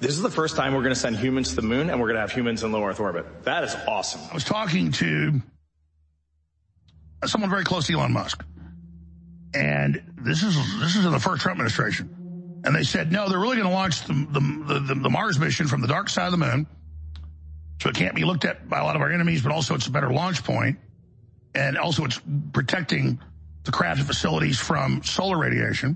This is the first time we're going to send humans to the moon, and we're going to have humans in low Earth orbit. That is awesome. I was talking to someone very close to Elon Musk, and this is in the first Trump administration, and they said, no, they're really going to launch the Mars mission from the dark side of the moon, so it can't be looked at by a lot of our enemies, but also it's a better launch point, and also it's protecting the craft and facilities from solar radiation.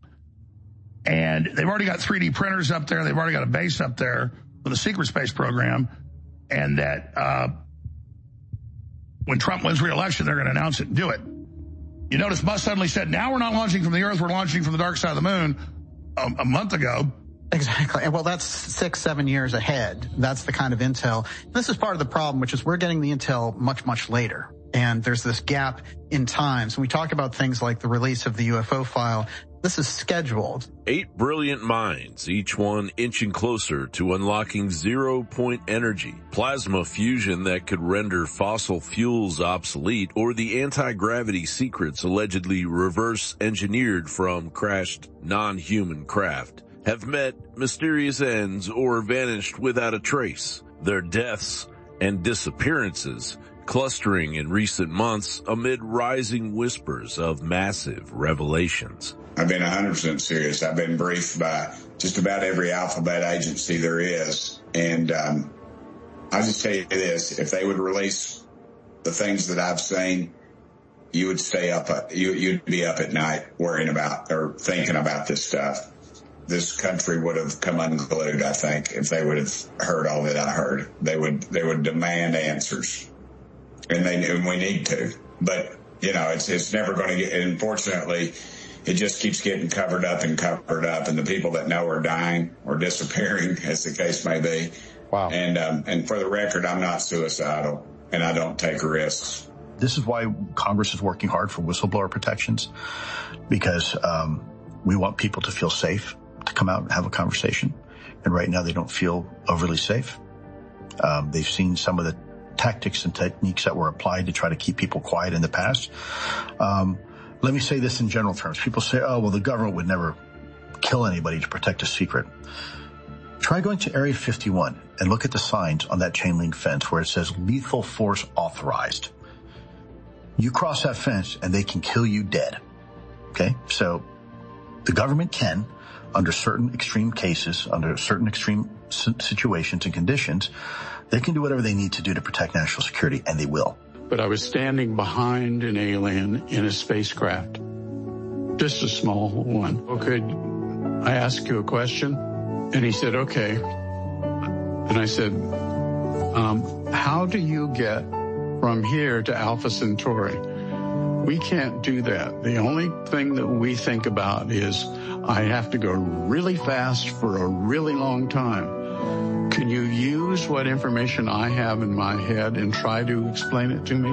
And they've already got 3D printers up there. They've already got a base up there with a secret space program. And that when Trump wins re-election, they're going to announce it and do it. You notice Musk suddenly said, now we're not launching from the Earth, we're launching from the dark side of the moon a month ago. Exactly. Well, that's 6-7 years ahead. That's the kind of intel. This is part of the problem, which is we're getting the intel much, much later. And there's this gap in time. So we talk about things like the release of the UFO file. This is scheduled. 8 brilliant minds, each one inching closer to unlocking zero-point energy, plasma fusion that could render fossil fuels obsolete, or the anti-gravity secrets allegedly reverse-engineered from crashed non-human craft, have met mysterious ends or vanished without a trace. Their deaths and disappearances clustering in recent months amid rising whispers of massive revelations. I've been 100% serious. I've been briefed by just about every alphabet agency there is. And I'll just tell you this, if they would release the things that I've seen, you would stay up, you'd be up at night worrying about or thinking about this stuff. This country would have come unglued, I think, if they would have heard all that I heard. They would demand answers. And we need to, but it's never going to get, and unfortunately, it just keeps getting covered up, and the people that know are dying or disappearing, as the case may be. Wow. And for the record, I'm not suicidal, and I don't take risks. This is why Congress is working hard for whistleblower protections, because we want people to feel safe to come out and have a conversation. And right now they don't feel overly safe. They've seen some of the tactics and techniques that were applied to try to keep people quiet in the past. Let me say this in general terms. People say, oh, well, the government would never kill anybody to protect a secret. Try going to Area 51 and look at the signs on that chain link fence where it says lethal force authorized. You cross that fence and they can kill you dead. Okay? So the government can, under certain extreme cases, under certain extreme situations and conditions, they can do whatever they need to do to protect national security, and they will. But I was standing behind an alien in a spacecraft, just a small one. Okay, I ask you a question? And he said, okay. And I said, how do you get from here to Alpha Centauri? We can't do that. The only thing that we think about is I have to go really fast for a really long time. Can you use what information I have in my head and try to explain it to me?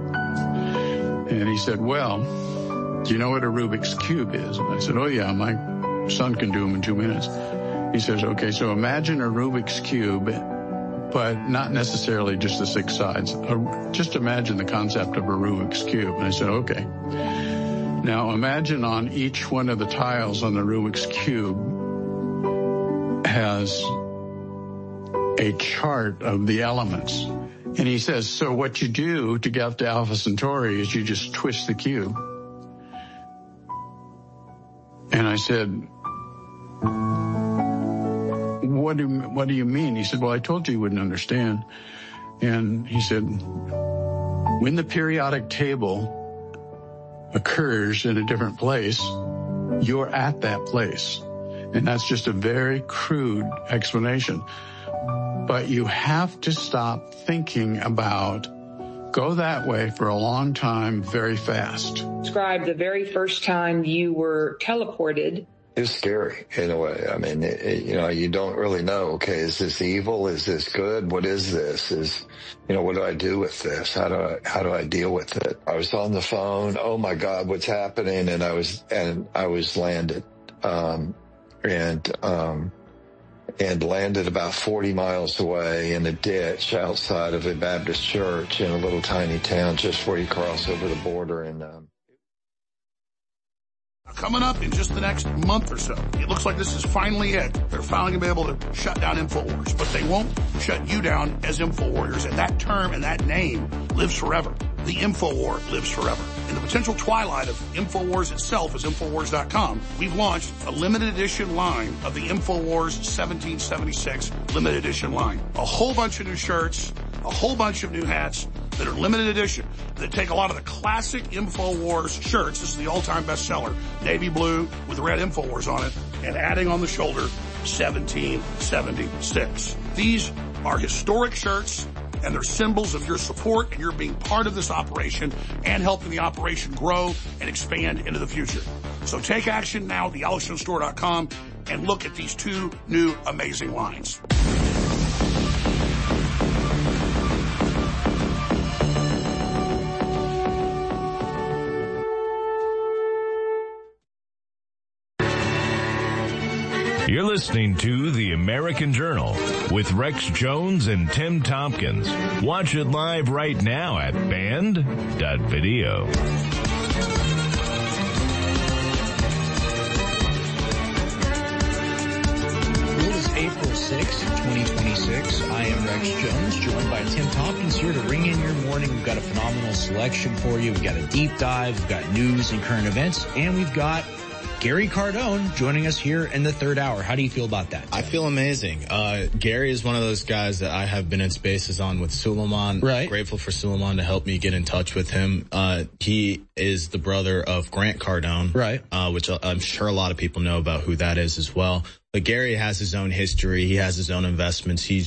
And he said, well, do you know what a Rubik's Cube is? And I said, oh yeah, my son can do them in 2 minutes. He says, okay, so imagine a Rubik's Cube, but not necessarily just the 6 sides. Just imagine the concept of a Rubik's Cube. And I said, okay. Now imagine on each one of the tiles on the Rubik's Cube has a chart of the elements. And he says, so what you do to get to Alpha Centauri is you just twist the cube. And I said, what do you mean? He said, well, I told you wouldn't understand. And he said, when the periodic table occurs in a different place, you're at that place. And that's just a very crude explanation. But you have to stop thinking about go that way for a long time very fast. Describe the very first time you were teleported. It was scary in a way. I mean, you don't really know, okay, is this evil? Is this good? What is this? What do I do with this? How do I deal with it? I was on the phone. Oh my God, what's happening? And I was landed. And landed about 40 miles away in a ditch outside of a Baptist church in a little tiny town just where you cross over the border. And coming up in just the next month or so. It looks like this is finally it. They're finally going to be able to shut down InfoWars, but they won't shut you down as InfoWarriors, and that term and that name lives forever. The InfoWar lives forever. In the potential twilight of InfoWars itself, as Infowars.com, we've launched a limited edition line of the InfoWars 1776 limited edition line. A whole bunch of new shirts, a whole bunch of new hats that are limited edition, that take a lot of the classic InfoWars shirts. This is the all-time bestseller, navy blue with red InfoWars on it, and adding on the shoulder 1776. These are historic shirts, and they're symbols of your support and your being part of this operation and helping the operation grow and expand into the future. So take action now at thealexjonesstore.com and look at these two new amazing lines. You're listening to The American Journal with Rex Jones and Tim Tompkins. Watch it live right now at band.video. It is April 6, 2026. I am Rex Jones, joined by Tim Tompkins here to ring in your morning. We've got a phenomenal selection for you. We've got a deep dive, we've got news and current events, and we've got Gary Cardone joining us here in the third hour. How do you feel about that, Tim? I feel amazing. Gary is one of those guys that I have been in spaces on with Suleiman. Right. Grateful for Suleiman to help me get in touch with him. He is the brother of Grant Cardone. Right. Which I'm sure a lot of people know about who that is as well. But Gary has his own history. He has his own investments. He's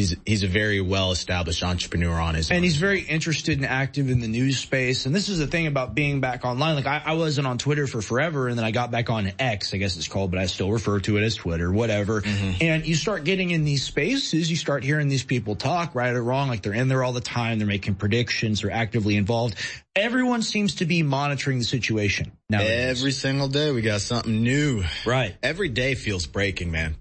a very well-established entrepreneur on his own. And he's very interested and active in the news space. And this is the thing about being back online. Like I wasn't on Twitter for forever, and then I got back on X, I guess it's called, but I still refer to it as Twitter, whatever. Mm-hmm. And you start getting in these spaces, you start hearing these people talk, right or wrong, like they're in there all the time, they're making predictions, they're actively involved. Everyone seems to be monitoring the situation nowadays. Every single day we got something new. Right. Every day feels breaking, man.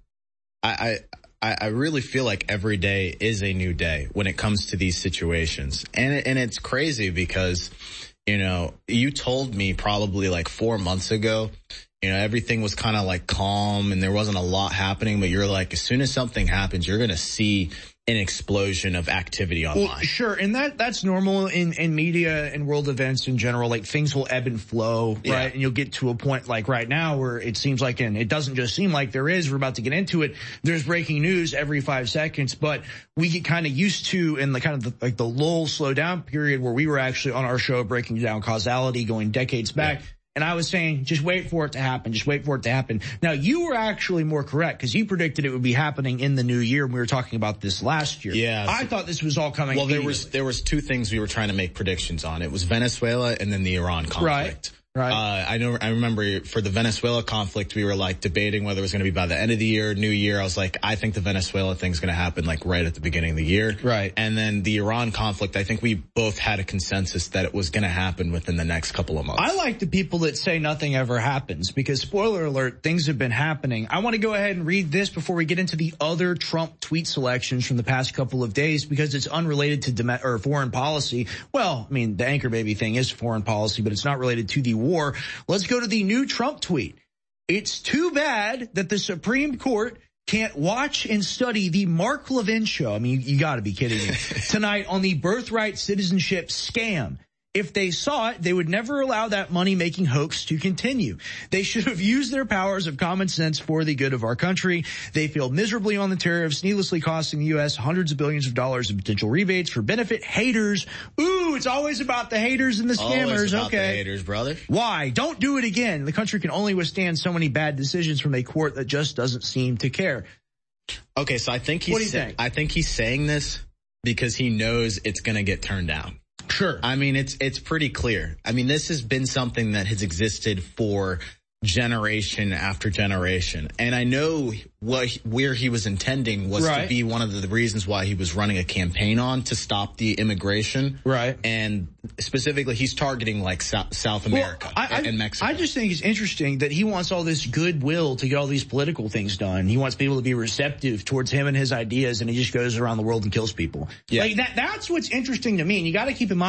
I really feel like every day is a new day when it comes to these situations. And it's crazy because, you know, you told me probably like 4 months ago, you know, everything was kind of like calm and there wasn't a lot happening, but you're like, as soon as something happens, you're going to see an explosion of activity online. Well, sure. And that's normal in media and world events in general. Like things will ebb and flow, yeah. right? And you'll get to a point like right now where it seems like, and it doesn't just seem like there is, we're about to get into it. There's breaking news every 5 seconds, but we get kind of used to in the kind of the lull, slow down period where we were actually on our show breaking down causality going decades back. Yeah. And I was saying, just wait for it to happen. Just wait for it to happen. Now, you were actually more correct because you predicted it would be happening in the new year. And we were talking about this last year. Yeah. I thought this was all coming. Well, there was two things we were trying to make predictions on. It was Venezuela and then the Iran conflict. Right. Right. I remember for the Venezuela conflict, we were like debating whether it was going to be by the end of the year, new year. I was like, I think the Venezuela thing's going to happen like right at the beginning of the year. Right. And then the Iran conflict, I think we both had a consensus that it was going to happen within the next couple of months. I like the people that say nothing ever happens because spoiler alert, things have been happening. I want to go ahead and read this before we get into the other Trump tweet selections from the past couple of days because it's unrelated to foreign policy. Well, I mean, the anchor baby thing is foreign policy, but it's not related to the war. Let's go to the new Trump tweet. It's too bad that the Supreme Court can't watch and study the Mark Levin show. I mean, you gotta be kidding me. Tonight on the birthright citizenship scam. If they saw it, they would never allow that money-making hoax to continue. They should have used their powers of common sense for the good of our country. They failed miserably on the tariffs, needlessly costing the U.S. hundreds of billions of dollars in potential rebates for benefit haters. Ooh, it's always about the haters and the scammers. Always about okay. The haters, brother. Why? Don't do it again. The country can only withstand so many bad decisions from a court that just doesn't seem to care. Okay, so I think what do you think? I think he's saying this because he knows it's going to get turned down. Sure. I mean, it's pretty clear. I mean, this has been something that has existed for generation after generation. And I know where he was intending was to be one of the reasons why he was running a campaign on to stop the immigration. Right. And specifically, he's targeting like South America and Mexico. I just think it's interesting that he wants all this goodwill to get all these political things done. He wants people to be receptive towards him and his ideas, and he just goes around the world and kills people. Yeah. Like that's what's interesting to me. And you got to keep in mind,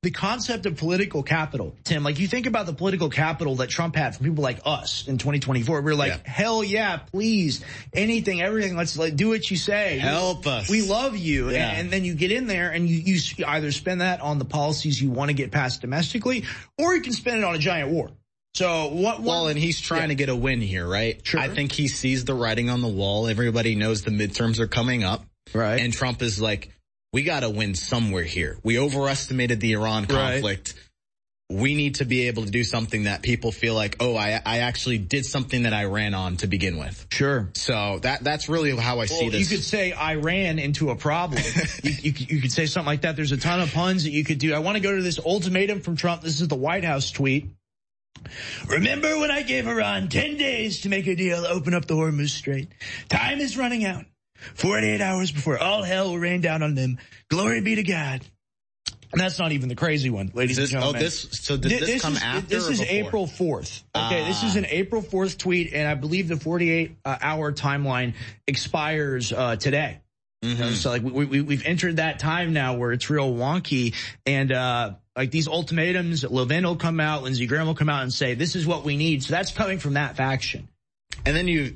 the concept of political capital, Tim, like you think about the political capital that Trump had from people like us in 2024. We're like, hell yeah, please, anything, everything. Let's do what you say. Help us. We love you. Yeah. And then you get in there and you either spend that on the policies you want to get passed domestically, or you can spend it on a giant war. So well, and he's trying to get a win here, right? Sure. I think he sees the writing on the wall. Everybody knows the midterms are coming up. Right. And Trump is like, we got to win somewhere here. We overestimated the Iran conflict. Right. We need to be able to do something that people feel like, oh, I actually did something that I ran on to begin with. Sure. So that's really how I see this. You could say I ran into a problem. you could say something like that. There's a ton of puns that you could do. I want to go to this ultimatum from Trump. This is the White House tweet. Remember when I gave Iran 10 days to make a deal, open up the Hormuz Strait? Time is running out. 48 hours before all hell will rain down on them. Glory be to God. And that's not even the crazy one, ladies and gentlemen. Did this come after This is before? April 4th. Okay, this is an April 4th tweet, and I believe the 48-hour timeline expires today. Mm-hmm. So like we've entered that time now where it's real wonky, and like these ultimatums, Levin will come out, Lindsey Graham will come out and say, this is what we need. So that's coming from that faction. And then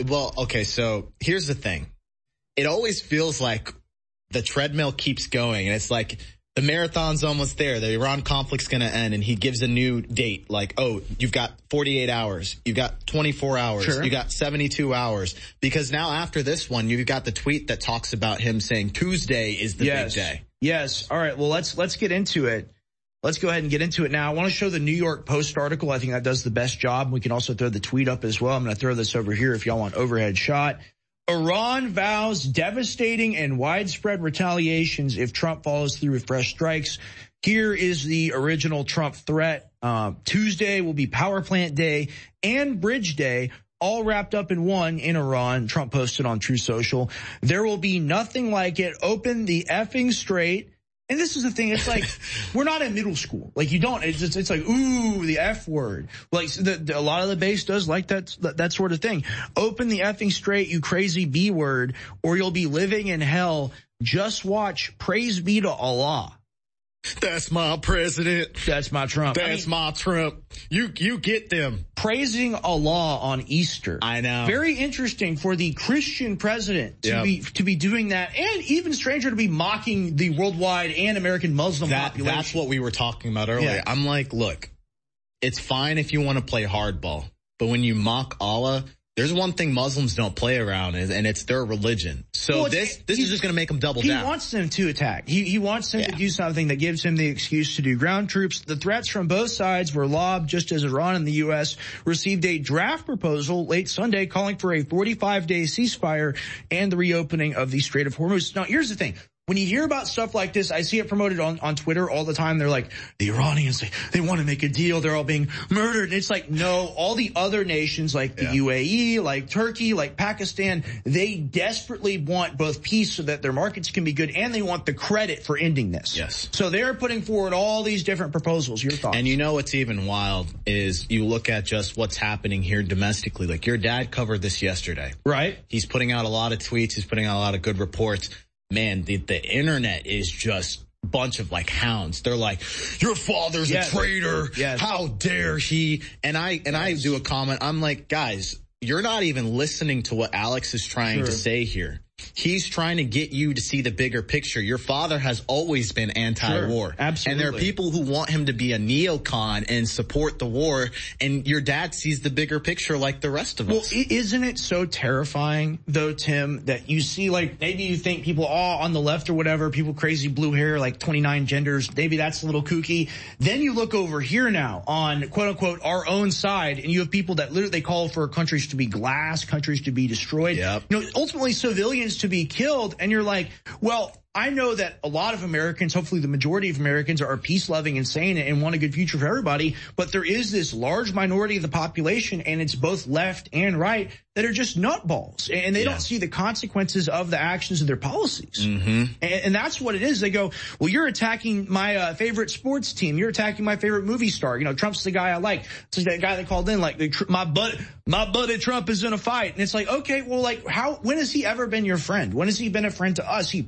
so here's the thing. It always feels like the treadmill keeps going, and it's like the marathon's almost there. The Iran conflict's going to end, and he gives a new date. Like, oh, you've got 48 hours. You've got 24 hours. Sure. You got 72 hours. Because now after this one, you've got the tweet that talks about him saying Tuesday is the big day. Yes. All right. Well, let's get into it. Let's go ahead and get into it now. I want to show the New York Post article. I think that does the best job. We can also throw the tweet up as well. I'm going to throw this over here if y'all want overhead shot. Iran vows devastating and widespread retaliations if Trump follows through with fresh strikes. Here is the original Trump threat. Tuesday will be Power Plant Day and Bridge Day, all wrapped up in one in Iran. Trump posted on True Social. There will be nothing like it. Open the effing strait. And this is the thing. It's like, we're not in middle school. Like you don't, it's like, ooh, the F word. Like a lot of the base does like that sort of thing. Open the effing strait, you crazy B word, or you'll be living in hell. Just watch. Praise be to Allah. That's my president. That's my Trump. That's my Trump. You get them. Praising Allah on Easter. I know. Very interesting for the Christian president to be doing that, and even stranger to be mocking the worldwide and American Muslim population. That's what we were talking about earlier. Yeah. I'm like, look, it's fine if you want to play hardball, but when you mock Allah, there's one thing Muslims don't play around, and it's their religion. So this is just going to make them double down. He wants them to attack. He wants them to do something that gives him the excuse to do ground troops. The threats from both sides were lobbed just as Iran and the U.S. received a draft proposal late Sunday calling for a 45-day ceasefire and the reopening of the Strait of Hormuz. Now, here's the thing. When you hear about stuff like this, I see it promoted on Twitter all the time. They're like, the Iranians, they want to make a deal. They're all being murdered. And it's like, no, all the other nations like the UAE, like Turkey, like Pakistan, they desperately want both peace so that their markets can be good, and they want the credit for ending this. Yes. So they're putting forward all these different proposals. Your thoughts? And you know what's even wild is you look at just what's happening here domestically. Like your dad covered this yesterday. Right. He's putting out a lot of tweets. He's putting out a lot of good reports. Man, the internet is just a bunch of like hounds. They're like, your father's a traitor. Yes. How dare he? And I do a comment. I'm like, guys, you're not even listening to what Alex is trying to say here. He's trying to get you to see the bigger picture. Your father has always been anti-war. Absolutely. And there are people who want him to be a neocon and support the war. And your dad sees the bigger picture like the rest of us. Well, isn't it so terrifying, though, Tim, that you see, like, maybe you think people on the left or whatever, people crazy blue hair, like 29 genders, maybe that's a little kooky. Then you look over here now on, quote unquote, our own side, and you have people that literally call for countries to be glass, countries to be destroyed. Yep. You know, ultimately civilians to be killed, and you're like, well, I know that a lot of Americans, hopefully the majority of Americans, are peace-loving and sane and want a good future for everybody, but there is this large minority of the population, and it's both left and right, that are just nutballs, and they don't see the consequences of the actions of their policies. Mm-hmm. And that's what it is. They go, well, you're attacking my favorite sports team. You're attacking my favorite movie star. You know, Trump's the guy I like. It's that guy that called in, like, my buddy Trump is in a fight. And it's like, okay, well, like, when has he ever been your friend? When has he been a friend to us? He promised to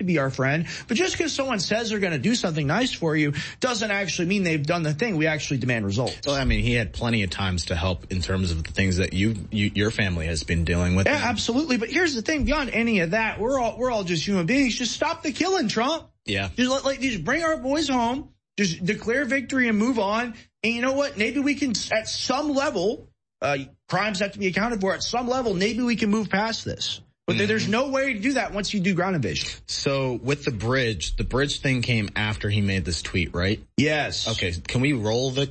to be our friend. But just because someone says they're going to do something nice for you doesn't actually mean they've done the thing. We actually demand results. Well, I mean, he had plenty of times to help in terms of the things that your family has been dealing with. Yeah, absolutely. But here's the thing: beyond any of that, we're all just human beings. Just stop the killing, Trump. Yeah. Just bring our boys home. Just declare victory and move on. And you know what? Maybe we can, at some level, crimes have to be accounted for. At some level, maybe we can move past this. But there's no way to do that once you do ground invasion. So with the bridge thing came after he made this tweet, right? Yes. Okay. Can we roll the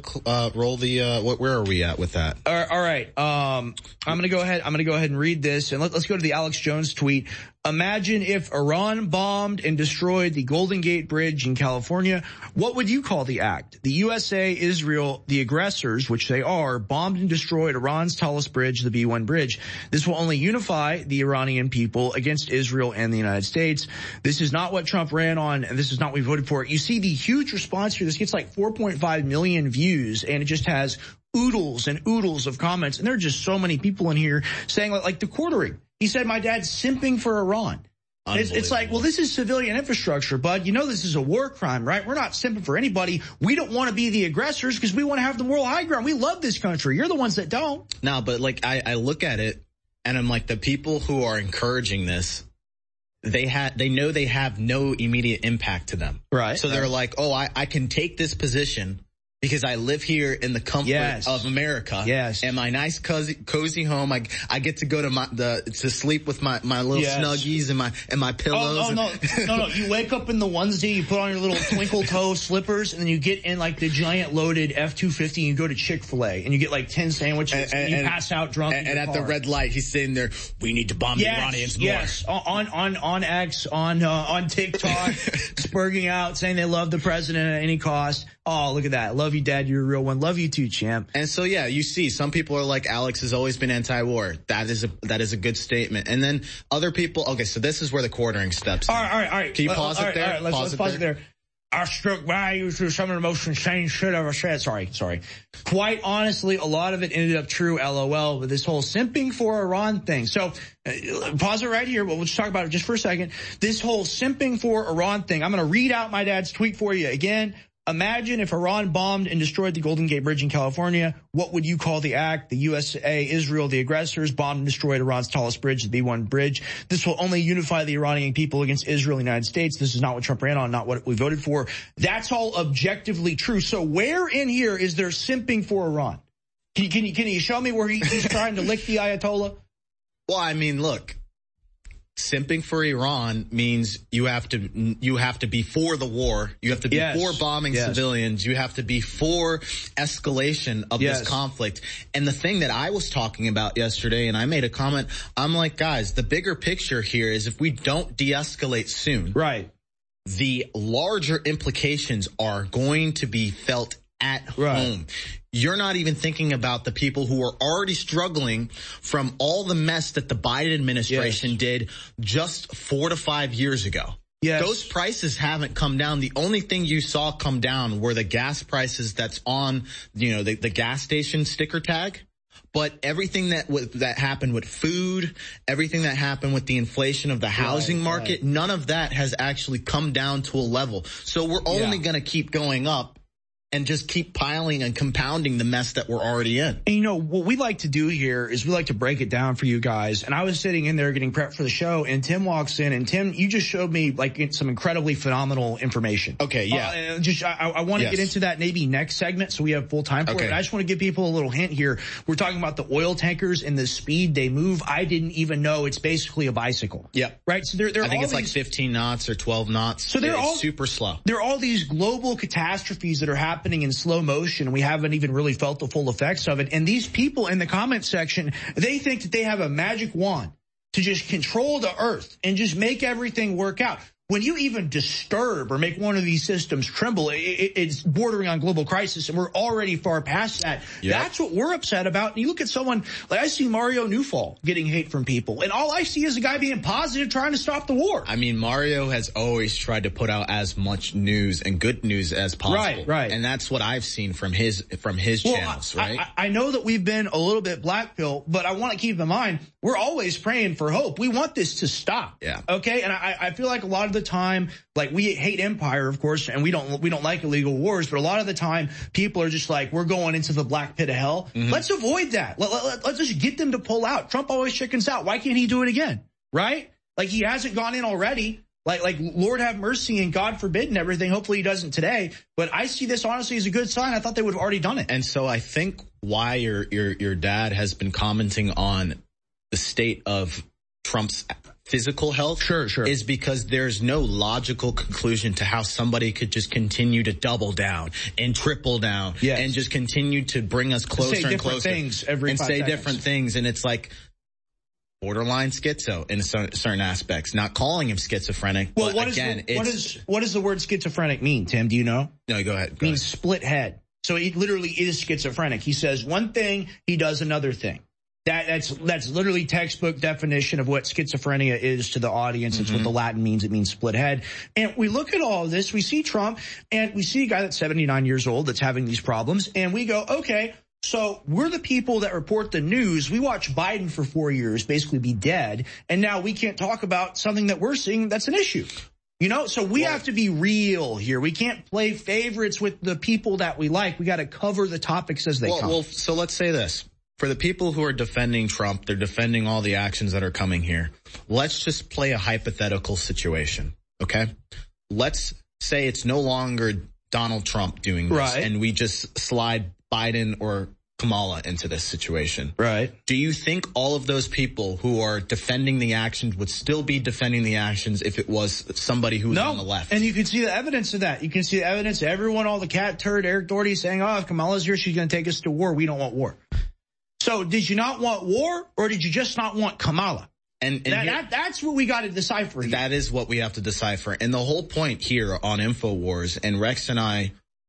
where are we at with that? All right. I'm going to go ahead and read this, and let's go to the Alex Jones tweet. Imagine if Iran bombed and destroyed the Golden Gate Bridge in California. What would you call the act? The USA, Israel, the aggressors, which they are, bombed and destroyed Iran's tallest bridge, the B1 bridge. This will only unify the Iranian people against Israel and the United States. This is not what Trump ran on, and this is not what we voted for. You see the huge response here. This gets like 4.5 million views, and it just has oodles and oodles of comments. And there are just so many people in here saying like the quartering. He said, my dad's simping for Iran. It's like, well, this is civilian infrastructure, bud. You know this is a war crime, right? We're not simping for anybody. We don't want to be the aggressors because we want to have the moral high ground. We love this country. You're the ones that don't. No, but like I look at it and I'm like, the people who are encouraging this, they know they have no immediate impact to them. Right. So they're like, oh, I can take this position because I live here in the comfort of America. Yes. And my nice cozy home. I get to go to sleep with my little snuggies and my pillows. Oh, no. You wake up in the onesie, you put on your little twinkle toe slippers, and then you get in like the giant loaded F-250 and you go to Chick-fil-A and you get like 10 sandwiches and you pass out drunk. And at the red light, he's sitting there, we need to bomb the Iranians more. Yes. On X, on TikTok, spurging out, saying they love the president at any cost. Oh, look at that. Love you, Dad. You're a real one. Love you too, champ. And so, yeah, you see some people are like, Alex has always been anti-war. That is a good statement. And then other people, okay, so this is where the quartering steps in. All right. Can you pause it there? All right, let's pause it there. I struck values through some of the most insane shit I've ever said. Sorry. Quite honestly, a lot of it ended up true, LOL, with this whole simping for Iran thing. So, pause it right here. We'll just talk about it just for a second. This whole simping for Iran thing. I'm going to read out my dad's tweet for you again. Imagine if Iran bombed and destroyed the Golden Gate Bridge in California. What would you call the act? The USA, Israel, the aggressors, bombed and destroyed Iran's tallest bridge, the B1 bridge. This will only unify the Iranian people against Israel and the United States. This is not what Trump ran on, not what we voted for. That's all objectively true. So where in here is there simping for Iran? Can you show me where he's trying to lick the Ayatollah? Well, I mean, look. Simping for Iran means you have to be for the war. You have to be for bombing civilians. You have to be for escalation of this conflict. And the thing that I was talking about yesterday, and I made a comment, I'm like, guys, the bigger picture here is if we don't de-escalate soon, right, the larger implications are going to be felt at home. You're not even thinking about the people who are already struggling from all the mess that the Biden administration did just 4 to 5 years ago. Yes. Those prices haven't come down. The only thing you saw come down were the gas prices that's on, the gas station sticker tag. But everything that happened with food, everything that happened with the inflation of the housing market, none of that has actually come down to a level. So we're only going to keep going up and just keep piling and compounding the mess that we're already in. And what we like to do here is we like to break it down for you guys. And I was sitting in there getting prepped for the show, and Tim walks in, and Tim, you just showed me like some incredibly phenomenal information. Okay, yeah. I want to get into that maybe next segment so we have full time for it. But I just want to give people a little hint here. We're talking about the oil tankers and the speed they move. I didn't even know it's basically a bicycle. Yeah. Right? So I think it's like 15 knots or 12 knots. So they're all super slow. There are all these global catastrophes that are happening in slow motion. We haven't even really felt the full effects of it. And these people in the comment section, they think that they have a magic wand to just control the earth and just make everything work out. When you even disturb or make one of these systems tremble, it's bordering on global crisis, and we're already far past that. Yep. That's what we're upset about. And you look at someone, like I see Mario Newfall getting hate from people, and all I see is a guy being positive trying to stop the war. I mean, Mario has always tried to put out as much news and good news as possible. Right. And that's what I've seen from his channels, right? I know that we've been a little bit black pill, but I want to keep in mind, we're always praying for hope. We want this to stop. Yeah. Okay? And I feel like a lot of of the time, like we hate empire, of course, and we don't like illegal wars, but a lot of the time people are just like, we're going into the black pit of hell. Let's avoid that. Let's just get them to pull out. Trump always chickens out. Why can't he do it again? Right? Like he hasn't gone in already. Like Lord have mercy and God forbid and everything. Hopefully he doesn't today. But I see this honestly as a good sign. I thought they would have already done it. And so I think why your dad has been commenting on the state of Trump's physical health is because there's no logical conclusion to how somebody could just continue to double down and triple down and just continue to bring us closer and closer things every 5 seconds. Different things. And it's like borderline schizo in certain aspects, not calling him schizophrenic. Well, but what does the word schizophrenic mean, Tim? Do you know? No, go ahead. It means split head. So he literally is schizophrenic. He says one thing, he does another thing. That's literally textbook definition of what schizophrenia is to the audience. It's what the Latin means. It means split head. And we look at all of this. We see Trump and we see a guy that's 79 years old that's having these problems. And we go, okay, so we're the people that report the news. We watch Biden for 4 years basically be dead. And now we can't talk about something that we're seeing that's an issue. You know, so we have to be real here. We can't play favorites with the people that we like. We got to cover the topics as they come. Well, so let's say this. For the people who are defending Trump, they're defending all the actions that are coming here. Let's just play a hypothetical situation, okay? Let's say it's no longer Donald Trump doing this, and we just slide Biden or Kamala into this situation. Right. Do you think all of those people who are defending the actions would still be defending the actions if it was somebody who was on the left? And you can see the evidence of that. You can see the evidence. Everyone, all the cat turd, Eric Doherty saying, oh, if Kamala's here, she's going to take us to war. We don't want war. So did you not want war, or did you just not want Kamala? And that's what we got to decipher here. That is what we have to decipher. And the whole point here on InfoWars, and Rex and I,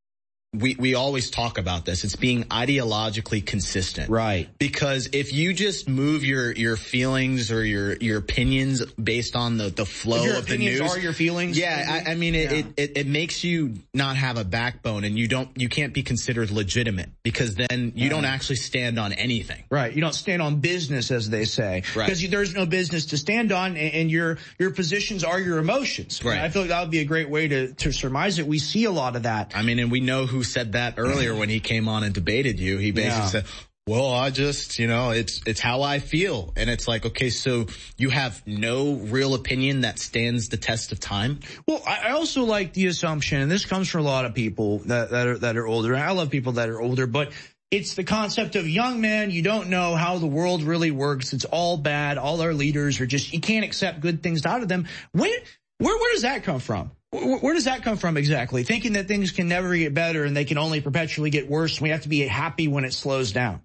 we always talk about this. It's being ideologically consistent. Right. Because if you just move your feelings or your opinions based on the flow of the news. Your opinions are your feelings. Yeah, I mean, it makes you not have a backbone, and you can't be considered legitimate, because then you don't actually stand on anything. Right. You don't stand on business, as they say. Right. Because there's no business to stand on, and your positions are your emotions. Right. I feel like that would be a great way to surmise it. We see a lot of that. I mean, and we know who said that earlier when he came on and debated you. He basically said, well, I just, it's how I feel. And it's like, okay, so you have no real opinion that stands the test of time? Well, I also like the assumption, and this comes from a lot of people that are older. I love people that are older, but it's the concept of young men. You don't know how the world really works. It's all bad. All our leaders are just, you can't accept good things out of them. Where does that come from? Where does that come from exactly? Thinking that things can never get better and they can only perpetually get worse. We have to be happy when it slows down.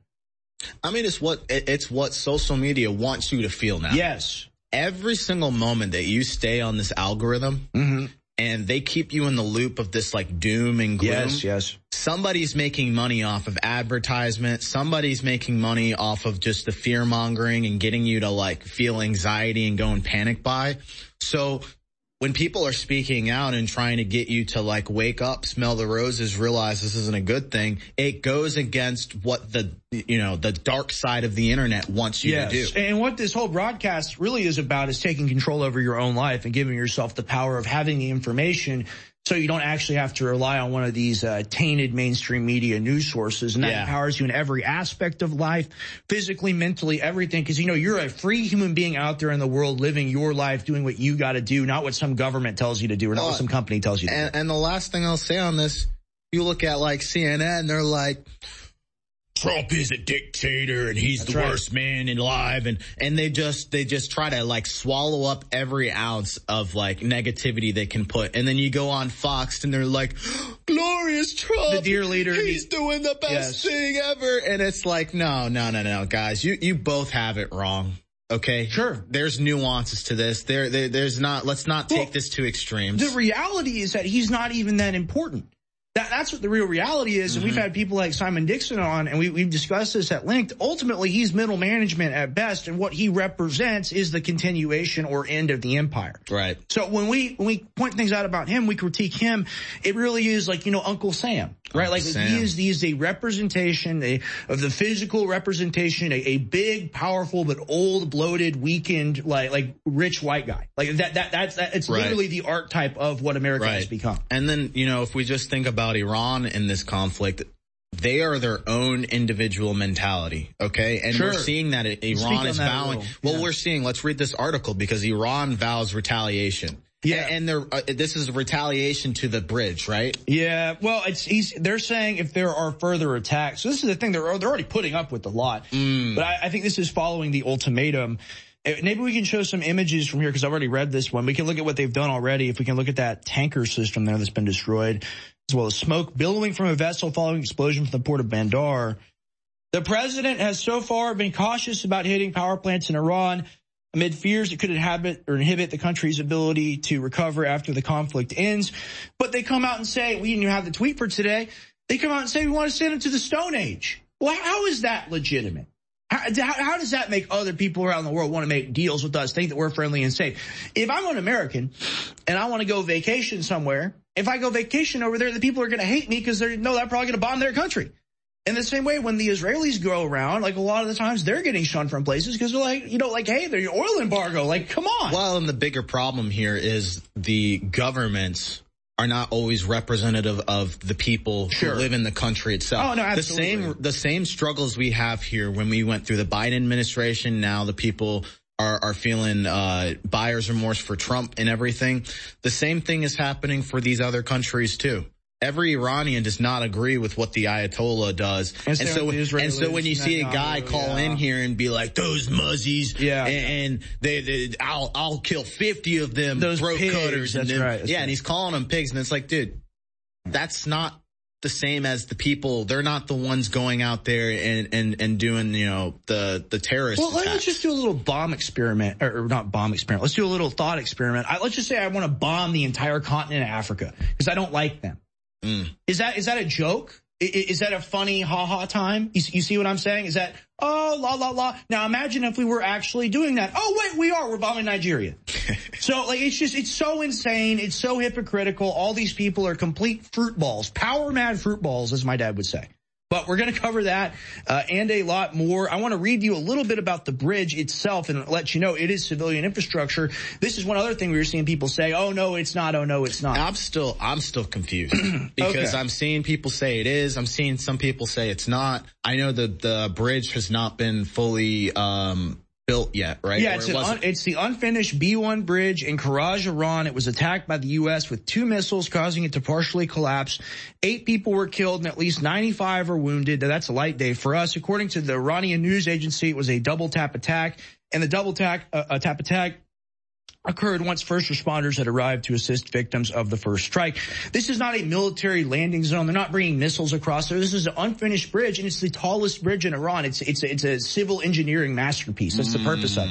I mean, it's what social media wants you to feel now. Yes. Every single moment that you stay on this algorithm and they keep you in the loop of this like doom and gloom. Yes. Somebody's making money off of advertisement. Somebody's making money off of just the fear mongering and getting you to like feel anxiety and go and panic buy. So when people are speaking out and trying to get you to like wake up, smell the roses, realize this isn't a good thing, it goes against what the dark side of the internet wants you to do. And what this whole broadcast really is about is taking control over your own life and giving yourself the power of having the information, so you don't actually have to rely on one of these tainted mainstream media news sources. And that empowers you in every aspect of life, physically, mentally, everything. Because, you're a free human being out there in the world living your life, doing what you got to do, not what some government tells you to do or not what some company tells you to do. And the last thing I'll say on this, you look at like CNN, they're like, Trump is a dictator and he's the worst man alive, and they just try to like swallow up every ounce of like negativity they can put. And then you go on Fox and they're like, glorious Trump, the dear leader, he's doing the best thing ever. And it's like, no, guys, you both have it wrong. Okay. Sure. There's nuances to this. There's not, let's not take this to extremes. The reality is that he's not even that important. That's what the real reality is. And we've had people like Simon Dixon on, and we've discussed this at length. Ultimately, he's middle management at best, and what he represents is the continuation or end of the empire. Right. So when we point things out about him, we critique him, it really is like, Uncle Sam. Right, like he is a representation of the physical representation, a big, powerful, but old, bloated, weakened, like rich white guy. Like that's it's right. Literally the archetype of what America right. has become. And then, if we just think about Iran in this conflict, they are their own individual mentality, okay? And we're seeing that Iran is vowing. Well, we're seeing, let's read this article, because Iran vows retaliation. Yeah, and this is retaliation to the bridge, right? Yeah, well, they're saying if there are further attacks. So this is the thing, they're already putting up with a lot. But I think this is following the ultimatum. Maybe we can show some images from here, because I've already read this one. We can look at what they've done already. If we can look at that tanker system there that's been destroyed, as well as smoke billowing from a vessel following explosion from the port of Bandar. The president has so far been cautious about hitting power plants in Iran amid fears it could inhibit the country's ability to recover after the conflict ends. But they come out and say, we didn't have the tweet for today, they come out and say we want to send them to the Stone Age. Well, how is that legitimate? How does that make other people around the world want to make deals with us, think that we're friendly and safe? If I'm an American and I want to go vacation somewhere, if I go vacation over there, the people are going to hate me because they know that I'm probably going to bomb their country. In the same way, when the Israelis go around, like a lot of the times they're getting shunned from places because they're like, hey, they're your oil embargo. Like, come on. Well, and the bigger problem here is the governments are not always representative of the people who live in the country itself. Oh, no, absolutely. The same struggles we have here when we went through the Biden administration. Now the people are feeling buyer's remorse for Trump and everything. The same thing is happening for these other countries too. Every Iranian does not agree with what the Ayatollah does. And so when you see a guy call in here and be like, those muzzies, and I'll kill 50 of them, those throat cutters. And then, right. And he's calling them pigs. And it's like, dude, that's not the same as the people. They're not the ones going out there and doing, the terrorist attacks. Let's just do a little bomb experiment, or not bomb experiment. Let's do a little thought experiment. Let's just say I want to bomb the entire continent of Africa because I don't like them. Is that a joke? Is that a funny ha-ha time? You see what I'm saying? Is that, la, la, la. Now imagine if we were actually doing that. Oh, wait, we're bombing Nigeria. So, it's so insane. It's so hypocritical. All these people are complete fruit balls, power mad fruit balls, as my dad would say. But we're going to cover that and a lot more. I want to read you a little bit about the bridge itself and let you know it is civilian infrastructure. This is one other thing we were seeing people say, oh, no, it's not. Oh, no, it's not. I'm still confused because I'm seeing people say it is. I'm seeing some people say it's not. I know the bridge has not been fully built yet, right? Yeah, it's the unfinished B-1 bridge in Karaj, Iran. It was attacked by the U.S. with 2 missiles, causing it to partially collapse. 8 people were killed and at least 95 are wounded. That's a light day for us. According to the Iranian news agency, it was a double tap attack, and the double tap attack occurred once first responders had arrived to assist victims of the first strike. This is not a military landing zone. They're not bringing missiles across there. This is an unfinished bridge, and it's the tallest bridge in Iran. It's a civil engineering masterpiece. That's the purpose of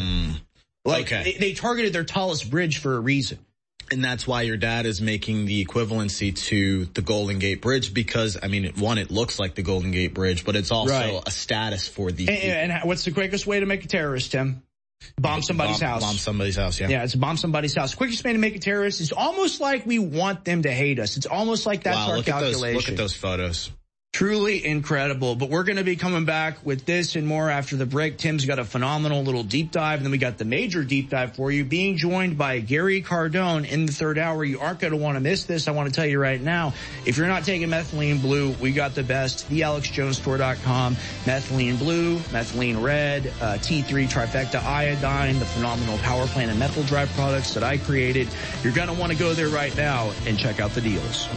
it. They targeted their tallest bridge for a reason. And that's why your dad is making the equivalency to the Golden Gate Bridge because, it looks like the Golden Gate Bridge, but it's also a status for the... And what's the quickest way to make a terrorist, Tim? Bomb somebody's house. Bomb somebody's house, yeah. Yeah, it's bomb somebody's house. Quickest way to make a terrorist is almost like we want them to hate us. It's almost like that's our calculation. Look at those photos. Truly incredible. But we're going to be coming back with this and more after the break. Tim's got a phenomenal little deep dive, and then we got the major deep dive for you, being joined by Gary Cardone in the third hour. You aren't going to want to miss this. I want to tell you right now, if you're not taking methylene blue, we got the best. TheAlexJonesStore.com. Methylene blue, methylene red, T3 trifecta iodine, the phenomenal power plant and methyl drive products that I created. You're going to want to go there right now and check out the deals.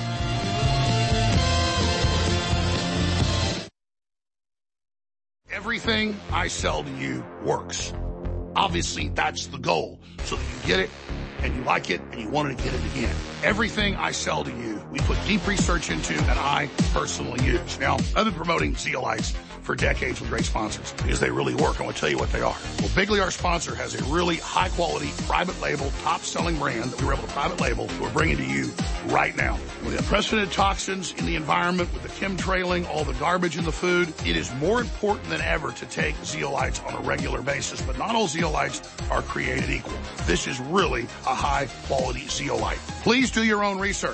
Everything I sell to you works. Obviously, that's the goal, so that you get it, and you like it, and you want to get it again. Everything I sell to you, we put deep research into that I personally use. Now, I've been promoting zeolites for decades with great sponsors because they really work. I want to tell you what they are. Well, Bigley, our sponsor, has a really high-quality, private label, top-selling brand that we were able to private label that we're bringing to you right now. With the unprecedented toxins in the environment, with the chemtrailing, all the garbage in the food, it is more important than ever to take zeolites on a regular basis, but not all zeolites are created equal. This is really a high-quality zeolite. Please do your own research.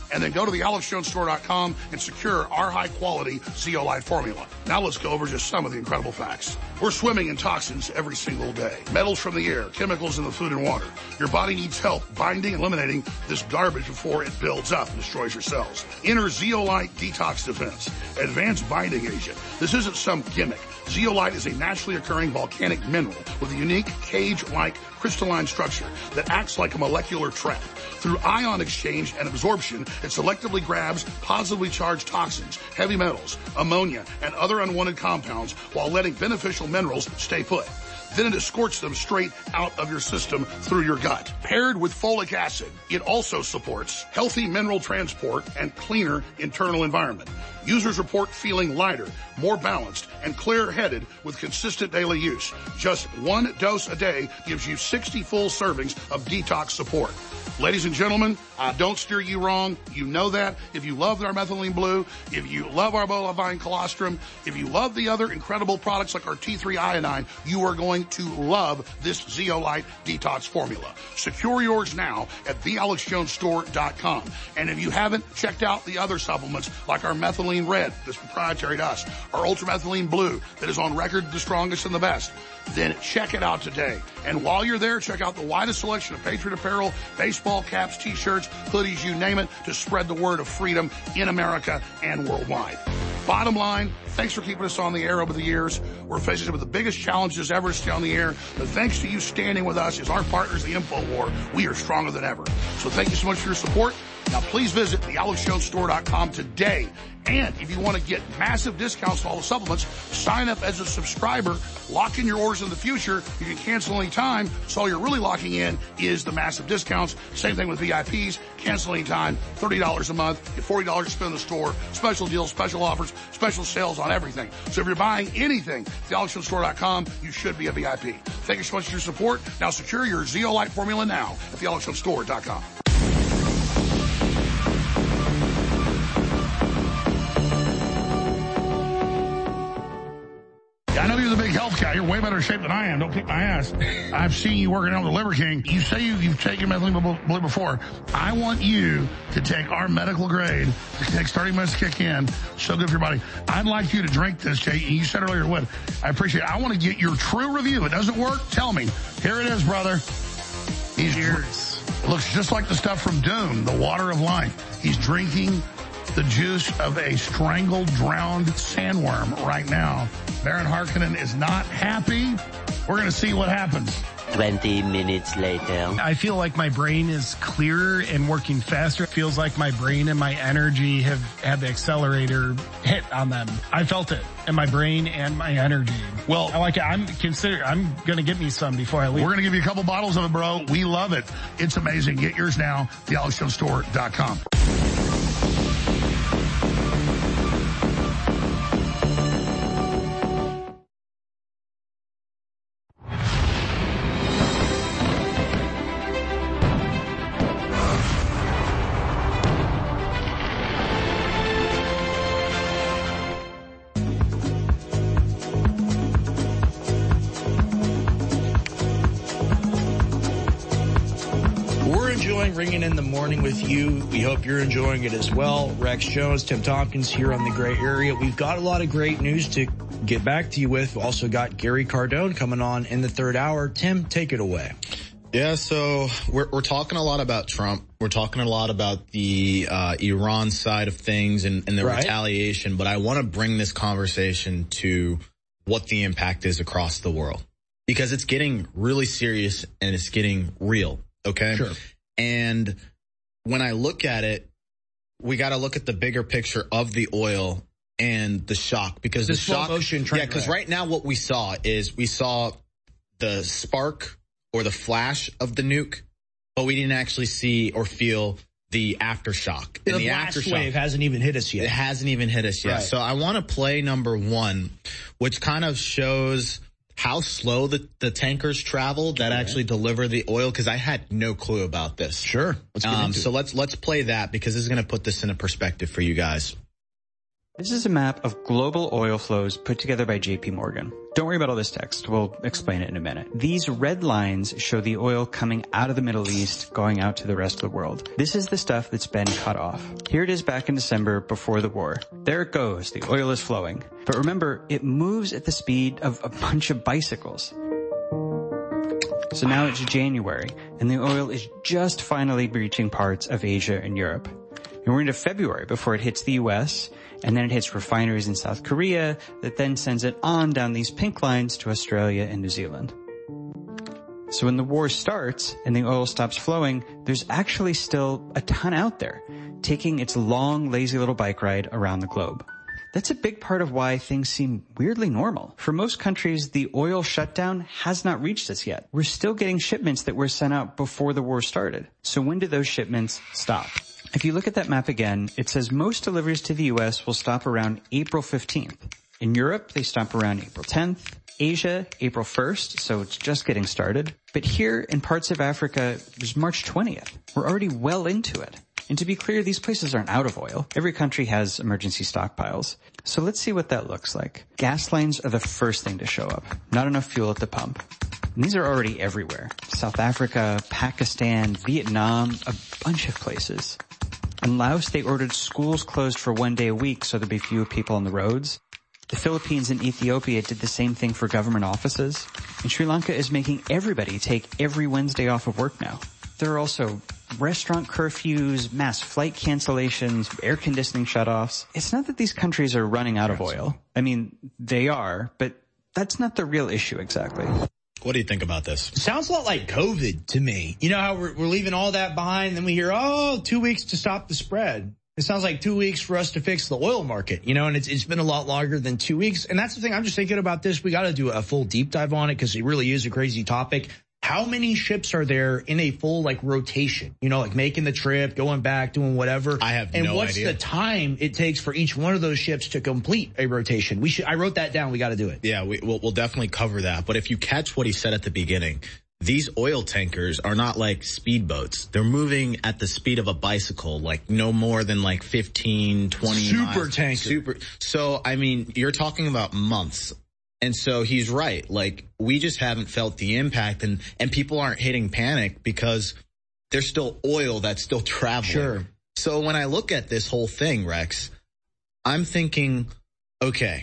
and then go to the AlexJonesStore.com and secure our high-quality Zeolite formula. Now let's go over just some of the incredible facts. We're swimming in toxins every single day. Metals from the air, chemicals in the food and water. Your body needs help binding and eliminating this garbage before it builds up and destroys your cells. Enter Zeolite Detox Defense, advanced binding agent. This isn't some gimmick. Zeolite is a naturally occurring volcanic mineral with a unique cage-like crystalline structure that acts like a molecular trap. Through ion exchange and absorption, it selectively grabs positively charged toxins, heavy metals, ammonia, and other unwanted compounds while letting beneficial minerals stay put. Then it escorts them straight out of your system through your gut. Paired with folic acid, it also supports healthy mineral transport and cleaner internal environment. Users report feeling lighter, more balanced, and clear-headed with consistent daily use. Just one dose a day gives you 60 full servings of detox support. Ladies and gentlemen, I don't steer you wrong. You know that. If you love our methylene blue, if you love our bovine colostrum, if you love the other incredible products like our T3 iodine, you are going to love this Zeolite detox formula. Secure yours now at thealexjonesstore.com. And if you haven't checked out the other supplements like our methylene red that's proprietary to us, our ultramethylene blue that is on record the strongest and the best, then check it out today. And while you're there, check out the widest selection of Patriot apparel, baseball caps, t-shirts, hoodies, you name it, to spread the word of freedom in America and worldwide. Bottom line, thanks for keeping us on the air over the years. We're facing some of the biggest challenges ever to stay on the air, but thanks to you standing with us as our partners, the InfoWar, we are stronger than ever. So thank you so much for your support. Now please visit thealexjonesstore.com today. And if you want to get massive discounts on all the supplements, sign up as a subscriber, lock in your orders in the future. You can cancel any time. So all you're really locking in is the massive discounts. Same thing with VIPs. Cancel any time. $30 a month. Get $40 to spend in the store. Special deals, special offers, special sales on everything. So if you're buying anything at thealexjonesstore.com, you should be a VIP. Thank you so much for your support. Now secure your Zeolite formula now at thealexjonesstore.com. I know you're the big health guy. You're way better shape than I am. Don't kick my ass. I've seen you working out with the Liver King. You say you've taken methylene blue before. I want you to take our medical grade. It takes 30 minutes to kick in. So good for your body. I'd like you to drink this, Jay. You said earlier it would. I appreciate it. I want to get your true review. If it doesn't work, tell me. Here it is, brother. Cheers. It looks just like the stuff from Dune, the water of life. He's drinking the juice of a strangled, drowned sandworm right now. Baron Harkonnen is not happy. We're going to see what happens. 20 minutes later. I feel like my brain is clearer and working faster. It feels like my brain and my energy have had the accelerator hit on them. I felt it in my brain and my energy. Well, I like it. I'm going to get me some before I leave. We're going to give you a couple bottles of it, bro. We love it. It's amazing. Get yours now. TheAlexJonesStore.com. Ringing in the morning with you. We hope you're enjoying it as well. Rex Jones, Tim Tompkins here on the Gray Area. We've got a lot of great news to get back to you with. We've also got Gary Cardone coming on in the third hour. Tim, take it away. Yeah, so we're talking a lot about Trump. We're talking a lot about the Iran side of things and the retaliation, but I want to bring this conversation to what the impact is across the world, because it's getting really serious and it's getting real, okay? Sure. And when I look at it, we got to look at the bigger picture of the oil and the shock, because the shock, because right now what we saw the spark or the flash of the nuke, but we didn't actually see or feel the aftershock. And the aftershock wave hasn't even hit us yet. It hasn't even hit us yet. Right. So I want to play number one, which kind of shows how slow the tankers travel that actually deliver the oil, because I had no clue about this. Sure. Let's get into it. Let's play that, because this is going to put this in a perspective for you guys. This is a map of global oil flows put together by JP Morgan. Don't worry about all this text. We'll explain it in a minute. These red lines show the oil coming out of the Middle East, going out to the rest of the world. This is the stuff that's been cut off. Here it is back in December before the war. There it goes. The oil is flowing. But remember, it moves at the speed of a bunch of bicycles. So now it's January, and the oil is just finally reaching parts of Asia and Europe. And we're into February before it hits the U.S., and then it hits refineries in South Korea that then sends it on down these pink lines to Australia and New Zealand. So when the war starts and the oil stops flowing, there's actually still a ton out there, taking its long, lazy little bike ride around the globe. That's a big part of why things seem weirdly normal. For most countries, the oil shutdown has not reached us yet. We're still getting shipments that were sent out before the war started. So when do those shipments stop? If you look at that map again, it says most deliveries to the U.S. will stop around April 15th. In Europe, they stop around April 10th. Asia, April 1st, so it's just getting started. But here in parts of Africa, there's March 20th. We're already well into it. And to be clear, these places aren't out of oil. Every country has emergency stockpiles. So let's see what that looks like. Gas lines are the first thing to show up. Not enough fuel at the pump. And these are already everywhere. South Africa, Pakistan, Vietnam, a bunch of places. In Laos, they ordered schools closed for 1 day a week so there'd be fewer people on the roads. The Philippines and Ethiopia did the same thing for government offices. And Sri Lanka is making everybody take every Wednesday off of work now. There are also restaurant curfews, mass flight cancellations, air conditioning shutoffs. It's not that these countries are running out of oil. I mean, they are, but that's not the real issue exactly. What do you think about this? Sounds a lot like COVID to me. You know how we're leaving all that behind, and then we hear, 2 weeks to stop the spread. It sounds like 2 weeks for us to fix the oil market, and it's been a lot longer than 2 weeks. And that's the thing, I'm just thinking about this. We got to do a full deep dive on it because it really is a crazy topic. How many ships are there in a full rotation? Making the trip, going back, doing whatever. I have no idea. And what's the time it takes for each one of those ships to complete a rotation? I wrote that down. We got to do it. Yeah, we'll definitely cover that. But if you catch what he said at the beginning, these oil tankers are not like speedboats. They're moving at the speed of a bicycle, no more than 15, 20 miles. Super tanker. So, you're talking about months. And so he's right. We just haven't felt the impact, and people aren't hitting panic because there's still oil that's still traveling. Sure. So when I look at this whole thing, Rex, I'm thinking, okay,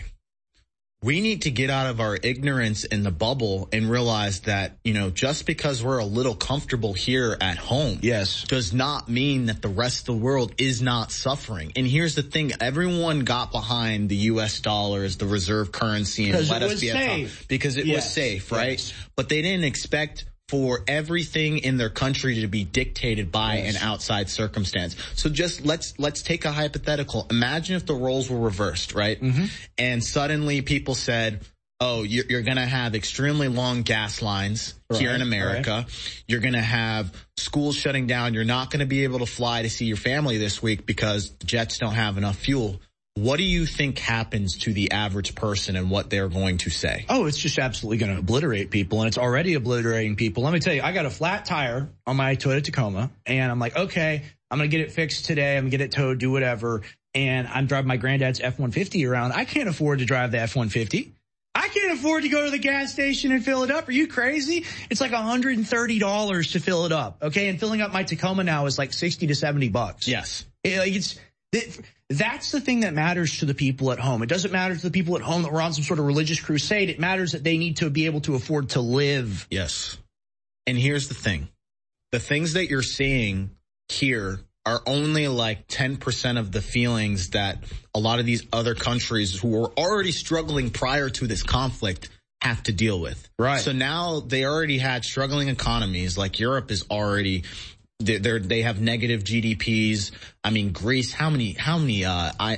we need to get out of our ignorance in the bubble and realize that, just because we're a little comfortable here at home, yes, does not mean that the rest of the world is not suffering. And here's the thing. Everyone got behind the U.S. dollar as the reserve currency and let us be safe. Because it was safe, right? Yes. But they didn't expect for everything in their country to be dictated by an outside circumstance. So just let's take a hypothetical. Imagine if the roles were reversed, right? Mm-hmm. And suddenly people said, you're going to have extremely long gas lines here in America. Right. You're going to have schools shutting down. You're not going to be able to fly to see your family this week because jets don't have enough fuel. What do you think happens to the average person and what they're going to say? It's just absolutely going to obliterate people, and it's already obliterating people. Let me tell you, I got a flat tire on my Toyota Tacoma, and I'm like, okay, I'm going to get it fixed today. I'm going to get it towed, do whatever, and I'm driving my granddad's F-150 around. I can't afford to drive the F-150. I can't afford to go to the gas station and fill it up. Are you crazy? It's like $130 to fill it up, okay? And filling up my Tacoma now is like $60 to $70. Yes. That's the thing that matters to the people at home. It doesn't matter to the people at home that we're on some sort of religious crusade. It matters that they need to be able to afford to live. Yes. And here's the thing. The things that you're seeing here are only 10% of the feelings that a lot of these other countries who were already struggling prior to this conflict have to deal with. Right. So now they already had struggling economies. Europe is already... They have negative GDPs. Greece. How many times did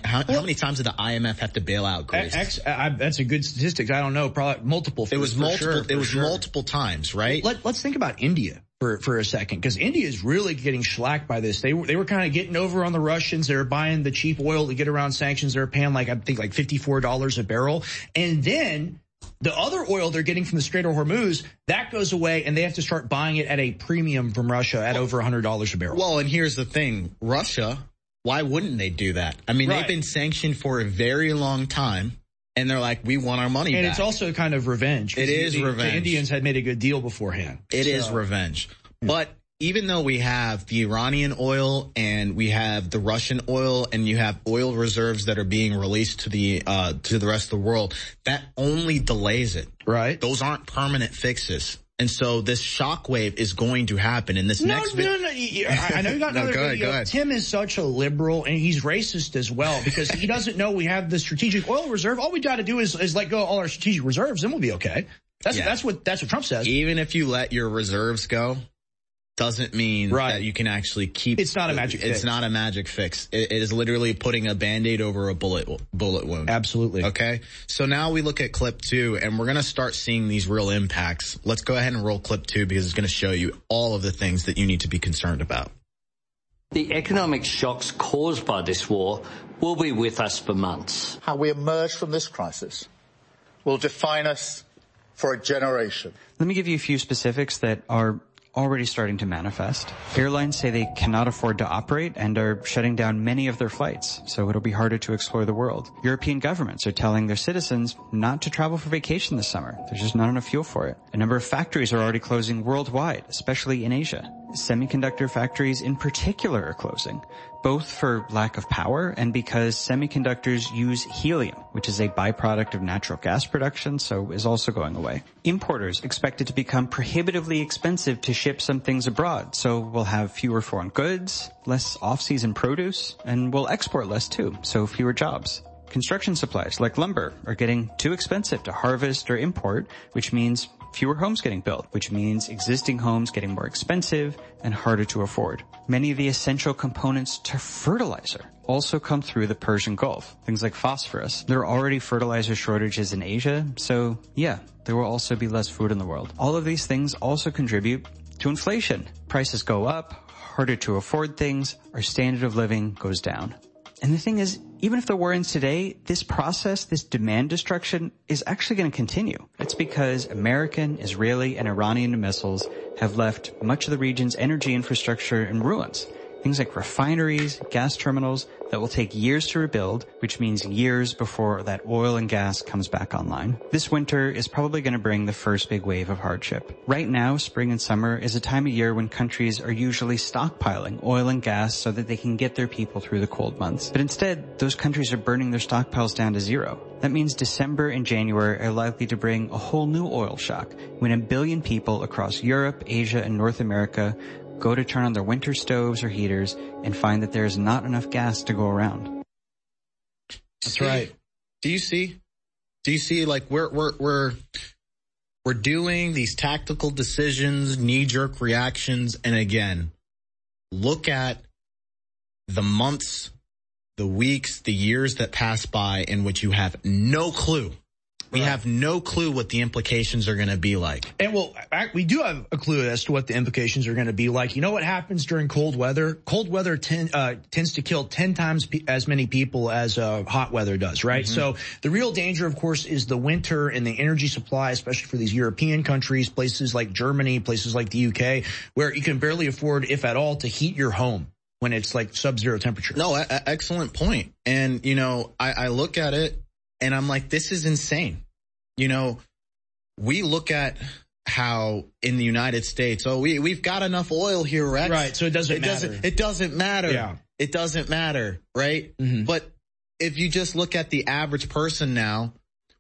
the IMF have to bail out Greece? That's a good statistic. I don't know. Probably multiple. It was multiple times, right? Let's think about India for a second, because India is really getting shellacked by this. They were kind of getting over on the Russians. They were buying the cheap oil to get around sanctions. They were paying $54 a barrel, and then the other oil they're getting from the Strait of Hormuz, that goes away, and they have to start buying it at a premium from Russia at over $100 a barrel. Well, and here's the thing. Russia, why wouldn't they do that? They've been sanctioned for a very long time, And they're like, we want our money back. And it's also kind of revenge. It is revenge. The Indians had made a good deal beforehand. It is revenge. But even though we have the Iranian oil and we have the Russian oil and you have oil reserves that are being released to the rest of the world, that only delays it. Right. Those aren't permanent fixes. And so this shockwave is going to happen in this next video. No. I know you got another video. Go ahead. Tim is such a liberal, and he's racist as well, because he doesn't know we have the strategic oil reserve. All we got to do is let go of all our strategic reserves, then we'll be okay. That's what Trump says. Even if you let your reserves go, doesn't mean that you can actually keep. It's not a magic fix. It's not a magic fix. It is literally putting a Band-Aid over a bullet wound. Absolutely. Okay. So now we look at clip 2, and we're going to start seeing these real impacts. Let's go ahead and roll clip 2 because it's going to show you all of the things that you need to be concerned about. The economic shocks caused by this war will be with us for months. How we emerge from this crisis will define us for a generation. Let me give you a few specifics that are already starting to manifest. Airlines say they cannot afford to operate and are shutting down many of their flights, so it'll be harder to explore the world. European governments are telling their citizens not to travel for vacation this summer. There's just not enough fuel for it. A number of factories are already closing worldwide, especially in Asia. Semiconductor factories in particular are closing, both for lack of power and because semiconductors use helium, which is a byproduct of natural gas production, so is also going away. Importers expect it to become prohibitively expensive to ship some things abroad, so we'll have fewer foreign goods, less off-season produce, and we'll export less too, so fewer jobs. Construction supplies like lumber are getting too expensive to harvest or import, which means fewer homes getting built, which means existing homes getting more expensive and harder to afford. Many of the essential components to fertilizer also come through the Persian Gulf, things like phosphorus. There are already fertilizer shortages in Asia, so yeah, there will also be less food in the world. All of these things also contribute to inflation. Prices go up, harder to afford things, our standard of living goes down. And the thing is, even if the war ends today, this process, this demand destruction, is actually going to continue. It's because American, Israeli, and Iranian missiles have left much of the region's energy infrastructure in ruins. Things like refineries, gas terminals that will take years to rebuild, which means years before that oil and gas comes back online. This winter is probably going to bring the first big wave of hardship. Right now, spring and summer is a time of year when countries are usually stockpiling oil and gas so that they can get their people through the cold months. But instead, those countries are burning their stockpiles down to zero. That means December and January are likely to bring a whole new oil shock when 1 billion people across Europe, Asia, and North America go to turn on their winter stoves or heaters and find that there is not enough gas to go around. That's right. Do you see like we're doing these tactical decisions, knee-jerk reactions, and again, look at the months, the weeks, the years that pass by in which you have no clue. We have no clue what the implications are going to be like. And we do have a clue as to what the implications are going to be like. You know what happens during cold weather? Cold weather tends to kill 10 times as many people as hot weather does, right? Mm-hmm. So the real danger, of course, is the winter and the energy supply, especially for these European countries, places like Germany, places like the UK, where you can barely afford, if at all, to heat your home when it's like sub-zero temperature. No, excellent point. And, you know, I look at it, and I'm like, this is insane. You know, we look at how in the United States, we've got enough oil here, Rex. Right, so it doesn't matter. It doesn't matter. Yeah. It doesn't matter, right? Mm-hmm. But if you just look at the average person now,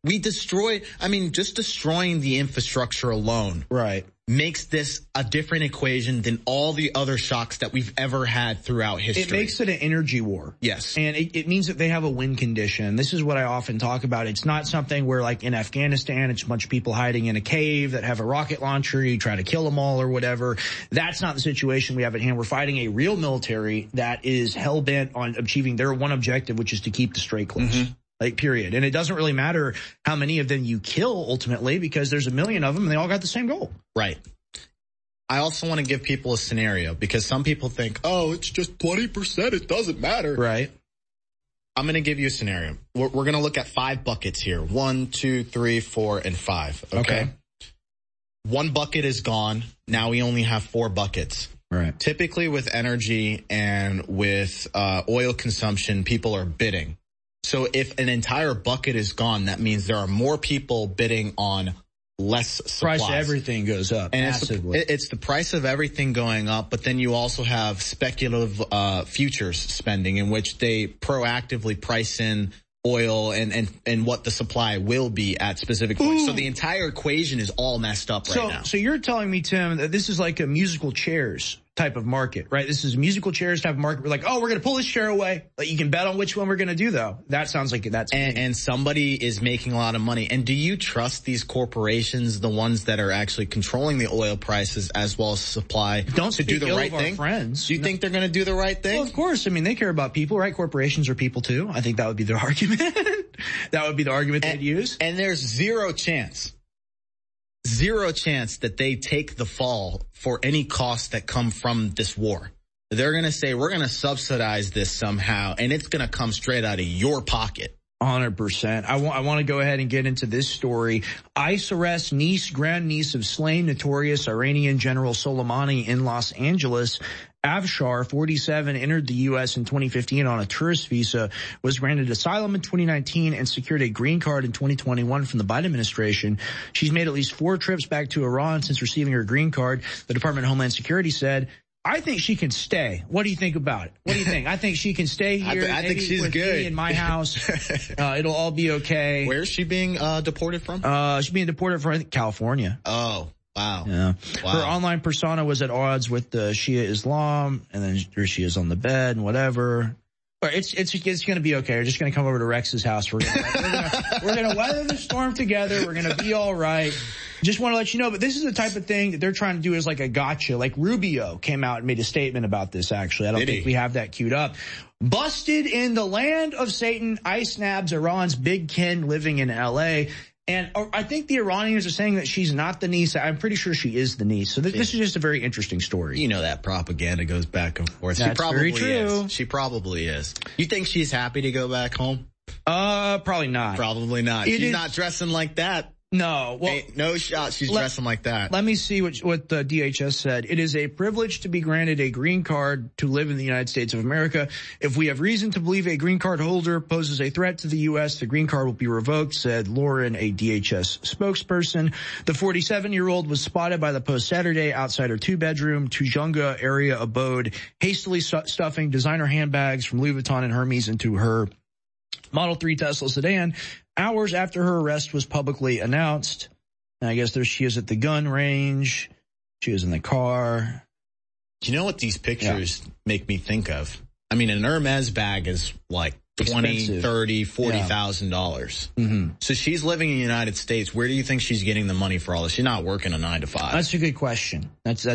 just destroying the infrastructure alone. Right. Makes this a different equation than all the other shocks that we've ever had throughout history. It makes it an energy war. Yes. And it means that they have a win condition. This is what I often talk about. It's not something where, like in Afghanistan, it's a bunch of people hiding in a cave that have a rocket launcher, you try to kill them all or whatever. That's not the situation we have at hand. We're fighting a real military that is hell-bent on achieving their one objective, which is to keep the strait close. Mm-hmm. Like, period. And it doesn't really matter how many of them you kill ultimately, because there's 1 million of them and they all got the same goal. Right. I also want to give people a scenario because some people think, it's just 20%. It doesn't matter. Right. I'm going to give you a scenario. We're going to look at 5 buckets here. 1, 2, 3, 4, and 5. Okay. 1 bucket is gone. Now we only have 4 buckets. Right. Typically with energy and with oil consumption, people are bidding. So if an entire bucket is gone, that means there are more people bidding on less supplies. Price of everything goes up massively. It's the price of everything going up, but then you also have speculative futures spending in which they proactively price in oil and what the supply will be at specific points. So the entire equation is all messed up right now. So you're telling me, Tim, that this is like a musical chairs type of market, right? This is a musical chairs type of market. We're like, oh, we're going to pull this chair away. Like, you can bet on which one we're going to do, though. That sounds like that's... And somebody is making a lot of money. And do you trust these corporations, the ones that are actually controlling the oil prices as well as supply, to do the right thing? Friends. Do you think they're going to do the right thing? Well, of course. I mean, they care about people, right? Corporations are people, too. I think that would be their argument. That would be the argument they'd use. And there's zero chance that they take the fall for any costs that come from this war. They're going to say, we're going to subsidize this somehow, and it's going to come straight out of your pocket. 100%. I want to go ahead and get into this story. ICE arrests grandniece of slain notorious Iranian General Soleimani in Los Angeles. Afshar, 47, entered the U.S. in 2015 on a tourist visa, was granted asylum in 2019, and secured a green card in 2021 from the Biden administration. She's made at least 4 trips back to Iran since receiving her green card. The Department of Homeland Security said, I think she can stay. What do you think about it? What do you think? I think she can stay here. I think she's with good. Me in my house. It'll all be okay. Where's she being deported from? She's being deported from, I think, California. Oh. Wow. Yeah. Wow. Her online persona was at odds with the Shia Islam, and then here she is on the bed and whatever. But it's going to be okay. We're just going to come over to Rex's house. We're going to weather the storm together. We're going to be all right. Just want to let you know, but this is the type of thing that they're trying to do is like a gotcha. Like Rubio came out and made a statement about this, actually. I don't think we have that queued up. Busted in the land of Satan, ICE nabs Iran's Big Ken living in L.A., and I think the Iranians are saying that she's not the niece. I'm pretty sure she is the niece. So this is just a very interesting story. You know that propaganda goes back and forth. That's she probably very true. is. She probably is. You think she's happy to go back home? Probably not. Probably not. She's not dressing like that. No. Well, hey, no shot she's dressing like that. Let me see what the DHS said. It is a privilege to be granted a green card to live in the United States of America. If we have reason to believe a green card holder poses a threat to the U.S., the green card will be revoked, said Lauren, a DHS spokesperson. The 47-year-old was spotted by the Post Saturday outside her 2-bedroom Tujunga area abode, hastily stuffing designer handbags from Louis Vuitton and Hermes into her Model 3 Tesla sedan, hours after her arrest was publicly announced. And I guess there she is at the gun range. She is in the car. Do you know what these pictures make me think of? I mean, an Hermes bag is like $20,000, $30,000, $40,000. Mm-hmm. So she's living in the United States. Where do you think she's getting the money for all this? She's not working a 9 to 5. That's a good question.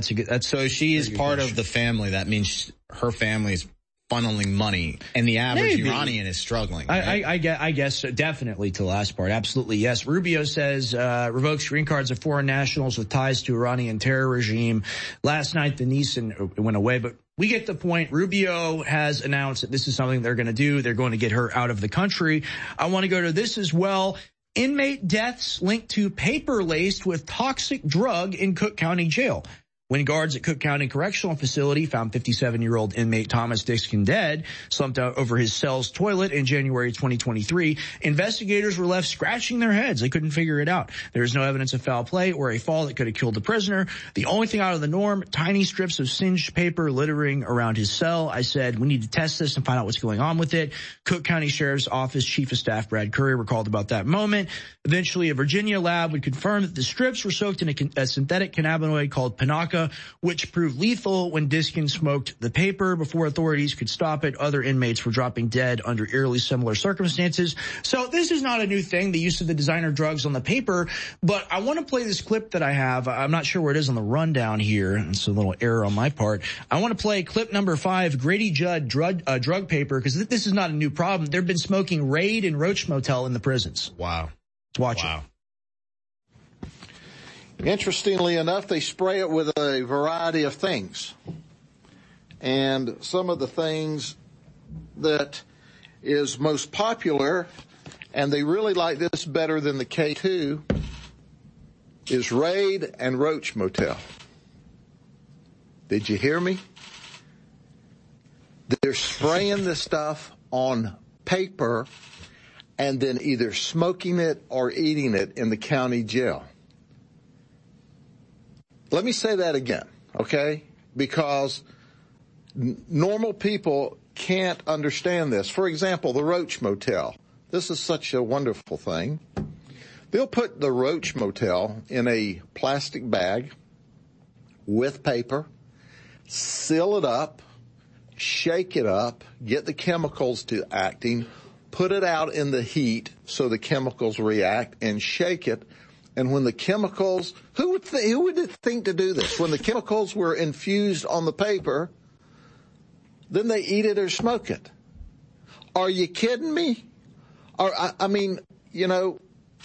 So she is part of the family. That means her family's funneling money, and the average Iranian is struggling. Right? I guess definitely to the last part. Absolutely, yes. Rubio says revokes green cards of foreign nationals with ties to Iranian terror regime. Last night, the niece went away, but we get the point. Rubio has announced that this is something they're going to do. They're going to get her out of the country. I want to go to this as well. Inmate deaths linked to paper laced with toxic drug in Cook County Jail. When guards at Cook County Correctional Facility found 57-year-old inmate Thomas Dixon dead, slumped out over his cell's toilet in January 2023, investigators were left scratching their heads. They couldn't figure it out. There is no evidence of foul play or a fall that could have killed the prisoner. The only thing out of the norm, tiny strips of singed paper littering around his cell. I said, we need to test this and find out what's going on with it. Cook County Sheriff's Office Chief of Staff Brad Curry recalled about that moment. Eventually, a Virginia lab would confirm that the strips were soaked in a synthetic cannabinoid called Pinaca, which proved lethal when Diskin smoked the paper. Before authorities could stop it, other inmates were dropping dead under eerily similar circumstances. So this is not a new thing, the use of the designer drugs on the paper, but I want to play this clip that I have. I'm not sure where it is on the rundown here. It's a little error on my part. I want to play clip number 5, Grady Judd drug paper, because this is not a new problem. They've been smoking Raid and Roach Motel in the prisons. Wow. Let's watch it. Interestingly enough, they spray it with a variety of things. And some of the things that is most popular, and they really like this better than the K2, is Raid and Roach Motel. Did you hear me? They're spraying this stuff on paper and then either smoking it or eating it in the county jail. Let me say that again, okay? Because normal people can't understand this. For example, the Roach Motel. This is such a wonderful thing. They'll put the Roach Motel in a plastic bag with paper, seal it up, shake it up, get the chemicals to acting, put it out in the heat so the chemicals react, and shake it. And when the chemicals, who would think to do this? When the chemicals were infused on the paper, then they eat it or smoke it. Are you kidding me? Or, I mean, you know,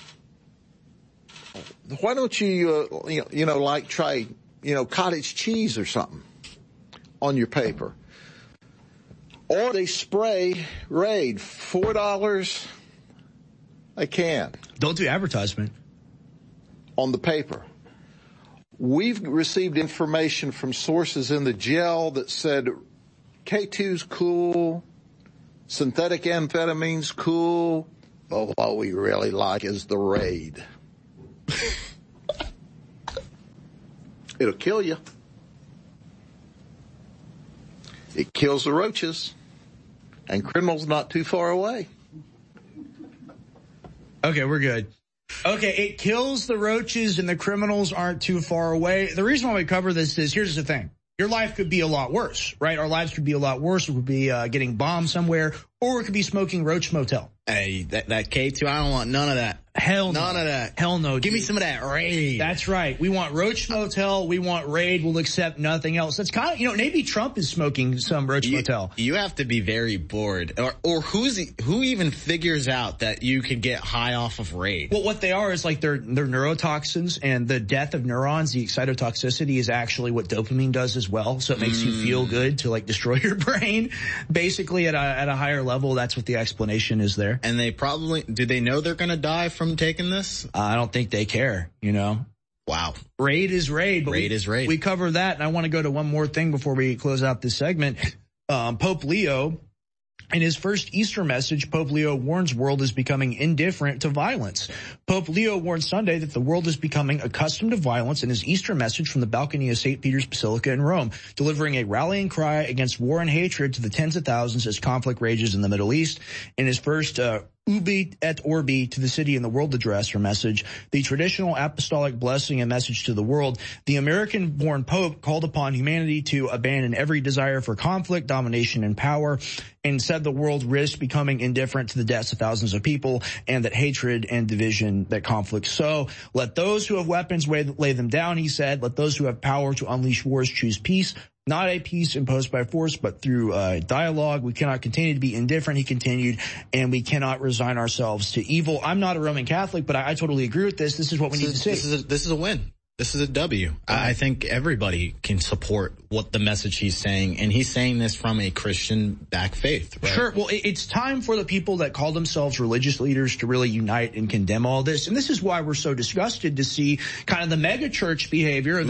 why don't you, like try, cottage cheese or something on your paper? Or they spray Raid, $4 a can. Don't do advertisement. On the paper. We've received information from sources in the jail that said K2's cool, synthetic amphetamine's cool, but what we really like is the Raid. It'll kill you. It kills the roaches, and criminals not too far away. Okay, we're good. Okay, it kills the roaches and the criminals aren't too far away. The reason why we cover this is, here's the thing. Your life could be a lot worse, right? Our lives could be a lot worse. We could be getting bombed somewhere, or we could be smoking Roach Motel. Hey, that K2, I don't want none of that. Hell no. None of that. Hell no, dude. Give me some of that Raid. That's right. We want Roach Motel. We want Raid. We'll accept nothing else. That's kind of, maybe Trump is smoking some Roach Motel. You have to be very bored. Or who even figures out that you could get high off of Raid? Well, what they are is like they're neurotoxins, and the death of neurons, the excitotoxicity, is actually what dopamine does as well. So it makes you feel good to like destroy your brain. Basically at a higher level, that's what the explanation is there. And they probably, do they know they're going to die from taking this? I don't think they care, Wow. Raid is Raid. But Raid is Raid. We cover that, and I want to go to one more thing before we close out this segment. Pope Leo, in his first Easter message, Pope Leo warns world is becoming indifferent to violence. Pope Leo warned Sunday that the world is becoming accustomed to violence in his Easter message from the balcony of St. Peter's Basilica in Rome, delivering a rallying cry against war and hatred to the tens of thousands as conflict rages in the Middle East. In his first Ubi et Orbi to the city and the world address or message, the traditional apostolic blessing and message to the world, the American-born Pope called upon humanity to abandon every desire for conflict, domination, and power, and said the world risks becoming indifferent to the deaths of thousands of people, and that hatred and division that conflict sow. Let those who have weapons lay them down, he said. Let those who have power to unleash wars choose peace. Not a peace imposed by force, but through dialogue. We cannot continue to be indifferent, he continued, and we cannot resign ourselves to evil. I'm not a Roman Catholic, but I totally agree with this. This is what we need to see. This is a win. This is a W. I think everybody can support what the message he's saying, and he's saying this from a Christian-backed faith, right? Sure. Well, it's time for the people that call themselves religious leaders to really unite and condemn all this. And this is why we're so disgusted to see kind of the mega church behavior.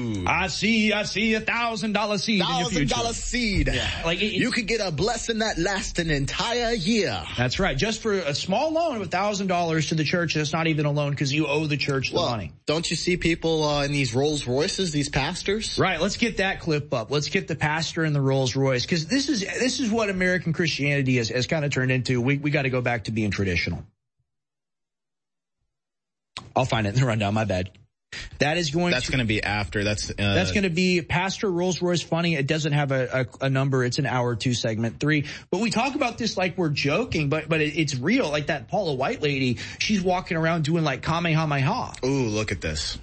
I see $1,000 seed in your future. $1,000 seed. Yeah. Like you could get a blessing that lasts an entire year. That's right. Just for a small loan of $1,000 to the church. That's not even a loan because you owe the church the money. Don't you see people in these Rolls Royces, these pastors? Right. Let's get that clip up. Let's get the pastor in the Rolls Royce, because this is what American Christianity has kind of turned into. We got to go back to being traditional. I'll find it in the rundown. My bad. That's going to be after. That's going to be Pastor Rolls Royce Funny. It doesn't have a number. It's an hour 2, segment 3. But we talk about this like we're joking, but it's real. Like that Paula White lady, she's walking around doing like Kamehameha. Ooh, look at this.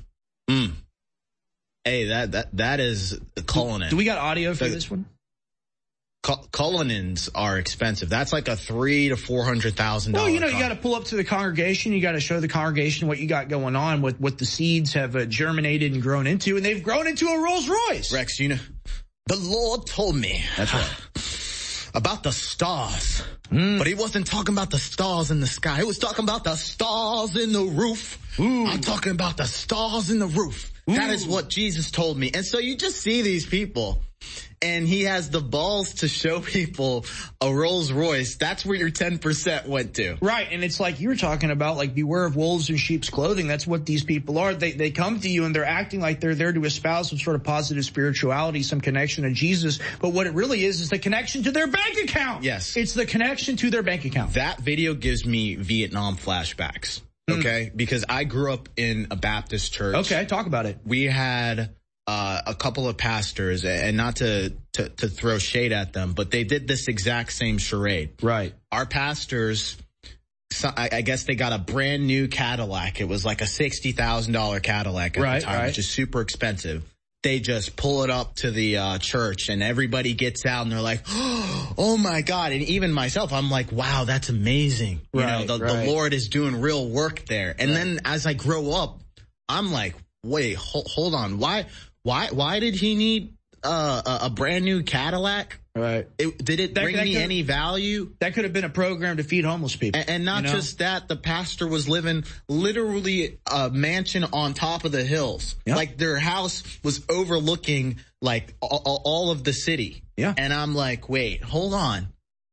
Hey, that is Cullinan. Do we got audio for this one? Cullinans are expensive. That's like a $300,000 to $400,000. Well, you got to pull up to the congregation. You got to show the congregation what you got going on, what the seeds have germinated and grown into, and they've grown into a Rolls Royce. Rex, the Lord told me. That's right. About the stars. But he wasn't talking about the stars in the sky. He was talking about the stars in the roof. I'm talking about the stars in the roof. That is what Jesus told me. And so you just see these people, and he has the balls to show people a Rolls Royce. That's where your 10% went to. Right. And it's like you were talking about, like, beware of wolves in sheep's clothing. That's what these people are. They come to you and they're acting like they're there to espouse some sort of positive spirituality, some connection to Jesus. But what it really is the connection to their bank account. Yes. It's the connection to their bank account. That video gives me Vietnam flashbacks. Okay. Because I grew up in a Baptist church. Okay. Talk about it. We had a couple of pastors, and not to throw shade at them, but they did this exact same charade. Right. Our pastors, I guess they got a brand new Cadillac. It was like a $60,000 Cadillac at the time, which is super expensive. They just pull it up to the church, and everybody gets out and they're like, oh my God. And even myself, I'm like, wow, that's amazing. The Lord is doing real work there. And then as I grow up, I'm like, wait, hold on. Why did he need a brand new Cadillac? Right. Did it bring me any value? That could have been a program to feed homeless people. And not just that, the pastor was living literally a mansion on top of the hills. Yep. Like their house was overlooking like all of the city. Yeah. And I'm like, wait, hold on.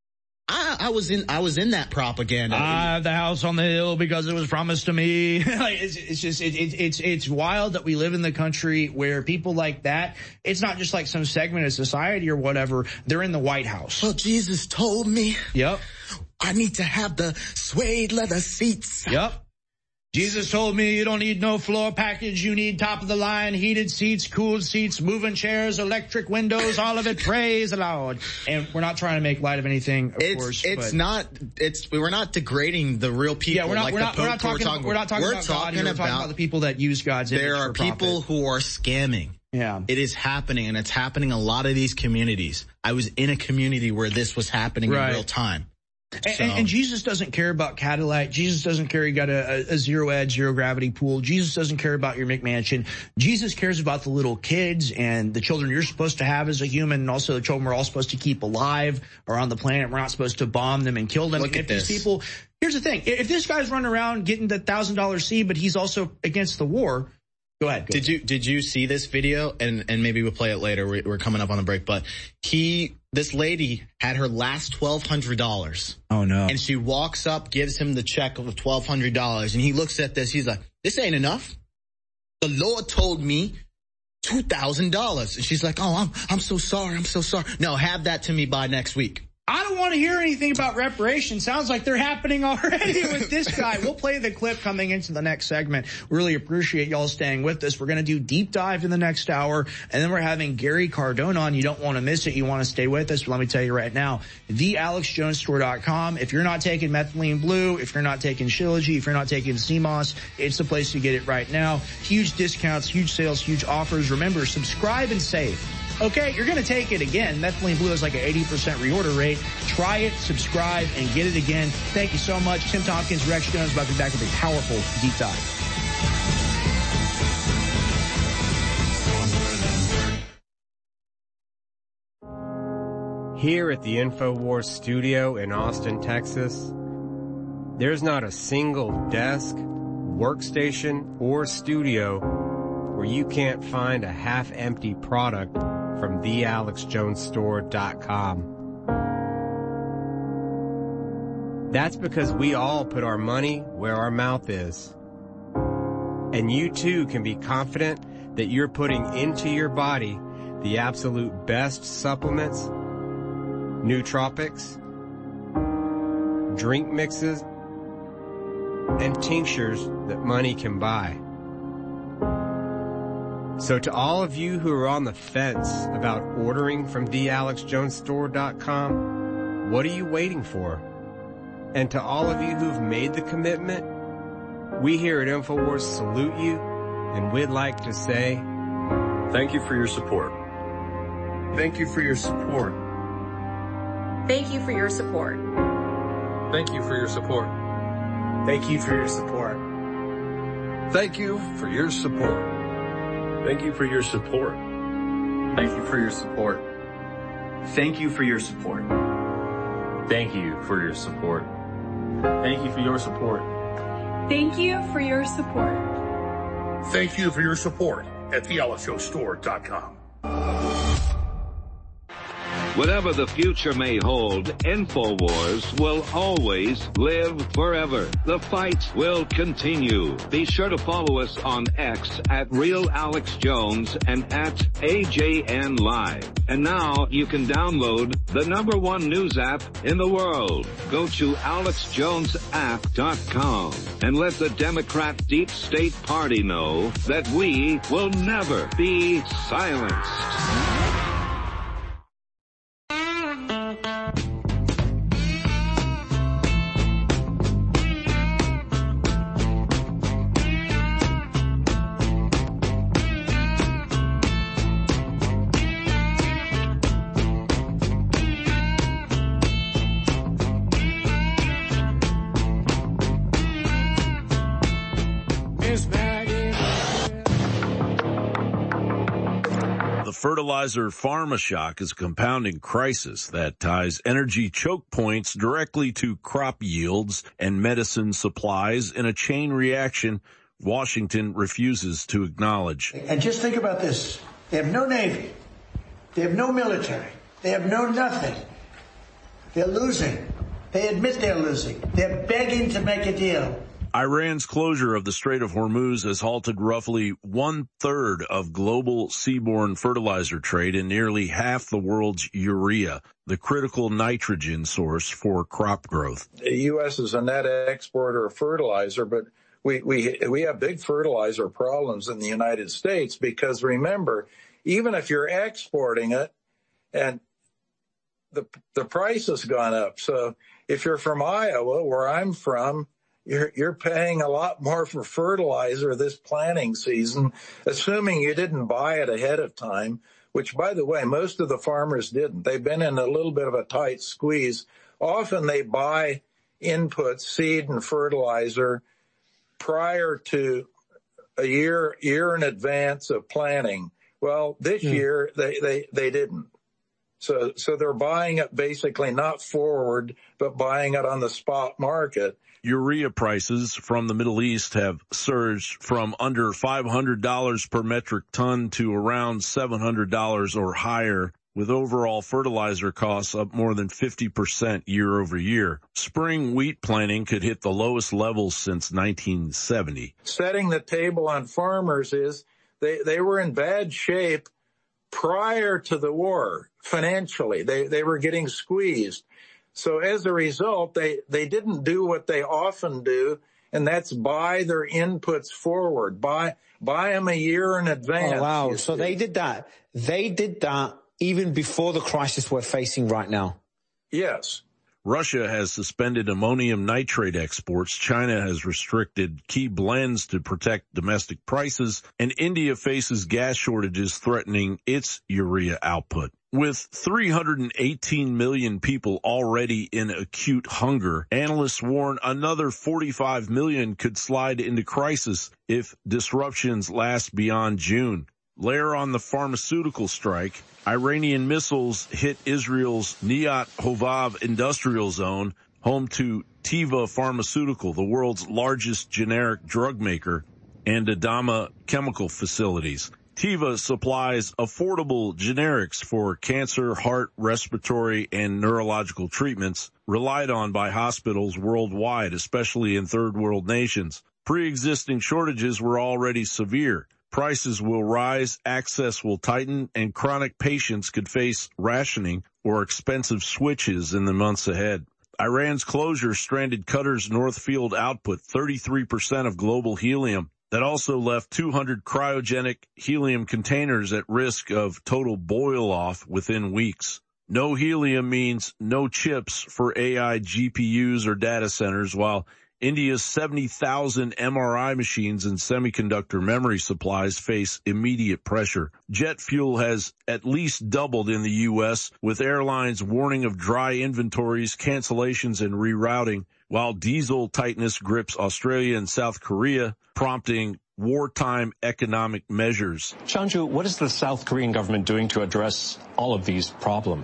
I was in that propaganda. I have the house on the hill because it was promised to me. Like it's wild that we live in the country where people like that, it's not just like some segment of society or whatever. They're in the White House. Well, Jesus told me. Yep. I need to have the suede leather seats. Yep. Jesus told me you don't need no floor package. You need top of the line, heated seats, cooled seats, moving chairs, electric windows, all of it. Praise the Lord. And we're not trying to make light of anything, of course. We're not degrading the real people. Yeah, we're not talking about God. We're talking about the people that use God's image. There are people who are scamming. Yeah. It is happening, and it's happening in a lot of these communities. I was in a community where this was happening in real time. And Jesus doesn't care about Cadillac. Jesus doesn't care you got a zero edge, zero gravity pool. Jesus doesn't care about your McMansion. Jesus cares about the little kids and the children you're supposed to have as a human, and also the children we're all supposed to keep alive or on the planet. We're not supposed to bomb them and kill them. Look at this. These people, here's the thing. If this guy's running around getting the $1,000 seed, but he's also against the war, go ahead. Did you see this video? And maybe we'll play it later. We're coming up on the break, but this lady had her last $1,200. Oh no. And she walks up, gives him the check of $1,200, and he looks at this. He's like, this ain't enough. The Lord told me $2,000. And she's like, oh, I'm so sorry. I'm so sorry. No, have that to me by next week. I don't want to hear anything about reparations. Sounds like they're happening already with this guy. We'll play the clip coming into the next segment. Really appreciate y'all staying with us. We're going to do deep dive in the next hour, and then we're having Gary Cardone on. You don't want to miss it. You want to stay with us. But let me tell you right now, thealexjonesstore.com. If you're not taking methylene blue, if you're not taking Shilajit, if you're not taking CMOS, it's the place to get it right now. Huge discounts, huge sales, huge offers. Remember, subscribe and save. Okay, you're going to take it again. Methylene Blue is like an 80% reorder rate. Try it, subscribe, and get it again. Thank you so much. Tim Tompkins, Rex Jones, about to be back with a powerful deep dive. Here at the InfoWars studio in Austin, Texas, there's not a single desk, workstation, or studio where you can't find a half-empty product from thealexjonesstore.com. That's because we all put our money where our mouth is. And you too can be confident that you're putting into your body the absolute best supplements, nootropics, drink mixes, and tinctures that money can buy. So to all of you who are on the fence about ordering from thealexjonesstore.com, what are you waiting for? And to all of you who've made the commitment, we here at InfoWars salute you, and we'd like to say, thank you for your support. Thank you for your support. Thank you for your support. Thank you for your support. Thank you for your support. Thank you for your support. Thank you for your support. Thank you for your support. Thank you for your support. Thank you for your support. Thank you for your support. Thank you for your support. Thank you for your support at theellisshowstore.com. Whatever the future may hold, InfoWars will always live forever. The fight will continue. Be sure to follow us on X at RealAlexJones and at AJN Live. And now you can download the #1 news app in the world. Go to AlexJonesApp.com and let the Democrat Deep State Party know that we will never be silenced. Fertilizer pharma shock is a compounding crisis that ties energy choke points directly to crop yields and medicine supplies in a chain reaction Washington refuses to acknowledge. And just think about this. They have no Navy. They have no military. They have no nothing. They're losing. They admit they're losing. They're begging to make a deal. Iran's closure of the Strait of Hormuz has halted roughly 1/3 of global seaborne fertilizer trade and nearly half the world's urea, the critical nitrogen source for crop growth. The U.S. is a net exporter of fertilizer, but we have big fertilizer problems in the United States because remember, even if you're exporting it and the price has gone up. So if you're from Iowa, where I'm from, you're paying a lot more for fertilizer this planting season, assuming you didn't buy it ahead of time, which, by the way, most of the farmers didn't. They've been in a little bit of a tight squeeze. Often they buy inputs, seed and fertilizer, prior to a year in advance of planting. Well, this year they didn't. So they're buying it basically not forward, but buying it on the spot market. Urea prices from the Middle East have surged from under $500 per metric ton to around $700 or higher, with overall fertilizer costs up more than 50% year over year. Spring wheat planting could hit the lowest levels since 1970. Setting the table on farmers is they were in bad shape prior to the war financially. They were getting squeezed. So as a result, they didn't do what they often do, and that's buy their inputs forward, buy them a year in advance. Oh, wow. So they did that. They did that even before the crisis we're facing right now. Yes. Russia has suspended ammonium nitrate exports. China has restricted key blends to protect domestic prices, and India faces gas shortages threatening its urea output. With 318 million people already in acute hunger, analysts warn another 45 million could slide into crisis if disruptions last beyond June. Layer on the pharmaceutical strike. Iranian missiles hit Israel's Niyat Hovav industrial zone, home to Teva Pharmaceutical, the world's largest generic drug maker, and Adama chemical facilities. Teva supplies affordable generics for cancer, heart, respiratory, and neurological treatments relied on by hospitals worldwide, especially in third world nations. Pre-existing shortages were already severe. Prices will rise, access will tighten, and chronic patients could face rationing or expensive switches in the months ahead. Iran's closure stranded Qatar's North Field output, 33% of global helium. That also left 200 cryogenic helium containers at risk of total boil-off within weeks. No helium means no chips for AI GPUs or data centers, while India's 70,000 MRI machines and semiconductor memory supplies face immediate pressure. Jet fuel has at least doubled in the U.S., with airlines warning of dry inventories, cancellations, and rerouting, while diesel tightness grips Australia and South Korea, prompting wartime economic measures. Chanju, what is the South Korean government doing to address all of these problems?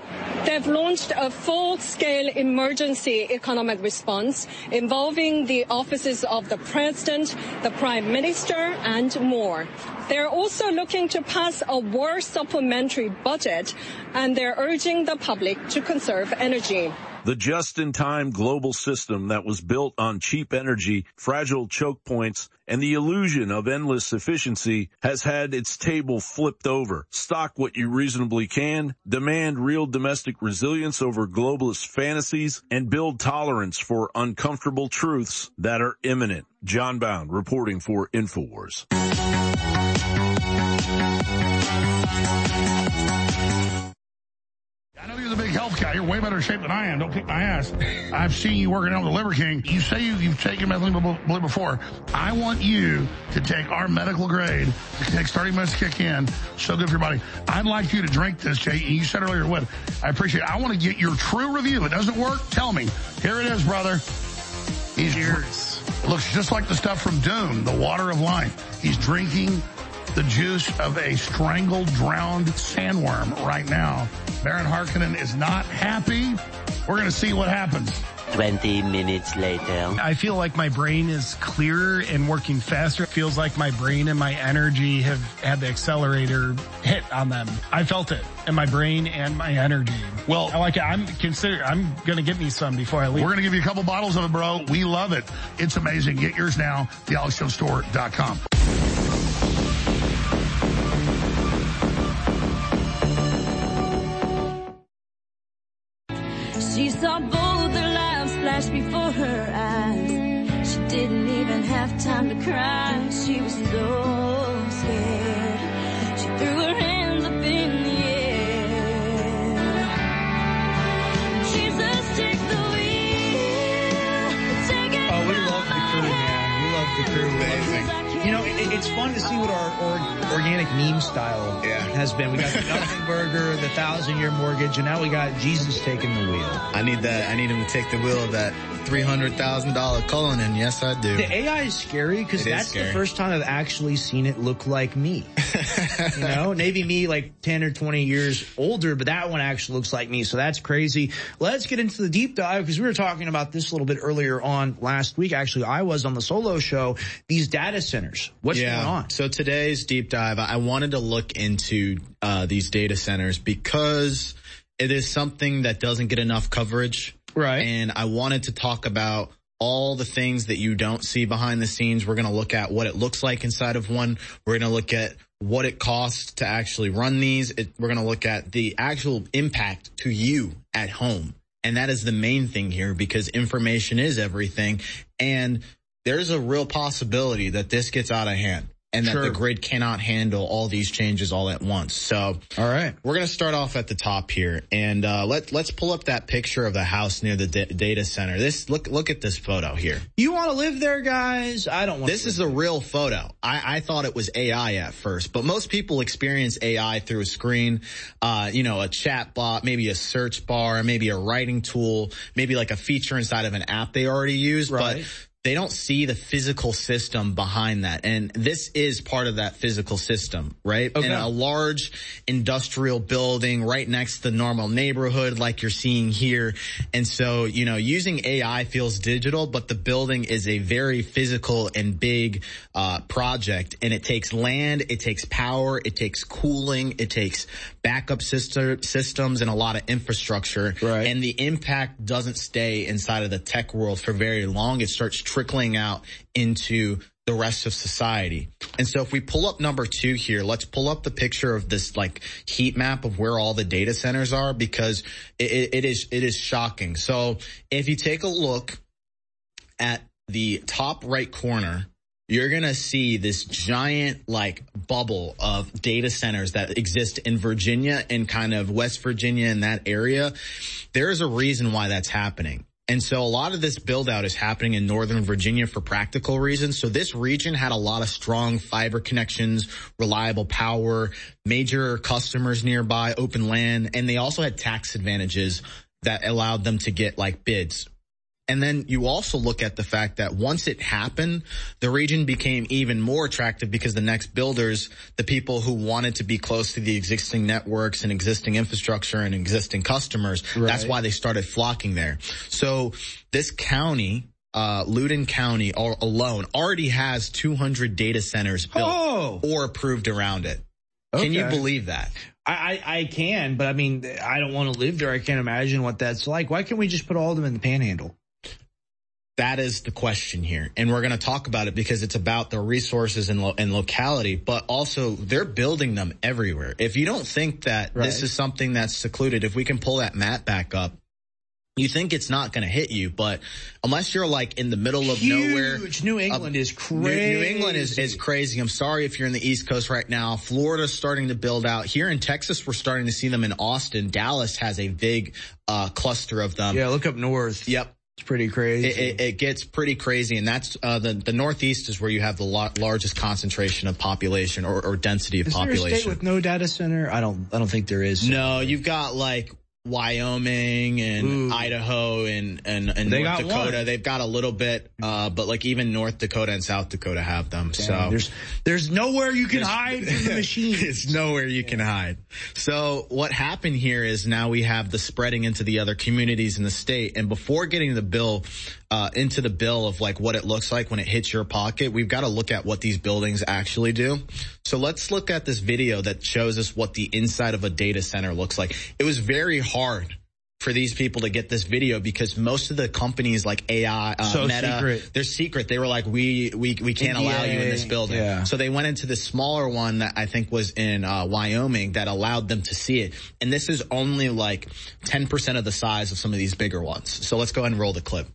They've launched a full-scale emergency economic response involving the offices of the president, the prime minister, and more. They're also looking to pass a war supplementary budget, and they're urging the public to conserve energy. The just-in-time global system that was built on cheap energy, fragile choke points, and the illusion of endless efficiency has had its table flipped over. Stock what you reasonably can, demand real domestic resilience over globalist fantasies, and build tolerance for uncomfortable truths that are imminent. John Bound reporting for InfoWars. I know you're the big health guy. You're way better shape than I am. Don't kick my ass. I've seen you working out with the Liver King. You say you've taken methylene before. I want you to take our medical grade. It takes 30 minutes to kick in. So good for your body. I'd like you to drink this, Jay. You said earlier it would. I appreciate it. I want to get your true review. If it doesn't work, tell me. Here it is, brother. Cheers. It looks just like the stuff from Dune, the water of life. He's drinking the juice of a strangled, drowned sandworm right now. Baron Harkonnen is not happy. We're going to see what happens. 20 minutes later. I feel like my brain is clearer and working faster. It feels like my brain and my energy have had the accelerator hit on them. I felt it in my brain and my energy. Well, I like it. I'm going to get me some before I leave. We're going to give you a couple bottles of it, bro. We love it. It's amazing. Get yours now. TheAlexJonesStore.com. She saw both their lives flash before her eyes. She didn't even have time to cry. She was so scared. She threw her hands up in the air. Jesus, take the wheel. Take it. Oh, we love the crew, man. We love the crew. Amazing. You know, it's fun to see what our organic meme style has been. We got the Nothing Burger, the 1,000-Year Mortgage, and now we got Jesus taking the wheel. I need that. I need him to take the wheel of that $300,000 Cullinan. Yes, I do. The AI is scary because that's the first time I've actually seen it look like me. You know, maybe me like 10 or 20 years older, but that one actually looks like me. So that's crazy. Let's get into the deep dive because we were talking about this a little bit earlier on last week. Actually, I was on the solo show. These data centers. What's going on? So today's deep dive, I wanted to look into these data centers because it is something that doesn't get enough coverage. Right. And I wanted to talk about all the things that you don't see behind the scenes. We're going to look at what it looks like inside of one. We're going to look at what it costs to actually run these. We're going to look at the actual impact to you at home. And that is the main thing here because information is everything. And there's a real possibility that this gets out of hand and that the grid cannot handle all these changes all at once. So, all right, we're going to start off at the top here, and let's pull up that picture of the house near the data center. Look at this photo here. You want to live there, guys? I don't want. This is a real photo. I thought it was AI at first, but most people experience AI through a screen, a chat bot, maybe a search bar, maybe a writing tool, maybe like a feature inside of an app they already use, but they don't see the physical system behind that. And this is part of that physical system, right? Okay. In a large industrial building right next to the normal neighborhood like you're seeing here. And so, using AI feels digital, but the building is a very physical and big project. And it takes land, it takes power, it takes cooling, it takes backup systems and a lot of infrastructure. Right. And the impact doesn't stay inside of the tech world for very long. It starts trickling out into the rest of society. And so if we pull up number 2 here, let's pull up the picture of this like heat map of where all the data centers are because it is shocking. So if you take a look at the top right corner, you're going to see this giant like bubble of data centers that exist in Virginia and kind of West Virginia in that area. There is a reason why that's happening. And so a lot of this build out is happening in Northern Virginia for practical reasons. So this region had a lot of strong fiber connections, reliable power, major customers nearby, open land, and they also had tax advantages that allowed them to get like bids. And then you also look at the fact that once it happened, the region became even more attractive because the next builders, the people who wanted to be close to the existing networks and existing infrastructure and existing customers, that's why they started flocking there. So this county, Loudoun County alone already has 200 data centers built or approved around it. Can you believe that? I can, but I mean, I don't want to live there. I can't imagine what that's like. Why can't we just put all of them in the Panhandle? That is the question here. And we're going to talk about it because it's about the resources and locality, but also they're building them everywhere. If you don't think that this is something that's secluded, if we can pull that map back up, you think it's not going to hit you, but unless you're like in the middle of nowhere. New England is crazy. New England is crazy. I'm sorry if you're in the East Coast right now. Florida's starting to build out. Here in Texas, we're starting to see them in Austin. Dallas has a big cluster of them. Yeah, look up north. Yep. It's pretty crazy. It gets pretty crazy, and that's the Northeast is where you have the largest concentration of population or density of population. Is there a state with no data center? I don't think there is. No, you've got like Wyoming and Idaho and North Dakota. They've got a little bit, but like even North Dakota and South Dakota have them. Damn, so there's nowhere you can hide from the machine. It's nowhere you can hide. So what happened here is now we have the spreading into the other communities in the state. And before getting the bill, into the bill of like what it looks like when it hits your pocket, we've got to look at what these buildings actually do. So let's look at this video that shows us what the inside of a data center looks like. It was very hard for these people to get this video because most of the companies like AI, Meta, they're secret. They were like, we can't allow you in this building. Yeah. So they went into the smaller one that I think was in Wyoming that allowed them to see it. And this is only like 10% of the size of some of these bigger ones. So let's go ahead and roll the clip.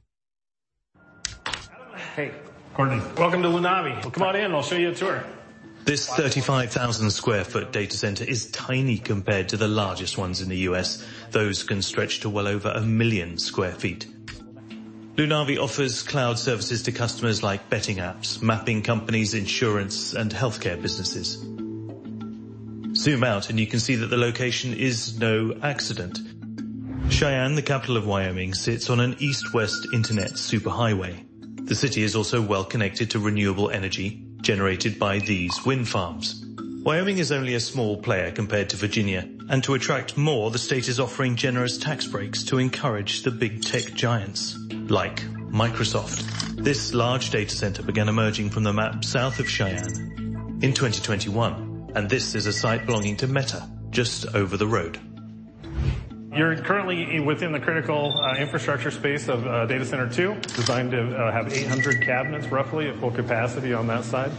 Hey, Courtney. Welcome to Lunavi. Well, come on in. I'll show you a tour. This 35,000 square foot data center is tiny compared to the largest ones in the US. Those can stretch to well over 1 million square feet. Lunavi offers cloud services to customers like betting apps, mapping companies, insurance, and healthcare businesses. Zoom out and you can see that the location is no accident. Cheyenne, the capital of Wyoming, sits on an east-west internet superhighway. The city is also well connected to renewable energy generated by these wind farms. Wyoming is only a small player compared to Virginia, and to attract more, the state is offering generous tax breaks to encourage the big tech giants, like Microsoft. This large data center began emerging from the map south of Cheyenne in 2021, and this is a site belonging to Meta, just over the road. You're currently within the critical infrastructure space of Data Center 2, designed to have 800 cabinets roughly at full capacity on that side.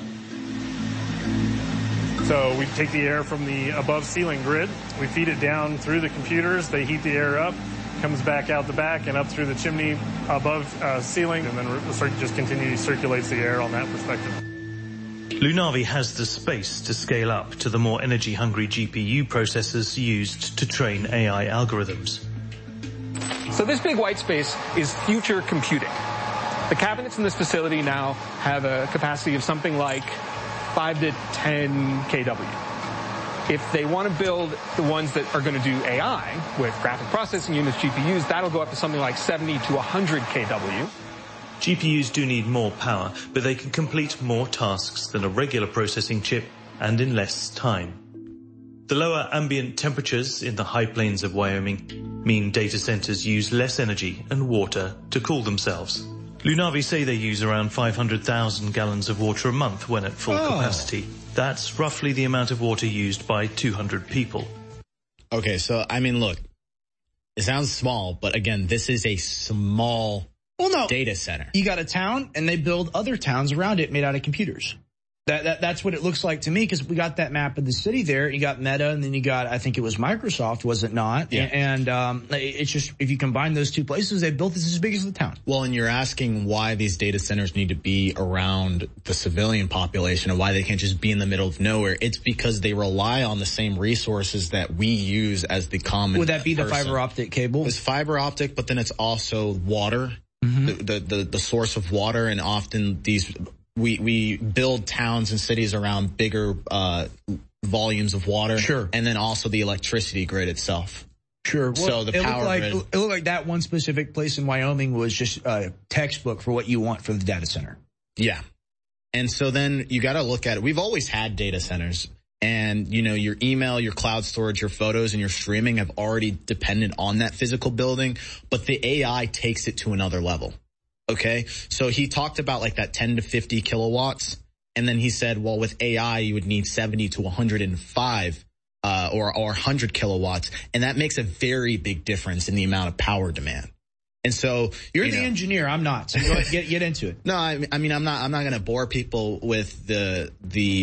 So we take the air from the above ceiling grid, we feed it down through the computers, they heat the air up, comes back out the back and up through the chimney above ceiling, and then just continually circulates the air on that perspective. Lunavi has the space to scale up to the more energy-hungry GPU processors used to train AI algorithms. So this big white space is future computing. The cabinets in this facility now have a capacity of something like 5 to 10 kW. If they want to build the ones that are going to do AI with graphic processing units, GPUs, that'll go up to something like 70 to 100 kW. GPUs do need more power, but they can complete more tasks than a regular processing chip and in less time. The lower ambient temperatures in the high plains of Wyoming mean data centers use less energy and water to cool themselves. Lunavi say they use around 500,000 gallons of water a month when at full capacity. That's roughly the amount of water used by 200 people. Okay, so, I mean, look, it sounds small, but again, this is a small data center. You got a town, and they build other towns around it made out of computers. That's what it looks like to me, because we got that map of the city there. You got Meta, and then you got, I think it was Microsoft, was it not? Yeah. And it's just, if you combine those two places, they built this as big as the town. Well, and you're asking why these data centers need to be around the civilian population and why they can't just be in the middle of nowhere. It's because they rely on the same resources that we use as the common Would that be person. The fiber optic cable? It's fiber optic, but then it's also water, the source of water, and often these... We build towns and cities around bigger volumes of water. Sure. And then also the electricity grid itself. Sure. Well, So the power grid. It looked like that one specific place in Wyoming was just a textbook for what you want for the data center. Yeah. And so then you got to look at it. We've always had data centers, and your email, your cloud storage, your photos, and your streaming have already depended on that physical building, but the AI takes it to another level. Okay. So he talked about like that 10 to 50 kilowatts. And then he said, well, with AI, you would need 70 to 105 or 100 kilowatts. And that makes a very big difference in the amount of power demand. And so you're the engineer. I'm not. So go ahead, get into it. No, I mean, I'm not going to bore people with the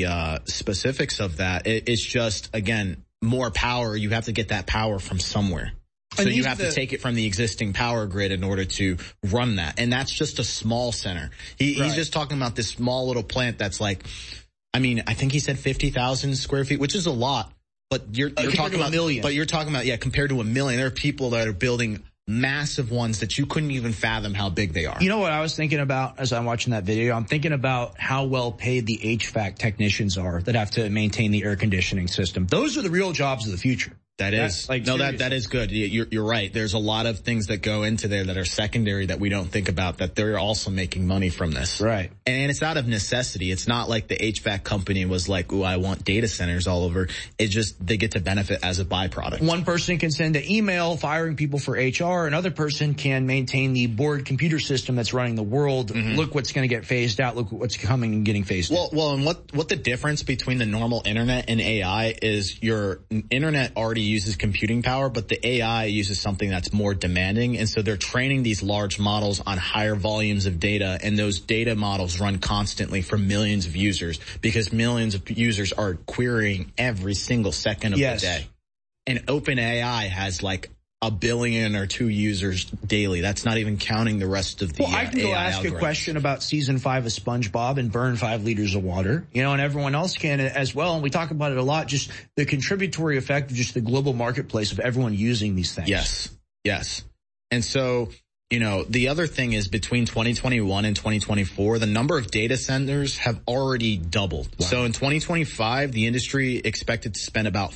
specifics of that. It's just, again, more power. You have to get that power from somewhere. So you have to take it from the existing power grid in order to run that. And that's just a small center. He's just talking about this small little plant that's like, I mean, I think he said 50,000 square feet, which is a lot. But you're talking about a million. But you're talking about, compared to a million, there are people that are building massive ones that you couldn't even fathom how big they are. You know what I was thinking about as I'm watching that video? I'm thinking about how well paid the HVAC technicians are that have to maintain the air conditioning system. Those are the real jobs of the future. That is that is good. You're right. There's a lot of things that go into there that are secondary that we don't think about, that they're also making money from this. Right. And it's out of necessity. It's not like the HVAC company was like, "Ooh, I want data centers all over." It's just they get to benefit as a byproduct. One person can send an email firing people for HR. Another person can maintain the board computer system that's running the world. Mm-hmm. Look what's going to get phased out. Look what's coming and getting phased out. Well, and what the difference between the normal internet and AI is, your internet already uses computing power, but the AI uses something that's more demanding. And so they're training these large models on higher volumes of data, and those data models run constantly for millions of users, because millions of users are querying every single second of the day. And OpenAI has like 1 billion or 2 users daily. That's not even counting the rest of the I can go ask a question about season 5 of SpongeBob and burn 5 liters of water, and everyone else can as well. And we talk about it a lot, just the contributory effect of just the global marketplace of everyone using these things. Yes. And so, the other thing is, between 2021 and 2024, the number of data centers have already doubled. Wow. So in 2025, the industry expected to spend about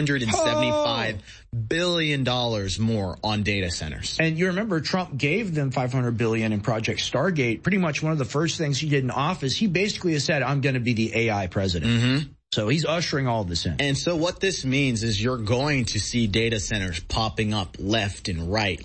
$475 billion more on data centers. And you remember Trump gave them $500 billion in Project Stargate. Pretty much one of the first things he did in office, he basically said, I'm going to be the AI president. Mm-hmm. So he's ushering all this in. And so what this means is you're going to see data centers popping up left and right,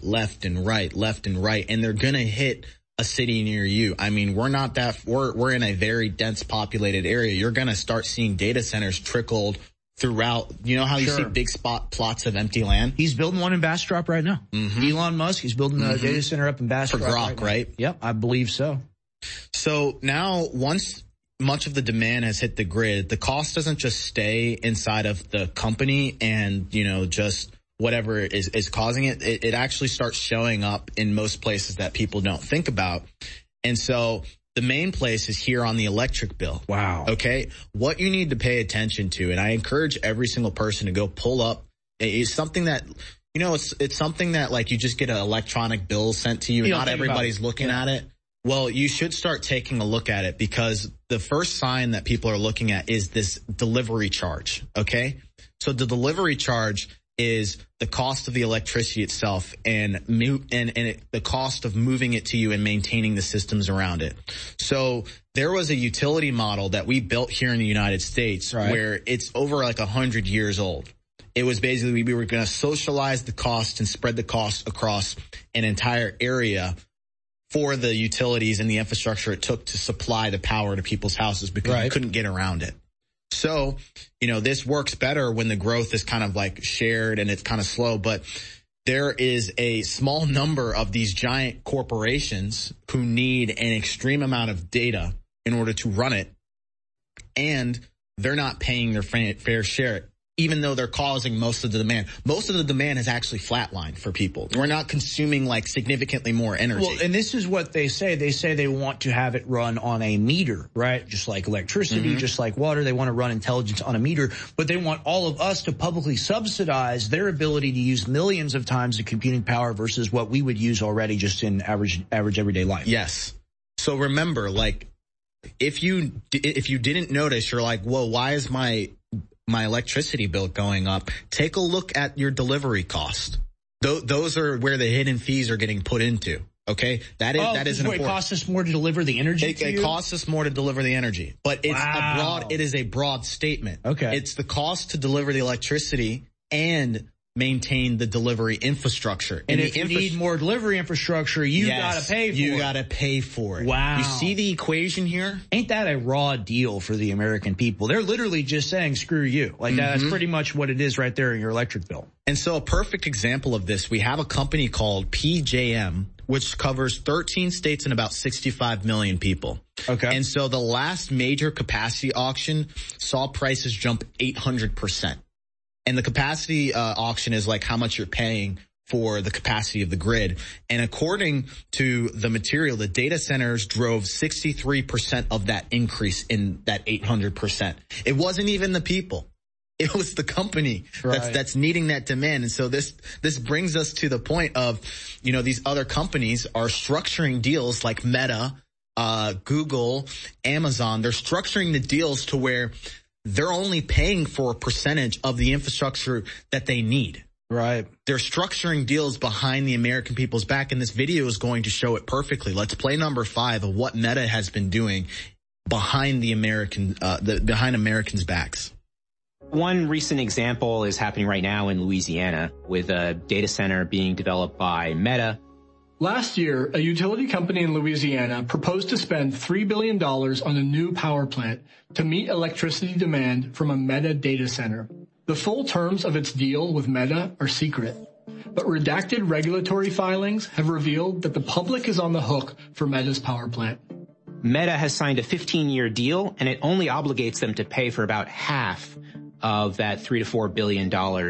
and they're going to hit a city near you. I mean, we're in a very dense populated area. You're going to start seeing data centers trickled throughout. You know how you see big plots of empty land? He's building one in Bastrop right now. Mm-hmm. Elon Musk, he's building a data center up in Bastrop. For Grok, right? Yep, I believe so. So now, once much of the demand has hit the grid, the cost doesn't just stay inside of the company and, just whatever is causing it. It actually starts showing up in most places that people don't think about. And so the main place is here on the electric bill. Wow. Okay. What you need to pay attention to, and I encourage every single person to go pull up, is something that, it's something that like you just get an electronic bill sent to you. Not everybody's looking at it. Well, you should start taking a look at it, because the first sign that people are looking at is this delivery charge, okay? So the delivery charge is the cost of the electricity itself and the cost of moving it to you and maintaining the systems around it. So there was a utility model that we built here in the United States where it's over like 100 years old. It was basically, we were going to socialize the cost and spread the cost across an entire area for the utilities and the infrastructure it took to supply the power to people's houses, because you couldn't get around it. So, this works better when the growth is kind of like shared and it's kind of slow, but there is a small number of these giant corporations who need an extreme amount of data in order to run it, and they're not paying their fair share, even though they're causing most of the demand. Most of the demand has actually flatlined for people. We're not consuming like significantly more energy. Well, and this is what they say. They say they want to have it run on a meter, right? Just like electricity, just like water. They want to run intelligence on a meter, but they want all of us to publicly subsidize their ability to use millions of times the computing power versus what we would use already just in average everyday life. Yes. So remember, like, if you didn't notice, you're like, whoa, why is my my electricity bill going up, take a look at your delivery cost. Those are where the hidden fees are getting put into. Okay, that is important. It costs us more to deliver the energy. It costs us more to deliver the energy, but it's It is a broad statement. Okay, it's the cost to deliver the electricity and maintain the delivery infrastructure. And if you need more delivery infrastructure, you gotta pay for it. You gotta pay for it. Wow. You see the equation here? Ain't that a raw deal for the American people? They're literally just saying, screw you. Like that's pretty much what it is right there in your electric bill. And so a perfect example of this, we have a company called PJM, which covers 13 states and about 65 million people. Okay. And so the last major capacity auction saw prices jump 800%. And the capacity auction is like how much you're paying for the capacity of the grid. And according to the material, the data centers drove 63% of that increase in that 800%. It wasn't even the people. It was the company that's needing that demand. And so this brings us to the point of, these other companies are structuring deals like Meta, Google, Amazon. They're structuring the deals to where they're only paying for a percentage of the infrastructure that they need. Right. They're structuring deals behind the American people's back, and this video is going to show it perfectly. Let's play number 5 of what Meta has been doing behind behind Americans' backs. One recent example is happening right now in Louisiana with a data center being developed by Meta. Last year, a utility company in Louisiana proposed to spend $3 billion on a new power plant to meet electricity demand from a Meta data center. The full terms of its deal with Meta are secret, but redacted regulatory filings have revealed that the public is on the hook for Meta's power plant. Meta has signed a 15-year deal, and it only obligates them to pay for about half of that $3 to $4 billion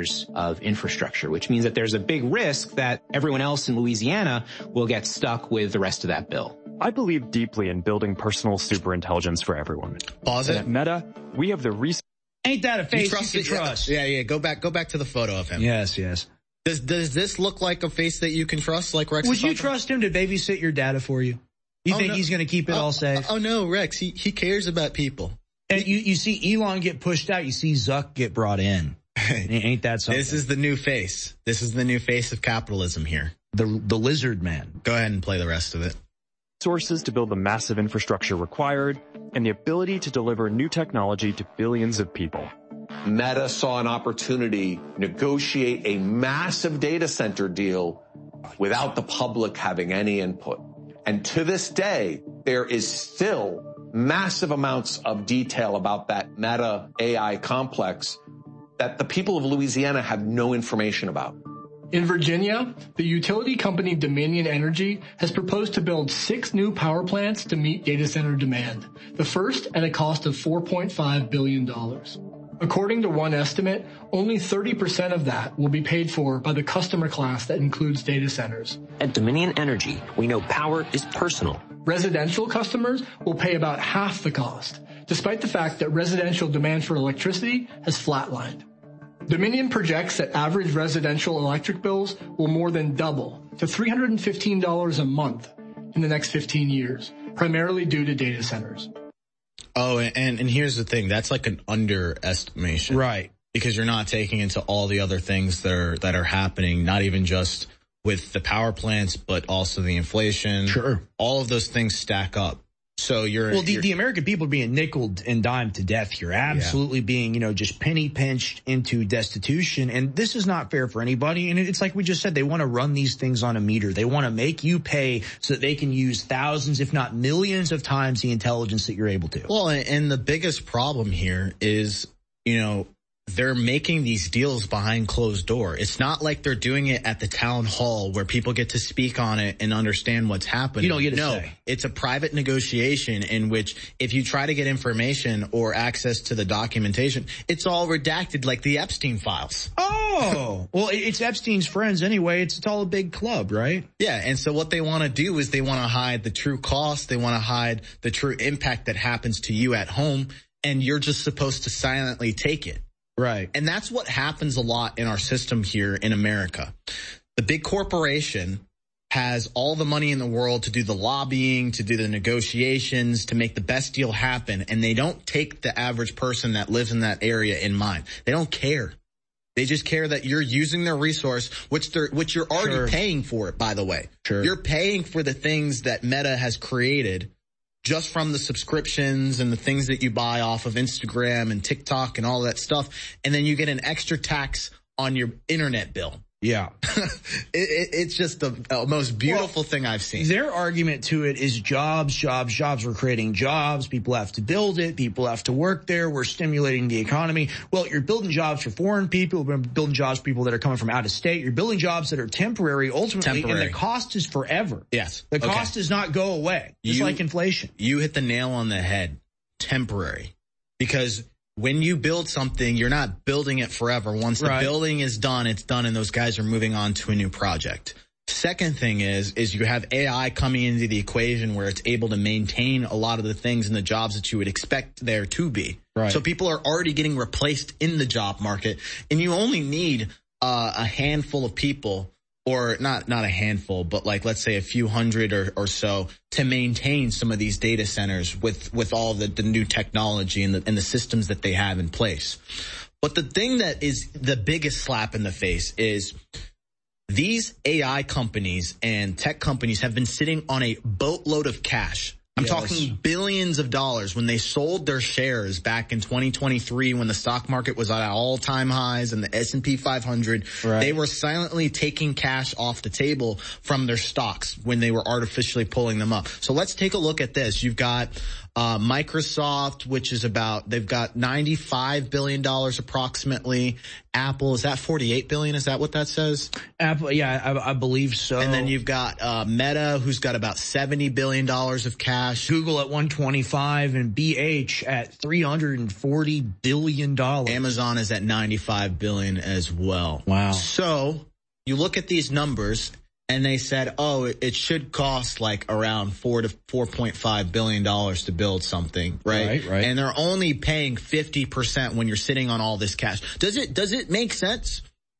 of infrastructure, which means that there's a big risk that everyone else in Louisiana will get stuck with the rest of that bill. I believe deeply in building personal superintelligence for everyone. Pause it. At Meta, we have the resources. Ain't that a face you can trust? Yeah. Go back to the photo of him. Yes. Does this look like a face that you can trust, like Rex? Would you trust him to babysit your data for you? You think he's going to keep it all safe? Oh no, Rex. He cares about people. And you see Elon get pushed out. You see Zuck get brought in. Ain't that something? This is the new face. This is the new face of capitalism here. The lizard man. Go ahead and play the rest of it. Sources to build the massive infrastructure required and the ability to deliver new technology to billions of people. Meta saw an opportunity to negotiate a massive data center deal without the public having any input. And to this day, there is still massive amounts of detail about that Meta AI complex that the people of Louisiana have no information about. In Virginia, the utility company Dominion Energy has proposed to build 6 new power plants to meet data center demand, the first at a cost of $4.5 billion. According to one estimate, only 30% of that will be paid for by the customer class that includes data centers. At Dominion Energy, we know power is personal. Residential customers will pay about half the cost, despite the fact that residential demand for electricity has flatlined. Dominion projects that average residential electric bills will more than double to $315 a month in the next 15 years, primarily due to data centers. Oh, and here's the thing. That's like an underestimation. Right. Because you're not taking into all the other things that are happening, not even just with the power plants, but also the inflation. Sure. All of those things stack up. So the American people are being nickeled and dimed to death here. Absolutely being, just penny pinched into destitution. And this is not fair for anybody. And it's like we just said, they want to run these things on a meter. They want to make you pay so that they can use thousands, if not millions of times the intelligence that you're able to. Well, and the biggest problem here is, they're making these deals behind closed door. It's not like they're doing it at the town hall where people get to speak on it and understand what's happening. You don't get to say. It's a private negotiation in which if you try to get information or access to the documentation, it's all redacted like the Epstein files. Oh, well, it's Epstein's friends anyway. It's all a big club, right? Yeah. And so what they want to do is they want to hide the true cost. They want to hide the true impact that happens to you at home. And you're just supposed to silently take it. Right. And that's what happens a lot in our system here in America. The big corporation has all the money in the world to do the lobbying, to do the negotiations, to make the best deal happen. And they don't take the average person that lives in that area in mind. They don't care. They just care that you're using their resource, which you're already paying for it, by the way. Sure. You're paying for the things that Meta has created just from the subscriptions and the things that you buy off of Instagram and TikTok and all that stuff. And then you get an extra tax on your internet bill. Yeah. It's just the most beautiful thing I've seen. Their argument to it is jobs. We're creating jobs. People have to build it. People have to work there. We're stimulating the economy. Well, you're building jobs for foreign people. We're building jobs for people that are coming from out of state. You're building jobs that are temporary, ultimately, and the cost is forever. Yes. The cost does not go away. It's like inflation. You hit the nail on the head. Temporary. Because when you build something, you're not building it forever. Once the building is done, it's done, and those guys are moving on to a new project. Second thing is you have AI coming into the equation where it's able to maintain a lot of the things and the jobs that you would expect there to be. Right. So people are already getting replaced in the job market, and you only need a handful of people, or not a handful, but like, let's say a few hundred or so, to maintain some of these data centers with all the new technology and the systems that they have in place. But the thing that is the biggest slap in the face is these AI companies and tech companies have been sitting on a boatload of cash. I'm talking billions of dollars when they sold their shares back in 2023 when the stock market was at all-time highs and the S&P 500. Right. They were silently taking cash off the table from their stocks when they were artificially pulling them up. So let's take a look at this. You've got Microsoft, which is they've got $95 billion approximately. Apple, is that $48 billion? Is that what that says? Apple, yeah, I believe so. And then you've got Meta, who's got about $70 billion of cash. Google at 125 and BH at $340 billion. Amazon is at $95 billion as well. Wow. So you look at these numbers, and they said, it should cost like around $4 to $4.5 billion to build something, right? Right. And they're only paying 50% when you're sitting on all this cash. Does it make sense?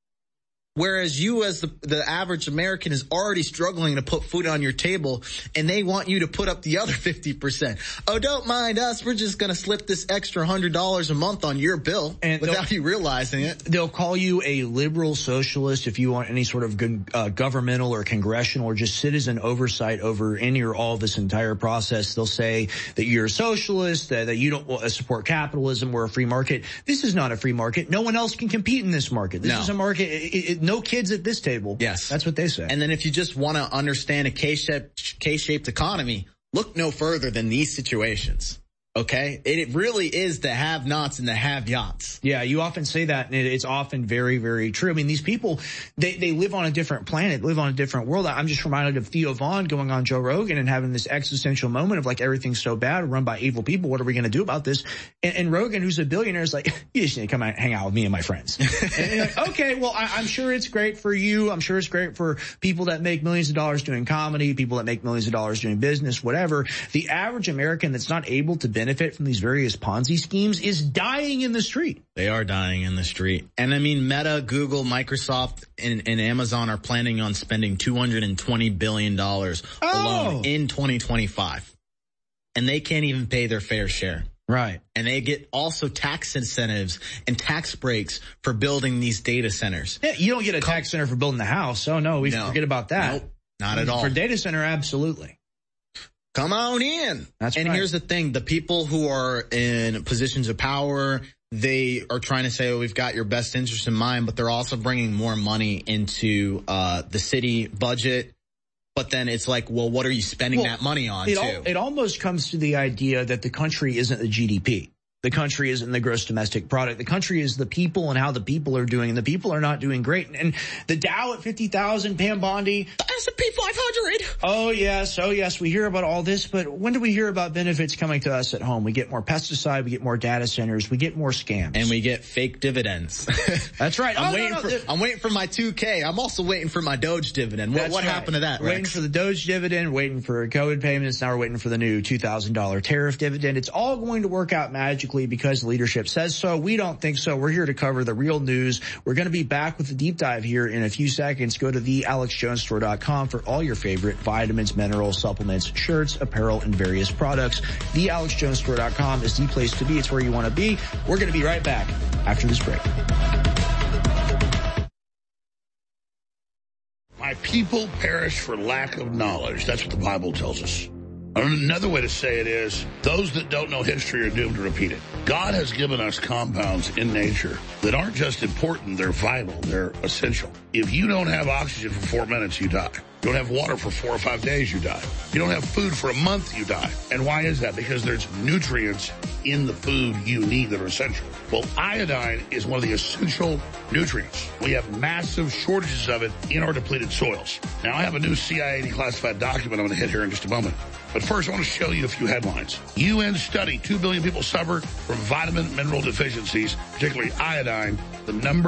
Whereas you as the average American is already struggling to put food on your table, and they want you to put up the other 50%. Oh, don't mind us. We're just going to slip this extra $100 a month on your bill without you realizing it. They'll call you a liberal socialist if you want any sort of governmental or congressional or just citizen oversight over any or all of this entire process. They'll say that you're a socialist, that you don't support capitalism. We're a free market. This is not a free market. No one else can compete in this market. This is a market. No kids at this table. Yes. That's what they say. And then if you just want to understand a K-shaped economy, look no further than these situations. Okay? It really is the have-nots and the have-yachts. Yeah, you often say that, and it's often very, very true. I mean, these people, they live on a different planet, live on a different world. I'm just reminded of Theo Vaughn going on Joe Rogan and having this existential moment of like, everything's so bad, run by evil people. What are we going to do about this? And Rogan, who's a billionaire, is like, you just need to come out and hang out with me and my friends. And you're like, okay, well, I'm sure it's great for you. I'm sure it's great for people that make millions of dollars doing comedy, people that make millions of dollars doing business, whatever. The average American that's not able to benefit from these various Ponzi schemes is dying in the street. They are dying in the street. And I mean, Meta, Google, Microsoft, and Amazon are planning on spending $220 billion alone in 2025. And they can't even pay their fair share. Right. And they get also tax incentives and tax breaks for building these data centers. Yeah, you don't get a tax center for building the house. Oh, no, forget about that. Nope, not at all. For data center, absolutely. Come on in. That's right. And here's the thing. The people who are in positions of power, they are trying to say, we've got your best interest in mind, but they're also bringing more money into the city budget. But then it's like, well, what are you spending that money on, It almost comes to the idea that the country isn't the GDP. The country isn't the gross domestic product. The country is the people and how the people are doing, and the people are not doing great. And the Dow at 50,000, Pam Bondi. The S&P 500. Oh, yes. We hear about all this, but when do we hear about benefits coming to us at home? We get more pesticide, we get more data centers, we get more scams. And we get fake dividends. That's right. I'm waiting for my 2K. I'm also waiting for my Doge dividend. What happened to that, Rex? Waiting for the Doge dividend, waiting for COVID payments. Now we're waiting for the new $2,000 tariff dividend. It's all going to work out magically weekly because the leadership says so. We don't think so. We're here to cover the real news. We're going to be back with a deep dive here in a few seconds. Go to thealexjonesstore.com for all your favorite vitamins, minerals, supplements, shirts, apparel, and various products. Thealexjonesstore.com is the place to be. It's where you want to be. We're going to be right back after this break. My people perish for lack of knowledge. That's what the Bible tells us. Another way to say it is, those that don't know history are doomed to repeat it. God has given us compounds in nature that aren't just important, they're vital, they're essential. If you don't have oxygen for 4 minutes, you die. You don't have water for 4 or 5 days, you die. You don't have food for a month, you die. And why is that? Because there's nutrients in the food you need that are essential. Well, iodine is one of the essential nutrients. We have massive shortages of it in our depleted soils. Now, I have a new CIA declassified document I'm going to hit here in just a moment. But first, I want to show you a few headlines. UN study, 2 billion people suffer from vitamin mineral deficiencies, particularly iodine, the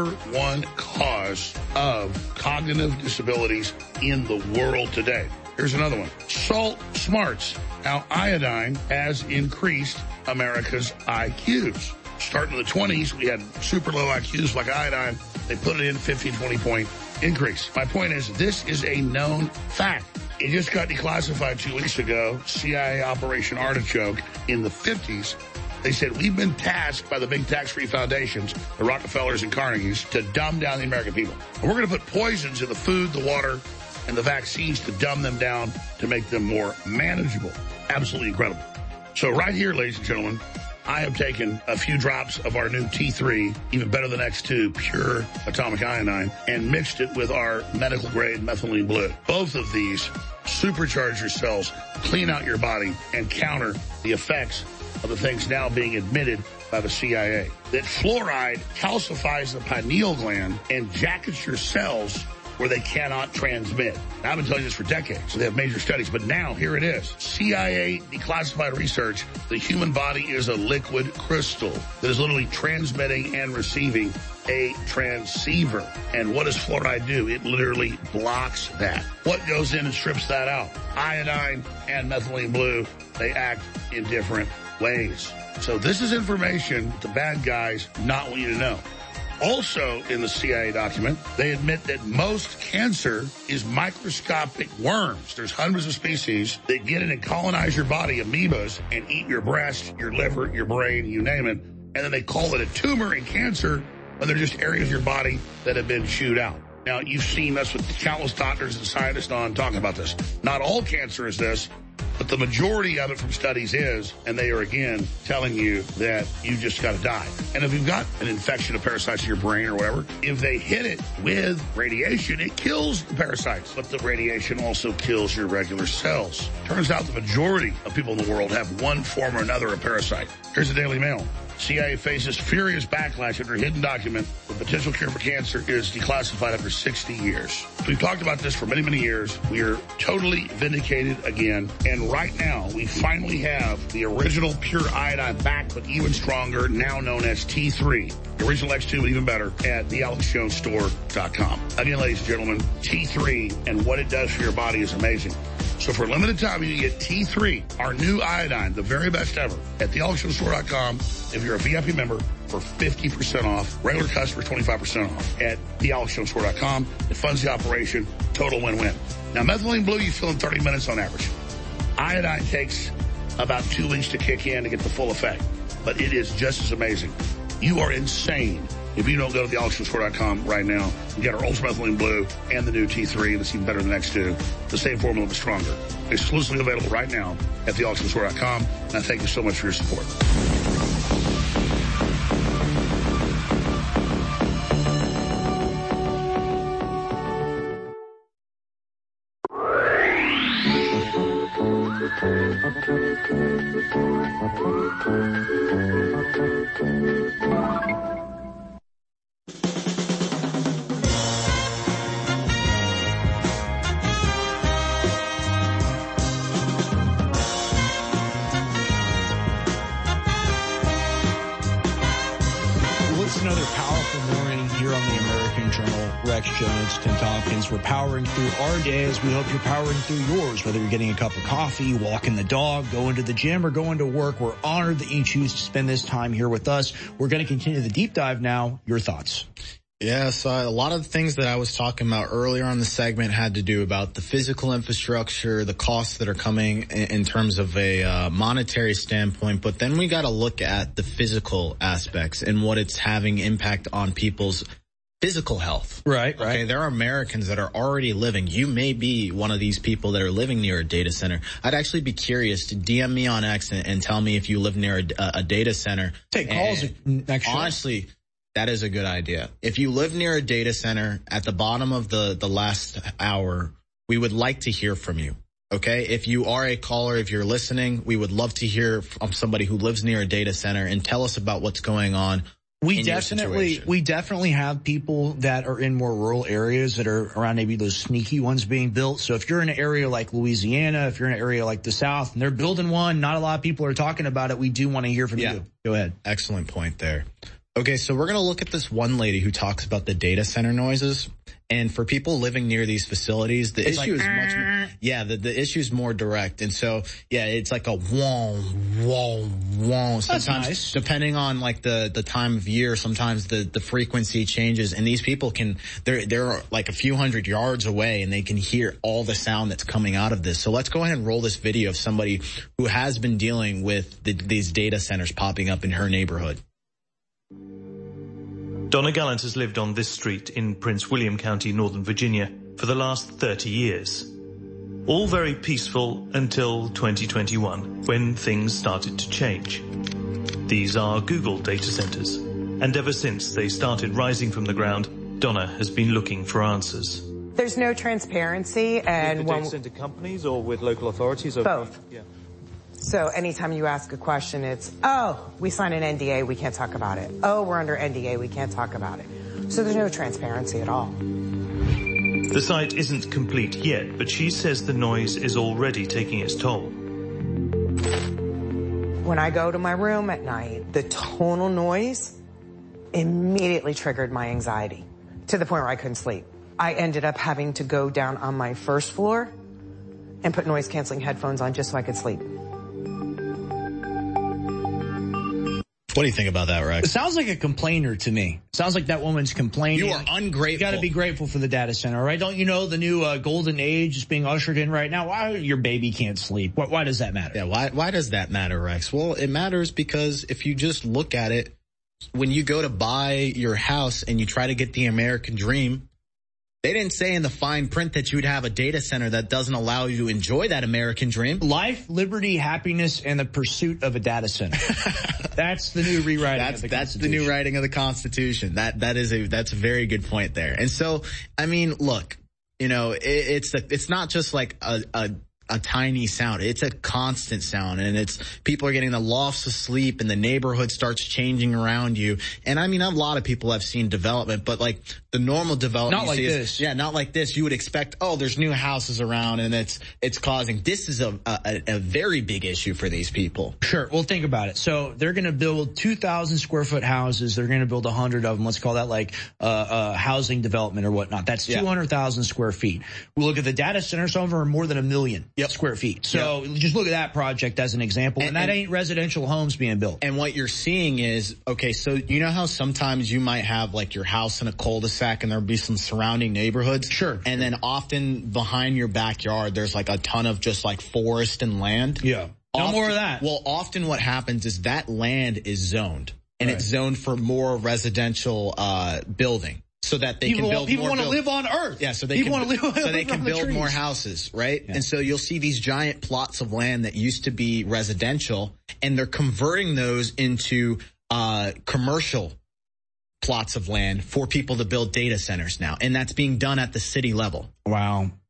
#1 cause of cognitive disabilities in the world today. Here's another one. Salt smarts, how iodine has increased America's IQs. Starting in the 20s, we had super low IQs like iodine. They put it in 15, 20 point increase. My point is, this is a known fact. It just got declassified 2 weeks ago, CIA Operation Artichoke in the 50s. They said, we've been tasked by the big tax-free foundations, the Rockefellers and Carnegies, to dumb down the American people. And we're going to put poisons in the food, the water, and the vaccines to dumb them down to make them more manageable. Absolutely incredible. So right here, ladies and gentlemen, I have taken a few drops of our new T3, even better than X2, pure atomic iodine, and mixed it with our medical-grade methylene blue. Both of these supercharge your cells, clean out your body, and counter the effects of the things now being admitted by the CIA. That fluoride calcifies the pineal gland and jackets your cells where they cannot transmit. Now, I've been telling you this for decades. They have major studies, but now here it is. CIA declassified research. The human body is a liquid crystal that is literally transmitting and receiving a transceiver. And what does fluoride do? It literally blocks that. What goes in and strips that out? Iodine and methylene blue, they act in different ways. So this is information the bad guys not want you to know. Also in the CIA document, they admit that most cancer is microscopic worms. There's hundreds of species that get in and colonize your body, amoebas, and eat your breast, your liver, your brain, you name it. And then they call it a tumor and cancer when they're just areas of your body that have been chewed out. Now, you've seen us with countless doctors and scientists on talking about this. Not all cancer is this, but the majority of it from studies is, and they are again telling you that you just got to die. And if you've got an infection of parasites in your brain or whatever, if they hit it with radiation, it kills the parasites. But the radiation also kills your regular cells. Turns out the majority of people in the world have one form or another of parasite. Here's the Daily Mail. CIA faces furious backlash after a hidden document. The potential cure for cancer is declassified after 60 years. We've talked about this for many, many years. We are totally vindicated again. And right now, we finally have the original pure iodine back, but even stronger, now known as T3. The original X2, but even better, at thealexjonesstore.com. Again, ladies and gentlemen, T3 and what it does for your body is amazing. So for a limited time, you get T3, our new iodine, the very best ever, at thealexjonesstore.com. If you're a VIP member, for 50% off. Regular customers, 25% off at thealexjonesstore.com. It funds the operation. Total win-win. Now, methylene blue, you fill in 30 minutes on average. Iodine takes about 2 weeks to kick in to get the full effect, but it is just as amazing. You are insane if you don't go to thealexjonesstore.com right now and get our Ultra Methylene Blue and the new T3 that's even better than the next two. The same formula, but stronger. Exclusively available right now at thealexjonesstore.com. And I thank you so much for your support. another powerful morning here on the American Journal. Rex Jones, Tim Tompkins. We're powering through our days. We hope you're powering through yours, whether you're getting a cup of coffee, walking the dog, going to the gym, or going to work. We're honored that you choose to spend this time here with us. We're going to continue the deep dive now. Your thoughts? Yeah, so a lot of the things that I was talking about earlier on the segment had to do about the physical infrastructure, the costs that are coming in terms of a monetary standpoint, but then we got to look at the physical aspects and what it's having impact on people's physical health. Right. Okay, there are Americans that are already living. You may be one of these people that are living near a data center. I'd actually be curious to DM me on X and tell me if you live near a data center. Take calls next show. Honestly, that is a good idea. If you live near a data center, at the bottom of the last hour, we would like to hear from you. Okay? If you are a caller, if you're listening, we would love to hear from somebody who lives near a data center and tell us about what's going on. We definitely have people that are in more rural areas that are around maybe those sneaky ones being built. So if you're in an area like Louisiana, if you're in an area like the South and they're building one, not a lot of people are talking about it. We do want to hear from you. Go ahead. Excellent point there. Okay, so we're going to look at this one lady who talks about the data center noises. And for people living near these facilities, the issue is much more, the issue is more direct. And so, it's like a whoa. Sometimes, that's nice. Depending on like the time of year, sometimes the frequency changes. And these people they're like a few hundred yards away and they can hear all the sound that's coming out of this. So let's go ahead and roll this video of somebody who has been dealing with these data centers popping up in her neighborhood. Donna Gallant has lived on this street in Prince William County, Northern Virginia, for the last 30 years. All very peaceful until 2021, when things started to change. These are Google data centers, and ever since they started rising from the ground, Donna has been looking for answers. There's no transparency, and with the data center companies or with local authorities? Or both. Yeah. So anytime you ask a question, it's, oh, we signed an NDA, we can't talk about it. Oh, we're under NDA, we can't talk about it. So there's no transparency at all. The site isn't complete yet, but she says the noise is already taking its toll. When I go to my room at night, the tonal noise immediately triggered my anxiety to the point where I couldn't sleep. I ended up having to go down on my first floor and put noise-canceling headphones on just so I could sleep. What do you think about that, Rex? It sounds like a complainer to me. Sounds like that woman's complaining. You are ungrateful. You got to be grateful for the data center, right? Don't you know the new golden age is being ushered in right now? Why your baby can't sleep? Why does that matter? Yeah, why does that matter, Rex? Well, it matters because if you just look at it, when you go to buy your house and you try to get the American dream, they didn't say in the fine print that you'd have a data center that doesn't allow you to enjoy that American dream. Life, liberty, happiness, and the pursuit of a data center. That's the new rewriting of the Constitution. That's the new writing of the Constitution. That's a very good point there. And so, I mean, look, it's not just like a tiny sound. It's a constant sound, and people are getting the lofts of sleep and the neighborhood starts changing around you. And I mean, a lot of people have seen development, but like the normal development. Not like this. Not like this. You would expect, there's new houses around and it's causing, this is a very big issue for these people. Sure. Well, think about it. So they're going to build 2,000 square foot houses. They're going to build 100 of them. Let's call that like, housing development or whatnot. That's 200,000 square feet. We look at the data center, some of them are more than 1 million. Square feet. So just look at that project as an example. And that ain't residential homes being built. And what you're seeing is, okay, so you know how sometimes you might have like your house in a cul-de-sac and there'll be some surrounding neighborhoods? Sure. And then often behind your backyard, there's like a ton of just like forest and land. Yeah. No more of that. Well, often what happens is that land is zoned and it's zoned for more residential, building. So that they can build more. People want to live on Earth. Yeah, so they can build more houses, right? Yeah. And so you'll see these giant plots of land that used to be residential, and they're converting those into commercial plots of land for people to build data centers now, and that's being done at the city level. Wow.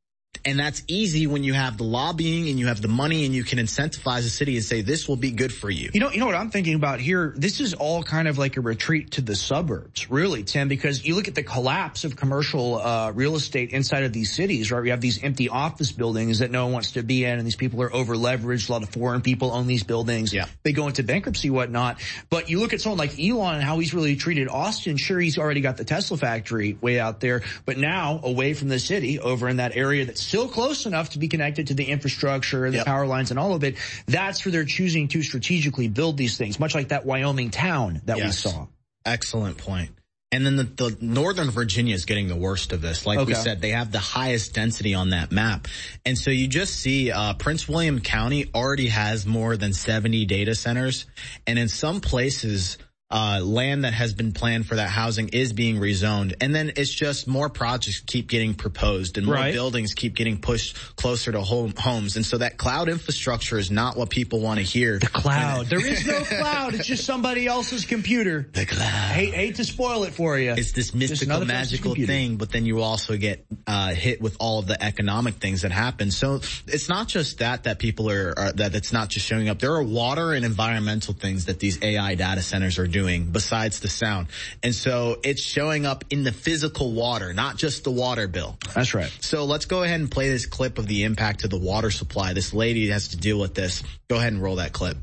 And that's easy when you have the lobbying and you have the money and you can incentivize the city and say, this will be good for you. You know what I'm thinking about here? This is all kind of like a retreat to the suburbs, really, Tim, because you look at the collapse of commercial real estate inside of these cities, right? We have these empty office buildings that no one wants to be in, and these people are over leveraged. A lot of foreign people own these buildings. Yeah. They go into bankruptcy, whatnot. But you look at someone like Elon and how he's really treated Austin. Sure, he's already got the Tesla factory way out there, but now away from the city, over in that area that's still close enough to be connected to the infrastructure and the power lines and all of it. That's where they're choosing to strategically build these things, much like that Wyoming town that we saw. Excellent point. And then the Northern Virginia is getting the worst of this. Like we said, they have the highest density on that map. And so you just see Prince William County already has more than 70 data centers. And in some places, land that has been planned for that housing is being rezoned. And then it's just more projects keep getting proposed and more buildings keep getting pushed closer to homes. And so that cloud infrastructure is not what people want to hear. The cloud. There is no cloud. It's just somebody else's computer. The cloud. Hate to spoil it for you. It's this mystical, magical thing, but then you also get hit with all of the economic things that happen. So it's not just that people that it's not just showing up. There are water and environmental things that these AI data centers are doing besides the sound. And so it's showing up in the physical water, not just the water bill. That's right. So let's go ahead and play this clip of the impact to the water supply. This lady has to deal with this. Go ahead and roll that clip.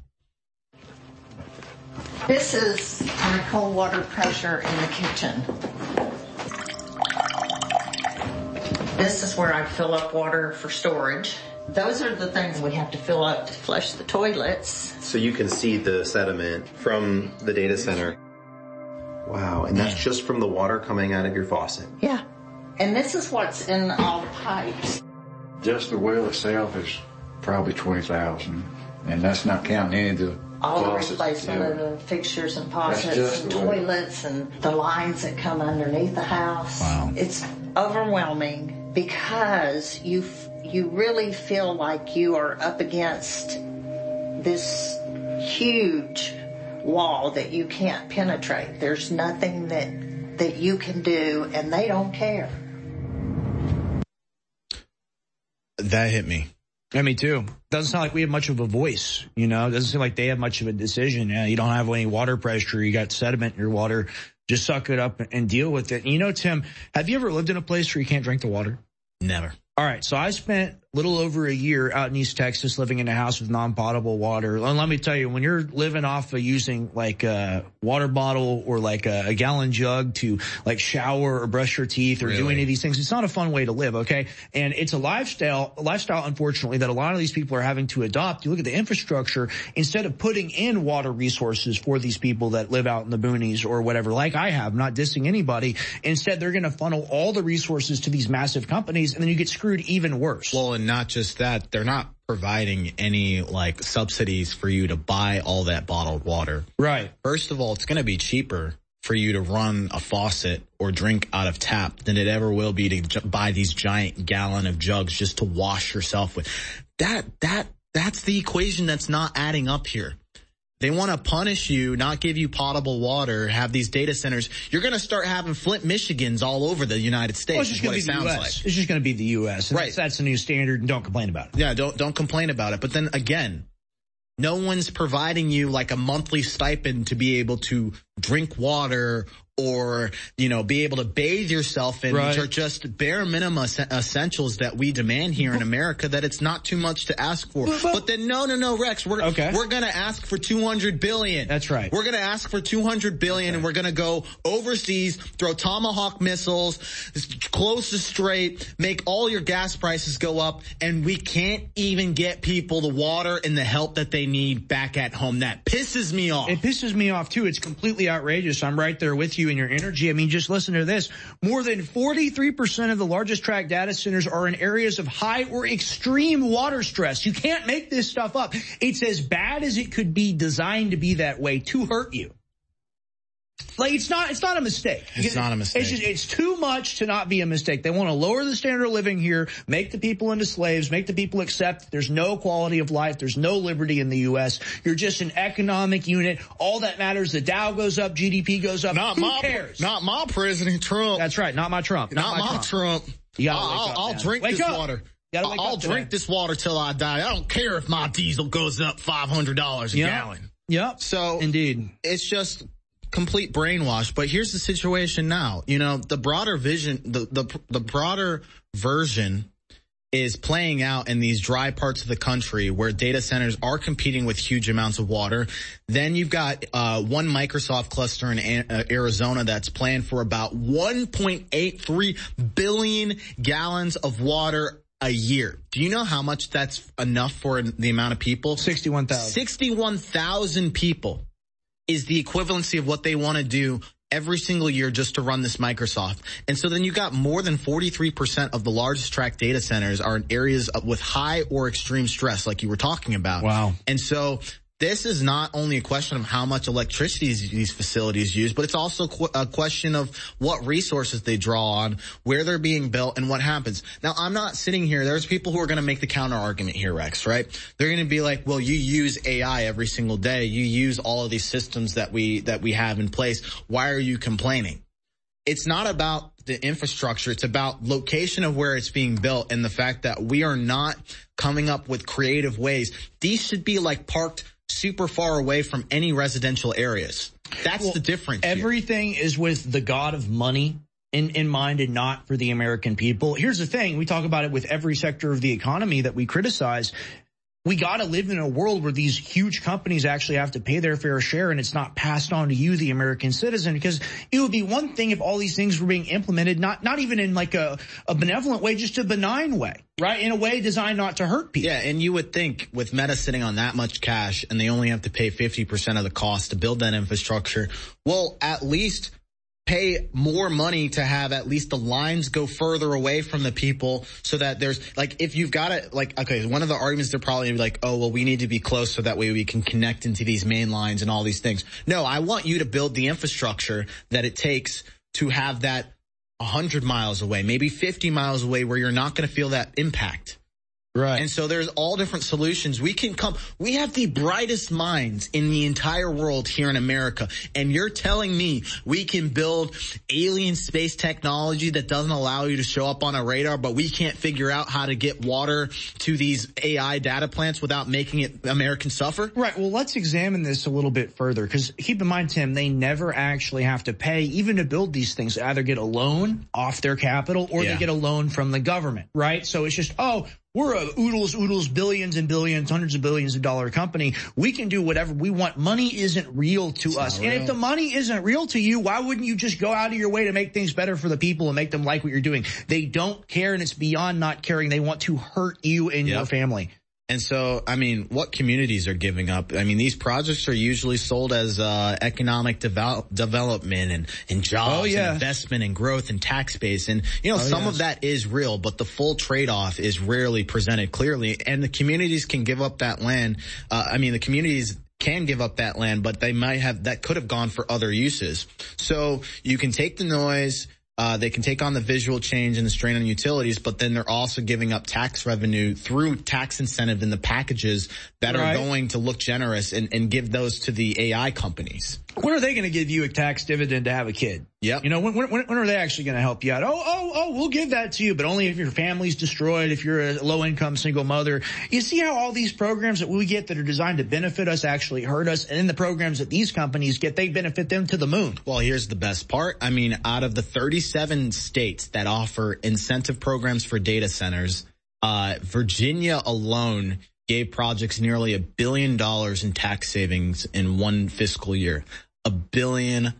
This is our cold water pressure in the kitchen. This is where I fill up water for storage. Those are the things we have to fill up to flush the toilets. So you can see the sediment from the data center. Wow, and that's just from the water coming out of your faucet. Yeah, and this is what's in all the pipes. Just the well itself is probably $20,000, and that's not counting any of the all faucets. The replacement of the fixtures and faucets and toilets and the lines that come underneath the house. Wow. It's overwhelming because you really feel like you are up against this huge wall that you can't penetrate. There's nothing that you can do, and they don't care. That hit me. Yeah, me too. Doesn't sound like we have much of a voice, you know? Doesn't seem like they have much of a decision. Yeah, you don't have any water pressure. You got sediment in your water. Just suck it up and deal with it. And you know, Tim, have you ever lived in a place where you can't drink the water? Never. All right, so I spent a little over a year out in East Texas living in a house with non-potable water. And let me tell you, when you're living off of using like a water bottle or like a gallon jug to like shower or brush your teeth or do any of these things, it's not a fun way to live, okay? And it's a lifestyle, unfortunately, that a lot of these people are having to adopt. You look at the infrastructure, instead of putting in water resources for these people that live out in the boonies or whatever, like I have, not dissing anybody, instead they're going to funnel all the resources to these massive companies, and then you get screwed even worse. Well, and not just that, they're not providing any like subsidies for you to buy all that bottled water. Right. First of all, it's going to be cheaper for you to run a faucet or drink out of tap than it ever will be to buy these giant gallon of jugs just to wash yourself with. That's the equation that's not adding up here. They want to punish you, not give you potable water, have these data centers. You're going to start having Flint, Michigans all over the United States. Well, it's just going to be the U.S. It's just going to be the U.S. And right. That's the new standard, and don't complain about it. Yeah, don't complain about it. But then again, no one's providing you like a monthly stipend to be able to drink water or, you know, be able to bathe yourself in, which are just bare minimum essentials that we demand here in America, that it's not too much to ask for. But then no, Rex, we're going to ask for $200 billion. That's right. We're going to ask for $200 billion, and we're going to go overseas, throw Tomahawk missiles, close the strait, make all your gas prices go up, and we can't even get people the water and the help that they need back at home. That pisses me off. It pisses me off too. It's completely outrageous. I'm right there with you in your energy. I mean, just listen to this. More than 43% of the largest tract data centers are in areas of high or extreme water stress. You can't make this stuff up. It's as bad as it could be designed to be that way to hurt you. Like, it's not a mistake. It's not a mistake. It's too much to not be a mistake. They want to lower the standard of living here, make the people into slaves, make the people accept there's no quality of life, there's no liberty in the U.S. You're just an economic unit. All that matters, the Dow goes up, GDP goes up. Who cares? Not my President Trump. That's right, not my Trump. Not my Trump. I'll drink this water. I'll drink this water till I die. I don't care if my diesel goes up $500 a gallon. Yep. So indeed, it's just complete brainwash. But here's the situation now. You know, the broader vision, the broader version is playing out in these dry parts of the country where data centers are competing with huge amounts of water. Then you've got one Microsoft cluster in Arizona that's planned for about 1.83 billion gallons of water a year. Do you know how much that's enough for the amount of people? 61,000. 61,000 people is the equivalency of what they want to do every single year just to run this Microsoft. And so then you got more than 43% of the largest tract data centers are in areas with high or extreme stress, like you were talking about. Wow. And so this is not only a question of how much electricity these facilities use, but it's also a question of what resources they draw on, where they're being built, and what happens. Now, I'm not sitting here. There's people who are going to make the counter argument here, Rex, right? They're going to be like, well, you use AI every single day. You use all of these systems that we have in place. Why are you complaining? It's not about the infrastructure. It's about location of where it's being built and the fact that we are not coming up with creative ways. These should be like parked super far away from any residential areas. That's the difference. Everything is with the god of money in mind and not for the American people. Here's the thing. We talk about it with every sector of the economy that we criticize. We got to live in a world where these huge companies actually have to pay their fair share, and it's not passed on to you, the American citizen, because it would be one thing if all these things were being implemented, not even in like a benevolent way, just a benign way, right? In a way designed not to hurt people. Yeah, and you would think with Meta sitting on that much cash and they only have to pay 50% of the cost to build that infrastructure, well, at least pay more money to have at least the lines go further away from the people so that there's like, if you've got it, like, okay, one of the arguments they're probably like, oh, well, we need to be close so that way we can connect into these main lines and all these things. No, I want you to build the infrastructure that it takes to have that 100 miles away, maybe 50 miles away where you're not going to feel that impact. Right. And so there's all different solutions. We have the brightest minds in the entire world here in America. And you're telling me we can build alien space technology that doesn't allow you to show up on a radar, but we can't figure out how to get water to these AI data plants without making it Americans suffer? Right. Well, let's examine this a little bit further, because keep in mind, Tim, they never actually have to pay even to build these things. They either get a loan off their capital or they get a loan from the government, right? So it's just, we're a oodles, billions and billions, hundreds of billions of dollar company. We can do whatever we want. Money isn't real to us. And if the money isn't real to you, why wouldn't you just go out of your way to make things better for the people and make them like what you're doing? They don't care, and it's beyond not caring. They want to hurt you and your family. And so, I mean, what communities are giving up? I mean, these projects are usually sold as economic development and jobs and investment and growth and tax base. And, some of that is real, but the full trade-off is rarely presented clearly. And the communities can give up that land. The communities can give up that land, but that could have gone for other uses. So you can take the noise. They can take on the visual change and the strain on utilities, but then they're also giving up tax revenue through tax incentive in the packages that are going to look generous and give those to the AI companies. When are they going to give you a tax dividend to have a kid? Yep. When are they actually going to help you out? We'll give that to you, but only if your family's destroyed, if you're a low-income single mother. You see how all these programs that we get that are designed to benefit us actually hurt us, and then the programs that these companies get, they benefit them to the moon. Well, here's the best part. I mean, out of the 37 states that offer incentive programs for data centers, Virginia alone gave projects nearly $1 billion in tax savings in one fiscal year. $1 billion.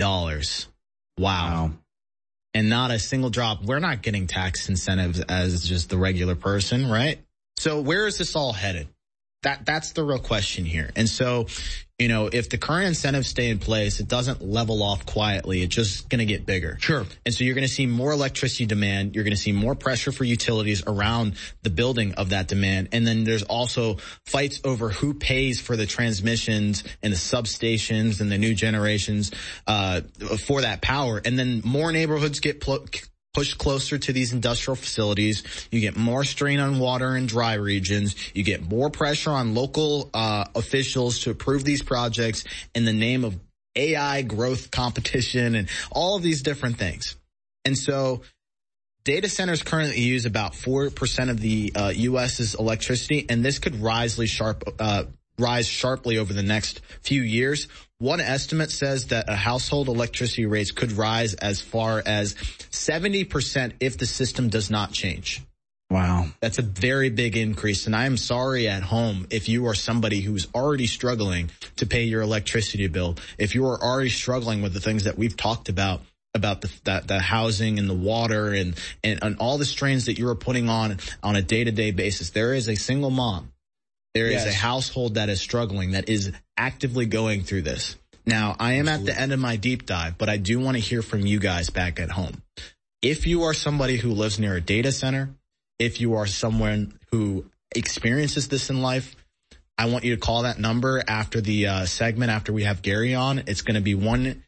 Wow. And not a single drop. We're not getting tax incentives as just the regular person, right? So where is this all headed? That's the real question here. And so, if the current incentives stay in place, it doesn't level off quietly. It's just going to get bigger. Sure. And so you're going to see more electricity demand. You're going to see more pressure for utilities around the building of that demand. And then there's also fights over who pays for the transmissions and the substations and the new generations for that power. And then more neighborhoods get pushed closer to these industrial facilities. You get more strain on water in dry regions. You get more pressure on local officials to approve these projects in the name of AI growth competition and all of these different things. And so data centers currently use about 4% of the U.S.'s electricity, and this could rise sharply over the next few years. One estimate says that a household electricity rates could rise as far as 70% if the system does not change. Wow. That's a very big increase. And I am sorry at home if you are somebody who's already struggling to pay your electricity bill, if you are already struggling with the things that we've talked about the housing and the water and all the strains that you are putting on a day-to-day basis. There is a single mom. There is a household that is struggling, that is actively going through this. Now, I am at the end of my deep dive, but I do want to hear from you guys back at home. If you are somebody who lives near a data center, if you are someone who experiences this in life, I want you to call that number after the segment, after we have Gary on. It's going to be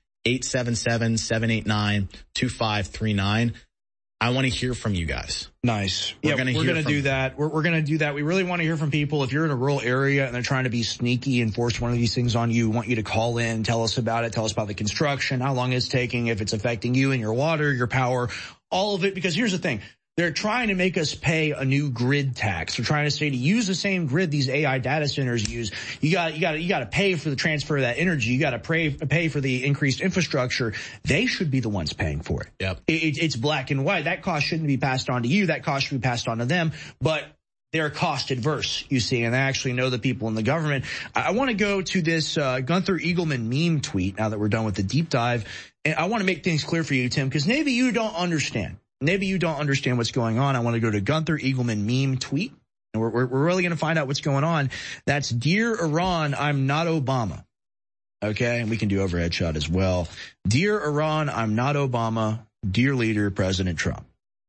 1-877-789-2539. I want to hear from you guys. Nice. We're going to do that. We're going to do that. We really want to hear from people. If you're in a rural area and they're trying to be sneaky and force one of these things on you, we want you to call in, tell us about it, tell us about the construction, how long it's taking, if it's affecting you and your water, your power, all of it. Because here's the thing. They're trying to make us pay a new grid tax. They're trying to say to use the same grid these AI data centers use, you got to pay for the transfer of that energy. You got to pay for the increased infrastructure. They should be the ones paying for it. Yep. It's black and white. That cost shouldn't be passed on to you. That cost should be passed on to them. But they're cost adverse, you see, and they actually know the people in the government. I want to go to this Gunther Eagleman meme tweet now that we're done with the deep dive. And I want to make things clear for you, Tim, because maybe you don't understand. Maybe you don't understand what's going on. I want to go to Gunther Eagleman meme tweet, and we're really going to find out what's going on. That's Dear Iran, I'm not Obama. Okay, and we can do overhead shot as well. Dear Iran, I'm not Obama. Dear leader, President Trump.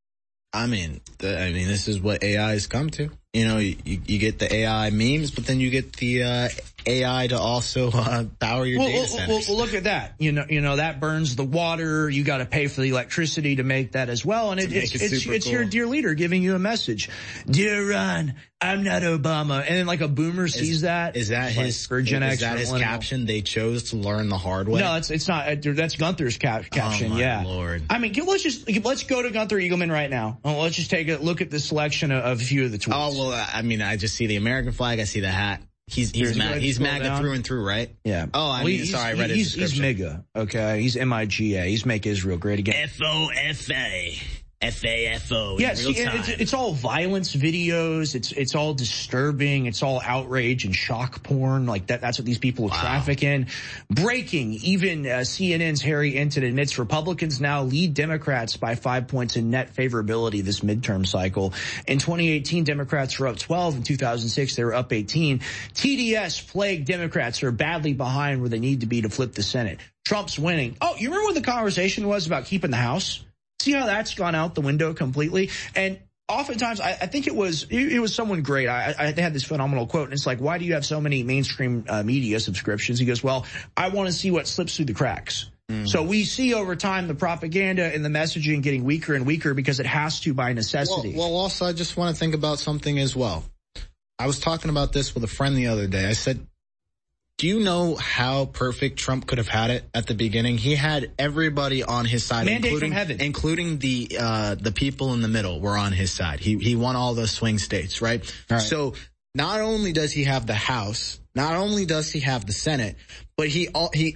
I mean, this is what AI has come to. You know, you get the AI memes, but then you get the AI to also power your data centers. Well, look at that. You know that burns the water. You got to pay for the electricity to make that as well. And it's cool. Your dear leader giving you a message. Dear Ron, I'm not Obama. And then like a boomer sees that. Is that his caption? They chose to learn the hard way. No, it's not. That's Gunther's caption. Oh my yeah. Lord. I mean, let's go to Gunther Eagleman right now. Let's just take a look at the selection of a few of the tweets. Oh well, I mean, I just see the American flag. I see the hat. He's MAGA through and through, right? Yeah. Oh, I mean, sorry, I read his description. He's MAGA, okay? He's MIGA. He's Make Israel Great Again. FOFA. FAFO. Yeah, see, it's all violence videos. It's all disturbing. It's all outrage and shock porn. Like that's what these people traffic in. Breaking. Even CNN's Harry Enton admits Republicans now lead Democrats by 5 points in net favorability this midterm cycle. In 2018, Democrats were up 12. In 2006, they were up 18. TDS plagued Democrats are badly behind where they need to be to flip the Senate. Trump's winning. Oh, you remember when the conversation was about keeping the House? See how that's gone out the window completely? And oftentimes, I think it was someone great. I had this phenomenal quote, and it's like, why do you have so many mainstream media subscriptions? He goes, well, I want to see what slips through the cracks. So we see over time the propaganda and the messaging getting weaker and weaker because it has to by necessity. Well, also, I just want to think about something as well. I was talking about this with a friend the other day. I said, do you know how perfect Trump could have had it at the beginning? He had everybody on his side, mandate from heaven, including the people in the middle were on his side. He won all the swing states, right? So not only does he have the House, not only does he have the Senate, but he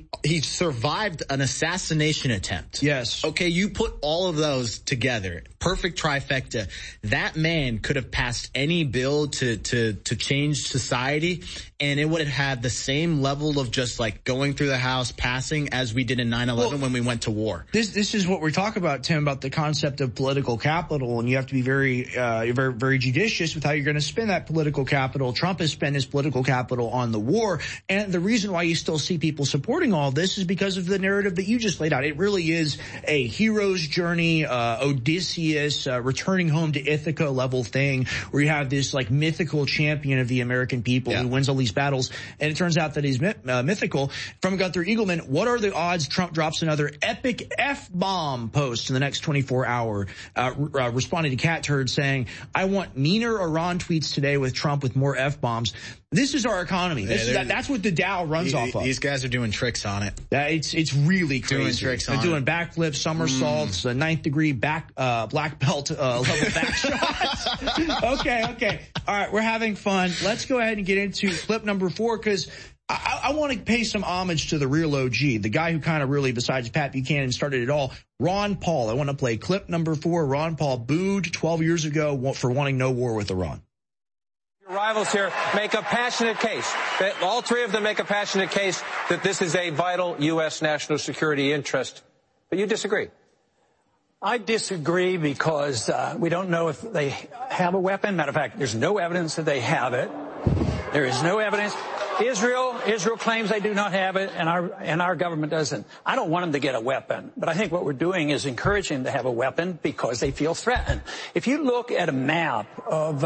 survived an assassination attempt. Yes. Okay, you put all of those together, perfect trifecta. That man could have passed any bill to change society, and it would have had the same level of just like going through the House, passing as we did in 9/11 when we went to war. This is what we're talking about, Tim, about the concept of political capital, and you have to be very very judicious with how you're going to spend that political capital. Trump has spent his political capital on the war, and the reason why you still see people supporting all this is because of the narrative that you just laid out. It really is a hero's journey, Odysseus returning home to Ithaca level thing, where you have this like mythical champion of the American people who wins all these battles, and it turns out that he's mythical. From Gunther Eagleman, what are the odds Trump drops another epic F-bomb post in the next 24 hours? Responding to Cat Turd saying, I want meaner Iran tweets today with Trump with more F-bombs. This is our economy. That's what the Dow runs off of. These guys are doing tricks on it. It's really crazy. Doing tricks on it. They're doing backflips, somersaults, 9th degree black belt level back shots. Okay. All right, we're having fun. Let's go ahead and get into clip number 4 because I want to pay some homage to the real OG, the guy who kind of really, besides Pat Buchanan, started it all, Ron Paul. I want to play clip number 4. Ron Paul booed 12 years ago for wanting no war with Iran. Your rivals here make a passionate case. All three of them make a passionate case that this is a vital U.S. national security interest. But you disagree. I disagree because we don't know if they have a weapon. Matter of fact, there's no evidence that they have it. There is no evidence. Israel claims they do not have it, and our government doesn't. I don't want them to get a weapon, but I think what we're doing is encouraging them to have a weapon because they feel threatened. If you look at a map of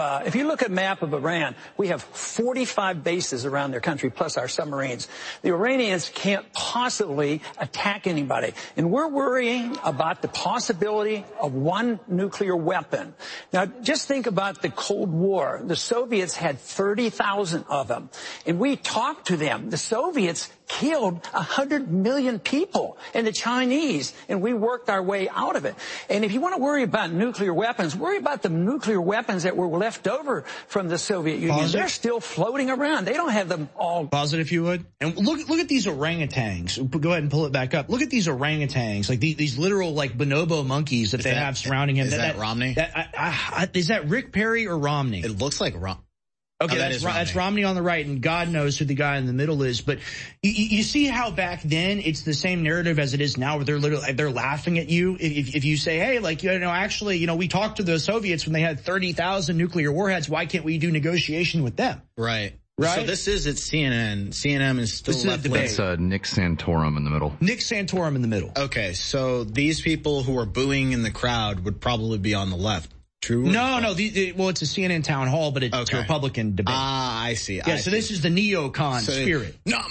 Iran, we have 45 bases around their country plus our submarines. The Iranians can't possibly attack anybody, and we're worrying about the possibility of one nuclear weapon. Now, just think about the Cold War. The Soviets had 30,000 of them, and we talked to them. The Soviets killed 100 million people, and the Chinese, and we worked our way out of it. And if you want to worry about nuclear weapons, worry about the nuclear weapons that were left over from the Soviet Union. Pause it. They're still floating around. They don't have them all. Pause it if you would. And look at these orangutans. Go ahead and pull it back up. Look at these orangutans, like these literal like bonobo monkeys that they have surrounding him. Is that Romney? Is that Rick Perry or Romney? It looks like Romney. Okay, that's Romney on the right, and God knows who the guy in the middle is. But you see how back then it's the same narrative as it is now, where they're laughing at you if you say, hey, like, actually, we talked to the Soviets when they had 30,000 nuclear warheads. Why can't we do negotiation with them? Right. Right. So this is at CNN. CNN is still left. That's Nick Santorum in the middle. Nick Santorum in the middle. Okay, so these people who are booing in the crowd would probably be on the left. True? No. Well, it's a CNN town hall, but it's a Republican debate. Ah, I see. Yeah, so this is the neocon spirit. Not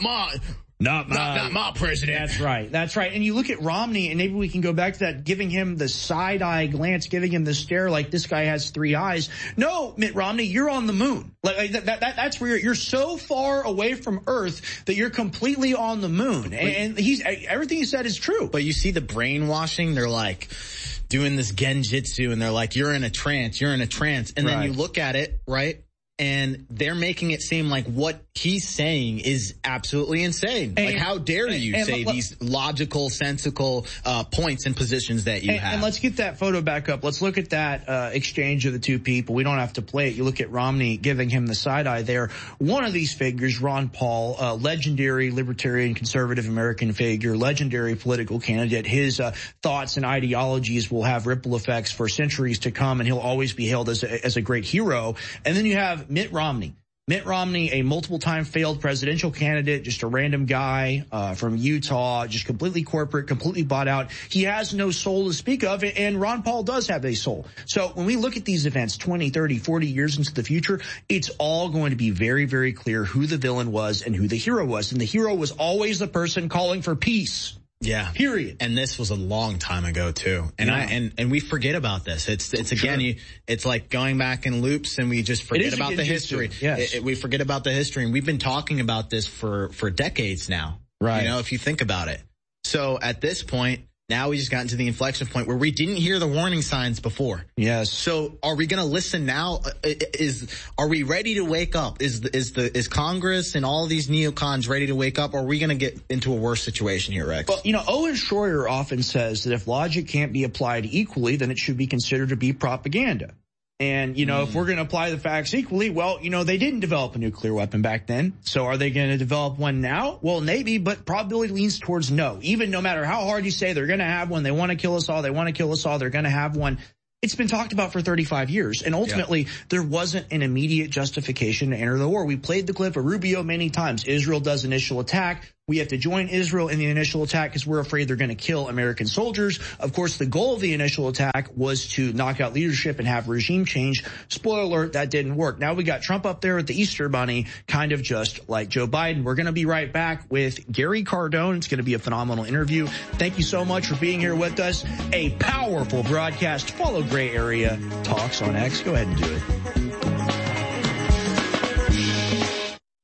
my president. That's right. And you look at Romney, and maybe we can go back to that, giving him the side-eye glance, giving him the stare like this guy has 3 eyes. No, Mitt Romney, you're on the moon. Like that's where you're so far away from Earth that you're completely on the moon. And everything he said is true. But you see the brainwashing. They're like doing this genjutsu, and they're like, you're in a trance. And then you look at it, right? And they're making it seem like what he's saying is absolutely insane. Like, how dare you say these logical, sensical points and positions that you have? And let's get that photo back up. Let's look at that exchange of the two people. We don't have to play it. You look at Romney giving him the side eye there. One of these figures, Ron Paul, legendary libertarian conservative American figure, legendary political candidate. His thoughts and ideologies will have ripple effects for centuries to come, and he'll always be hailed as a great hero. And then you have Mitt Romney. Mitt Romney, a multiple-time failed presidential candidate, just a random guy from Utah, just completely corporate, completely bought out. He has no soul to speak of, and Ron Paul does have a soul. So when we look at these events 20, 30, 40 years into the future, it's all going to be very, very clear who the villain was and who the hero was. And the hero was always the person calling for peace. Yeah. Period. And this was a long time ago too. And and we forget about this. It's again, it's like going back in loops, and we just forget about the history. Yes. We forget about the history, and we've been talking about this for decades now. Right. If you think about it. So at this point, now we just gotten to the inflection point where we didn't hear the warning signs before. Yes. So are we going to listen now? Are we ready to wake up? Is Congress and all these neocons ready to wake up? Or are we going to get into a worse situation here, Rex? Well, Owen Schroyer often says that if logic can't be applied equally, then it should be considered to be propaganda. And, if we're going to apply the facts equally, well, they didn't develop a nuclear weapon back then. So are they going to develop one now? Well, maybe, but probability leans towards no. Even no matter how hard you say they're going to have one, they want to kill us all, they're going to have one. It's been talked about for 35 years. And ultimately, there wasn't an immediate justification to enter the war. We played the clip of Rubio many times. Israel does initial attack. We have to join Israel in the initial attack because we're afraid they're going to kill American soldiers. Of course, the goal of the initial attack was to knock out leadership and have regime change. Spoiler alert, that didn't work. Now we got Trump up there with the Easter Bunny, kind of just like Joe Biden. We're going to be right back with Gary Cardone. It's going to be a phenomenal interview. Thank you so much for being here with us. A powerful broadcast. Follow Gray Area Talks on X. Go ahead and do it.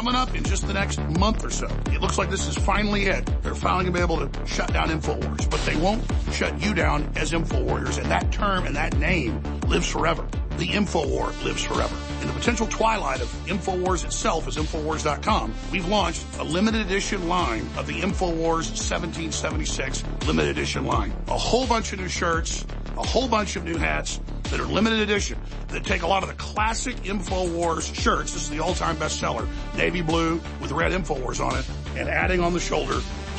coming up in just the next month or so. It looks like this is finally it. They're finally going to be able to shut down InfoWars, but they won't shut you down as InfoWarriors, and that term and that name lives forever. The InfoWar lives forever. In the potential twilight of InfoWars itself as Infowars.com, we've launched a limited edition line of the InfoWars 1776 limited edition line. A whole bunch of new shirts, a whole bunch of new hats that are limited edition that take a lot of the classic InfoWars shirts. This is the all-time bestseller, navy blue with red InfoWars on it, and adding on the shoulder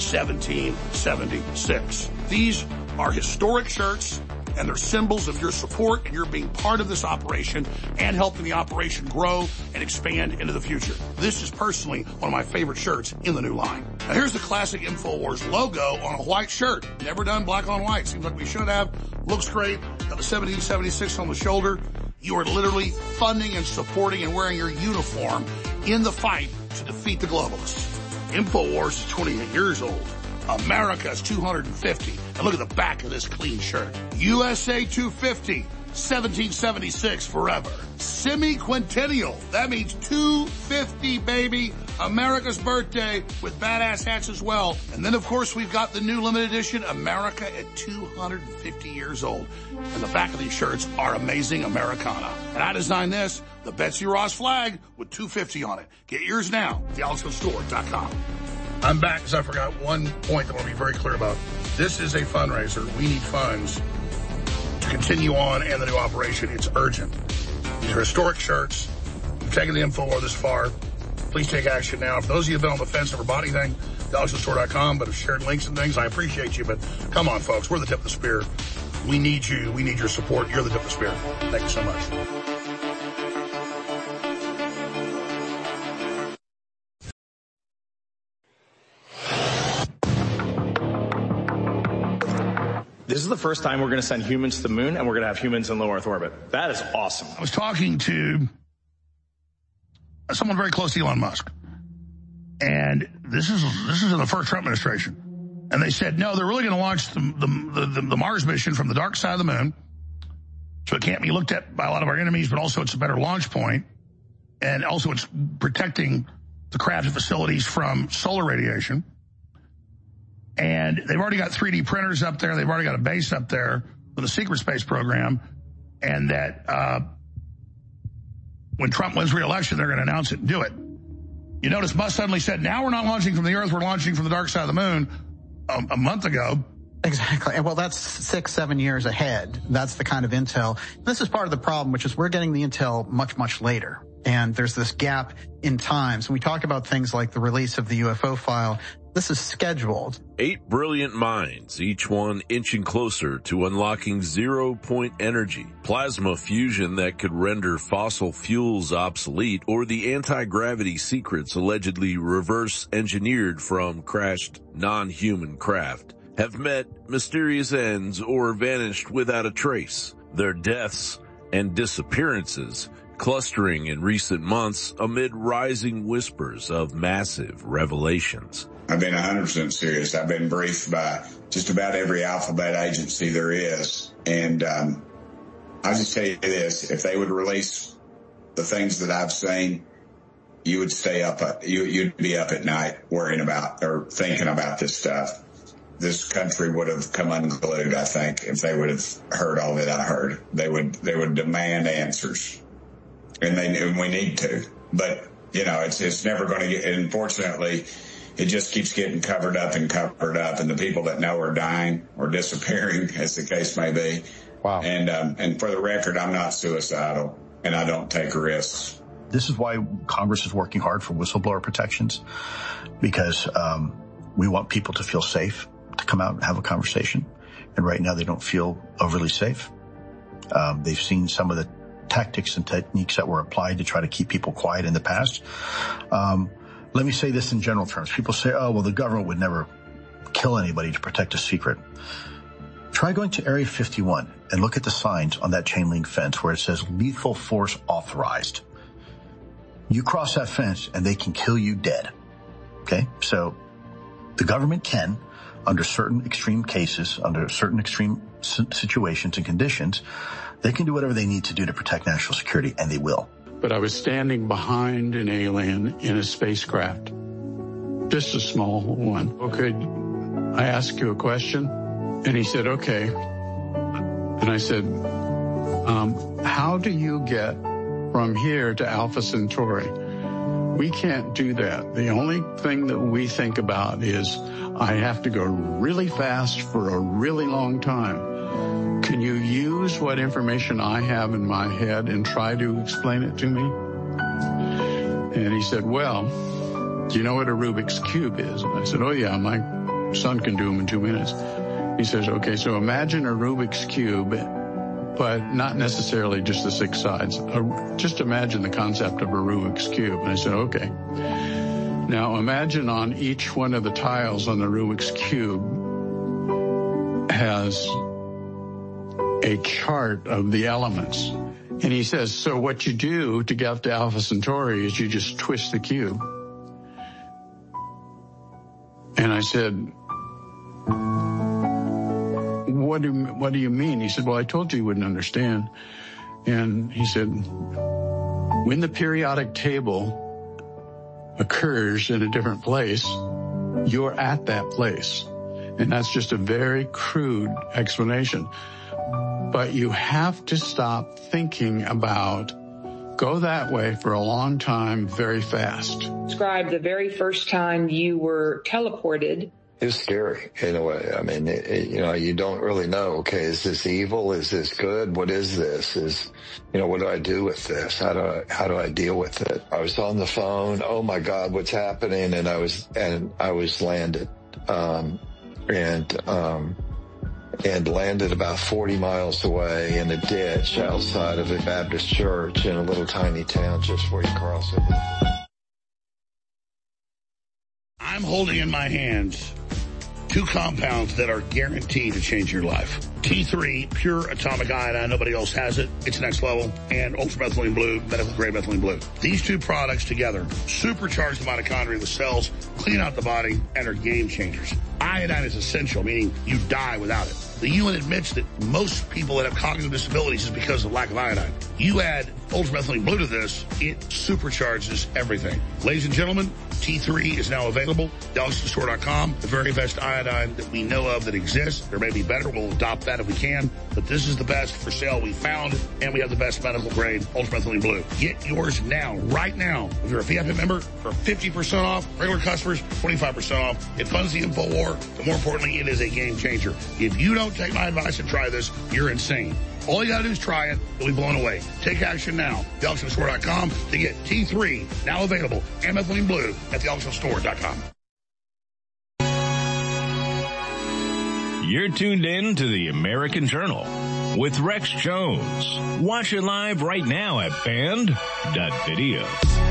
1776. These are historic shirts, and they're symbols of your support and your being part of this operation and helping the operation grow and expand into the future. This is personally one of my favorite shirts in the new line. Now here's the classic InfoWars logo on a white shirt. Never done black on white. Seems like we should have. Looks great. Got the 1776 on the shoulder. You are literally funding and supporting and wearing your uniform in the fight to defeat the globalists. InfoWars is 28 years old. America is 250. And look at the back of this clean shirt. USA 250, 1776 forever. Semi-quintennial. That means 250, baby. America's birthday with badass hats as well. And then, of course, we've got the new limited edition America at 250 years old. And the back of these shirts are amazing Americana. And I designed this, the Betsy Ross flag with 250 on it. Get yours now at thealexstore.com. I'm back because I forgot one point that I want to be very clear about. This is a fundraiser. We need funds to continue on and the new operation. It's urgent. These are historic shirts. We've taken the InfoWar this far. Please take action now. For those of you who have been on the fence, never bought anything, thealexstore.com, but have shared links and things, I appreciate you, but come on, folks. We're the tip of the spear. We need you. We need your support. You're the tip of the spear. Thank you so much. This is the first time we're going to send humans to the moon, and we're going to have humans in low Earth orbit. That is awesome. I was talking to someone very close to Elon Musk, and this is in the first Trump administration, and they said no, they're really going to launch the Mars mission from the dark side of the moon, so it can't be looked at by a lot of our enemies, but also it's a better launch point, and also it's protecting the craft facilities from solar radiation. And they've already got 3D printers up there. They've already got a base up there with a secret space program. And that when Trump wins re-election, they're going to announce it and do it. You notice Musk suddenly said, now we're not launching from the Earth, we're launching from the dark side of the moon a month ago. Exactly. And well, that's 6-7 years ahead. That's the kind of intel. This is part of the problem, which is we're getting the intel much, much later. And there's this gap in time. So we talk about things like the release of the UFO file. This is scheduled. 8 brilliant minds, each one inching closer to unlocking zero-point energy, plasma fusion that could render fossil fuels obsolete, or the anti-gravity secrets allegedly reverse-engineered from crashed non-human craft, have met mysterious ends or vanished without a trace. Their deaths and disappearances clustering in recent months amid rising whispers of massive revelations. I've been 100% serious. I've been briefed by just about every alphabet agency there is. And I'll just tell you this, if they would release the things that I've seen, you would stay up, you'd be up at night worrying about or thinking about this stuff. This country would have come unglued, I think, if they would have heard all that I heard. They would demand answers. And we need to. But, you know, it's never going to get, unfortunately, it just keeps getting covered up, and the people that know are dying or disappearing, as the case may be. Wow. And for the record, I'm not suicidal, and I don't take risks. This is why Congress is working hard for whistleblower protections, because we want people to feel safe, to come out and have a conversation. And right now they don't feel overly safe. They've seen some of the tactics and techniques that were applied to try to keep people quiet in the past. Let me say this in general terms. People say, oh, well, the government would never kill anybody to protect a secret. Try going to Area 51 and look at the signs on that chain link fence where it says lethal force authorized. You cross that fence and they can kill you dead. Okay? So the government can, under certain extreme cases, under certain extreme situations and conditions, they can do whatever they need to do to protect national security, and they will. but I was standing behind an alien in a spacecraft, just a small one. Okay, I ask you a question? And he said, okay. And I said, how do you get from here to Alpha Centauri? We can't do that. The only thing that we think about is I have to go really fast for a really long time. Can you use what information I have in my head and try to explain it to me? And he said, well, do you know what a Rubik's Cube is? And I said, oh yeah, my son can do them in 2 minutes. He says, okay, so imagine a Rubik's Cube, but not necessarily just the 6 sides. Just imagine the concept of a Rubik's Cube. And I said, okay. Now imagine on each one of the tiles on the Rubik's Cube has a chart of the elements. And he says, so what you do to get up to Alpha Centauri is you just twist the cube. And I said, what do you mean? He said, well, I told you wouldn't understand. And he said, when the periodic table occurs in a different place, you're at that place. And that's just a very crude explanation. But you have to stop thinking about go that way for a long time very fast. Describe the very first time you were teleported. It was scary in a way. I mean, you don't really know, okay, is this evil? Is this good? What is this? What do I do with this? How do I deal with it? I was on the phone. Oh my God, what's happening? And I was landed, and landed about 40 miles away in a ditch outside of a Baptist church in a little tiny town just before you cross over. I'm holding in my hands 2 compounds that are guaranteed to change your life. T3, pure atomic iodine, nobody else has it. It's next level. And ultramethylene blue, medical grade methylene blue. These 2 products together supercharge the mitochondria, the cells, clean out the body, and are game changers. Iodine is essential, meaning you die without it. The UN admits that most people that have cognitive disabilities is because of lack of iodine. You add ultramethylene blue to this, it supercharges everything. Ladies and gentlemen, T3 is now available. DelixStore.com, the very best iodine that we know of that exists. There may be better. We'll adopt that if we can. But this is the best for sale we found, and we have the best medical grade ultramethylene blue. Get yours now, right now. If you're a VIP member, for 50% off. Regular customers, 25% off. It funds the InfoWar, but more importantly, it is a game changer. If you don't take my advice and try this, you're insane. All you gotta do is try it. You'll be blown away. Take action now. DelixStore.com to get T3, now available, and methylene blue at DelixStore.com. You're tuned in to the American Journal with Rex Jones. Watch it live right now at band.video.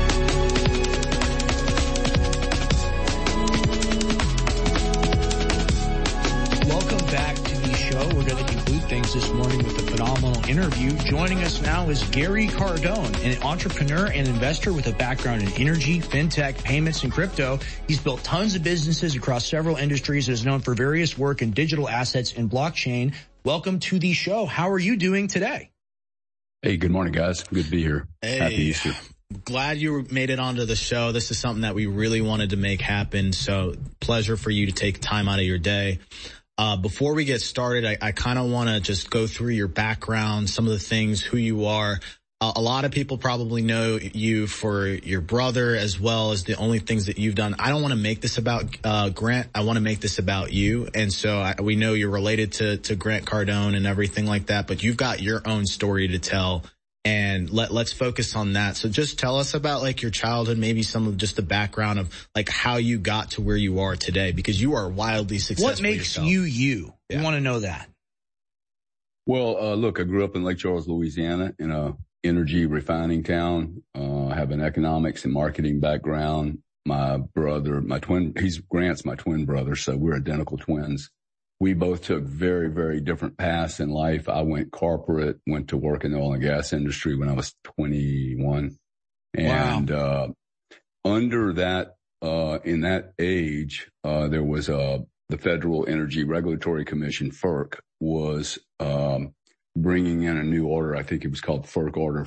Welcome back to the show. We're going to conclude things this morning with a phenomenal interview. Joining us now is Gary Cardone, an entrepreneur and investor with a background in energy, fintech, payments, and crypto. He's built tons of businesses across several industries and is known for various work in digital assets and blockchain. Welcome to the show. How are you doing today? Hey, good morning, guys. Good to be here. Hey. Happy Easter. Glad you made it onto the show. This is something that we really wanted to make happen. So pleasure for you to take time out of your day. Before we get started, I kind of want to just go through your background, some of the things, who you are. A lot of people probably know you for your brother as well as the only things that you've done. I don't want to make this about Grant. I want to make this about you. And so we know you're related to Grant Cardone and everything like that, but you've got your own story to tell. And let's focus on that. So just tell us about like your childhood, maybe some of just the background of like how you got to where you are today, because you are wildly successful. What makes you you? Yeah. We want to know that. Well, look, I grew up in Lake Charles, Louisiana, in a energy refining town. I have an economics and marketing background. My brother, Grant's my twin brother, so we're identical twins. We both took very, very different paths in life. I went corporate, went to work in the oil and gas industry when I was 21. And, under that, in that age, there was, the Federal Energy Regulatory Commission, FERC, was, bringing in a new order. I think it was called FERC Order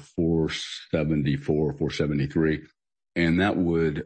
474, 473. And that would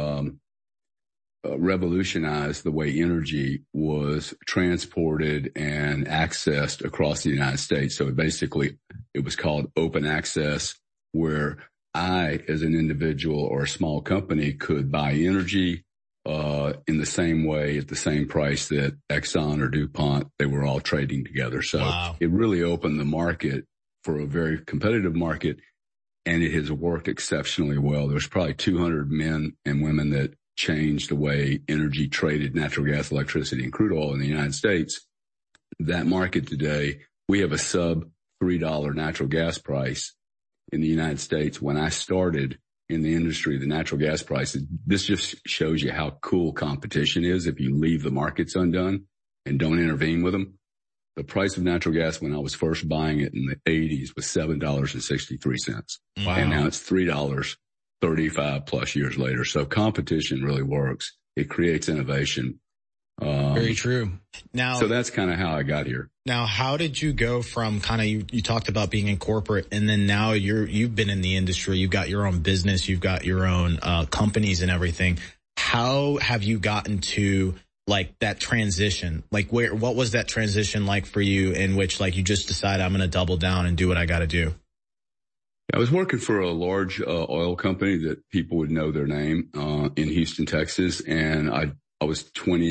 revolutionize the way energy was transported and accessed across the United States. So basically, it was called open access, where I, as an individual or a small company, could buy energy in the same way at the same price that Exxon or DuPont, they were all trading together. So It really opened the market for a very competitive market, and it has worked exceptionally well. There's probably 200 men and women that changed the way energy traded, natural gas, electricity, and crude oil in the United States. That market today, we have a sub $3 natural gas price in the United States. When I started in the industry, the natural gas prices, this just shows you how cool competition is if you leave the markets undone and don't intervene with them. The price of natural gas when I was first buying it in the 80s was $7.63. Wow. And now it's $3 35 plus years later. So competition really works. It creates innovation. Very true. Now, so that's kind of how I got here. Now, how did you go from you talked about being in corporate, and then now you've been in the industry, you've got your own business, you've got your own companies and everything. How have you gotten to like that transition? Like what was that transition like for you, in which like you just decided I'm going to double down and do what I got to do? I was working for a large oil company that people would know their name in Houston, Texas, and I was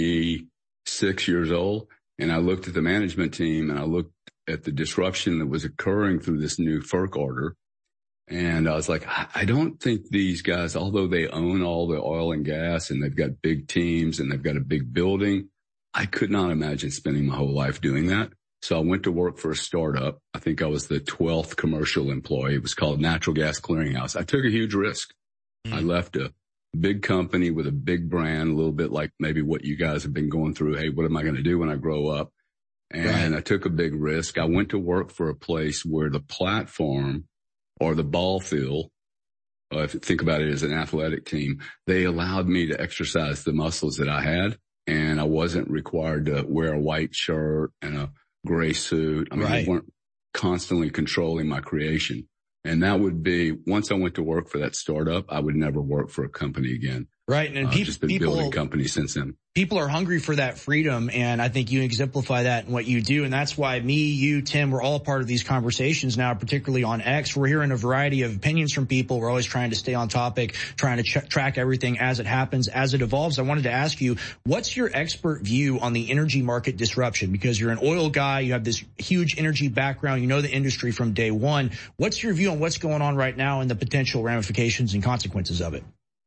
26 years old, and I looked at the management team and I looked at the disruption that was occurring through this new FERC order. And I was like, I don't think these guys, although they own all the oil and gas and they've got big teams and they've got a big building, I could not imagine spending my whole life doing that. So I went to work for a startup. I think I was the 12th commercial employee. It was called Natural Gas Clearinghouse. I took a huge risk. I left a big company with a big brand, a little bit like maybe what you guys have been going through. Hey, what am I going to do when I grow up? And I took a big risk. I went to work for a place where the platform or the ball field, if you think about it as an athletic team, they allowed me to exercise the muscles that I had, and I wasn't required to wear a white shirt and a gray suit. I mean, they weren't constantly controlling my creation. And that would be, once I went to work for that startup, I would never work for a company again. Right. And I've just been building companies since then. People are hungry for that freedom, and I think you exemplify that in what you do. And that's why me, you, Tim, we're all part of these conversations now, particularly on X. We're hearing a variety of opinions from people. We're always trying to stay on topic, trying to track everything as it happens, as it evolves. I wanted to ask you, what's your expert view on the energy market disruption? Because you're an oil guy, you have this huge energy background, you know the industry from day one. What's your view on what's going on right now and the potential ramifications and consequences of it?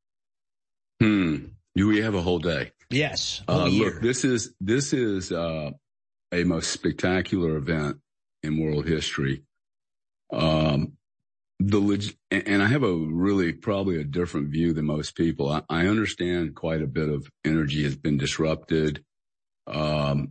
Do we have a whole day? Yes. Look, this is a most spectacular event in world history. And I have a really probably a different view than most people. I understand quite a bit of energy has been disrupted. And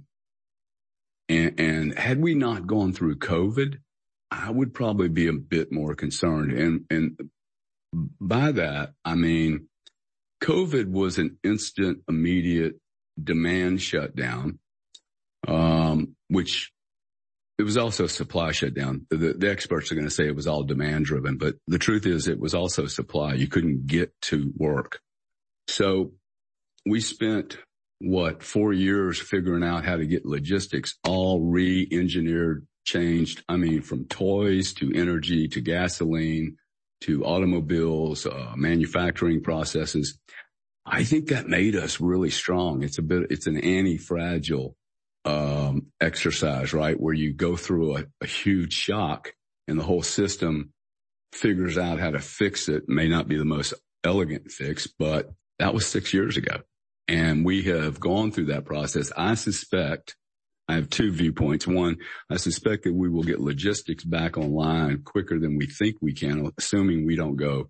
had we not gone through COVID, I would probably be a bit more concerned. And by that, I mean, COVID was an instant, immediate demand shutdown, which it was also a supply shutdown. The experts are going to say it was all demand driven, but the truth is it was also supply. You couldn't get to work. So we spent 4 years figuring out how to get logistics all re-engineered, changed. I mean, from toys to energy to gasoline to automobiles, manufacturing processes. I think that made us really strong. It's an anti-fragile, exercise, right? Where you go through a huge shock and the whole system figures out how to fix it. May not be the most elegant fix, but that was 6 years ago. And we have gone through that process. I have two viewpoints. One, I suspect that we will get logistics back online quicker than we think we can, assuming we don't go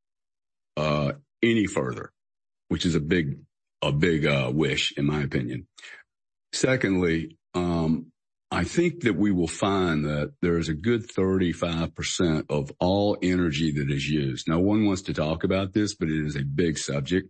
any further, which is a big wish, in my opinion. Secondly, I think that we will find that there is a good 35% of all energy that is used. No one wants to talk about this, but it is a big subject.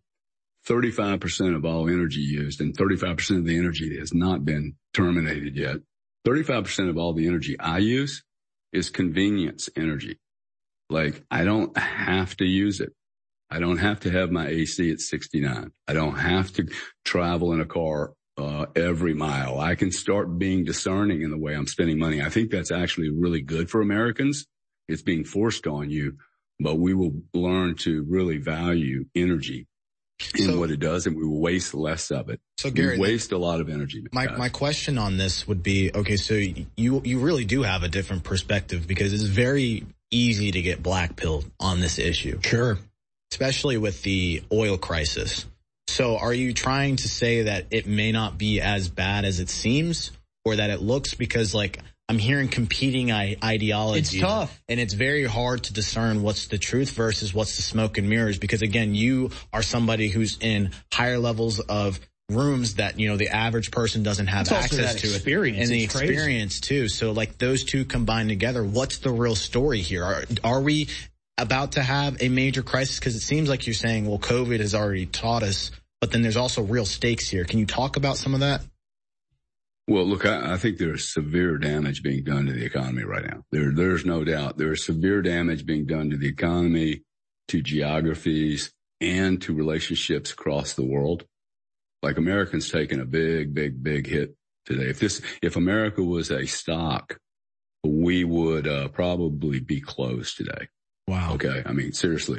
35% of all energy used and 35% of the energy that has not been terminated yet 35% of all the energy I use is convenience energy. Like, I don't have to use it. I don't have to have my AC at 69. I don't have to travel in a car every mile. I can start being discerning in the way I'm spending money. I think that's actually really good for Americans. It's being forced on you, but we will learn to really value energy in what it does, and we will waste less of it. So Gary, we waste a lot of energy. My question on this would be, okay, so you really do have a different perspective, because it's very easy to get black-pilled on this issue. Sure. Especially with the oil crisis. So are you trying to say that it may not be as bad as it seems, or that it looks, because like I'm hearing competing ideologies. It's tough. And it's very hard to discern what's the truth versus what's the smoke and mirrors, because again, you are somebody who's in higher levels of rooms that, you know, the average person doesn't have access to experience. And the it's experience too. So like those two combined together, what's the real story here? Are we about to have a major crisis? Because it seems like you're saying, well, COVID has already taught us, but then there's also real stakes here. Can you talk about some of that? Well, look, I think there's severe damage being done to the economy right now. There's no doubt. There is severe damage being done to the economy, to geographies, and to relationships across the world. Like, Americans taking a big, big, big hit today. If America was a stock, we would probably be closed today. Wow. Okay. I mean, seriously.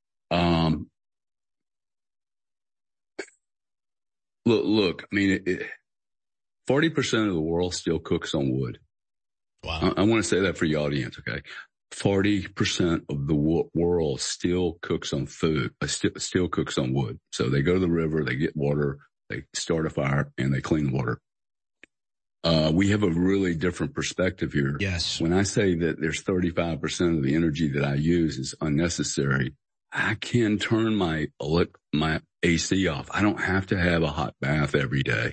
Look, I mean, 40% of the world still cooks on wood. Wow. I want to say that for your audience, okay? 40% of the world still cooks on food, still cooks on wood. So they go to the river, they get water, they start a fire, and they clean the water. We have a really different perspective here. Yes. When I say that there's 35% of the energy that I use is unnecessary, I can turn my AC off. I don't have to have a hot bath every day.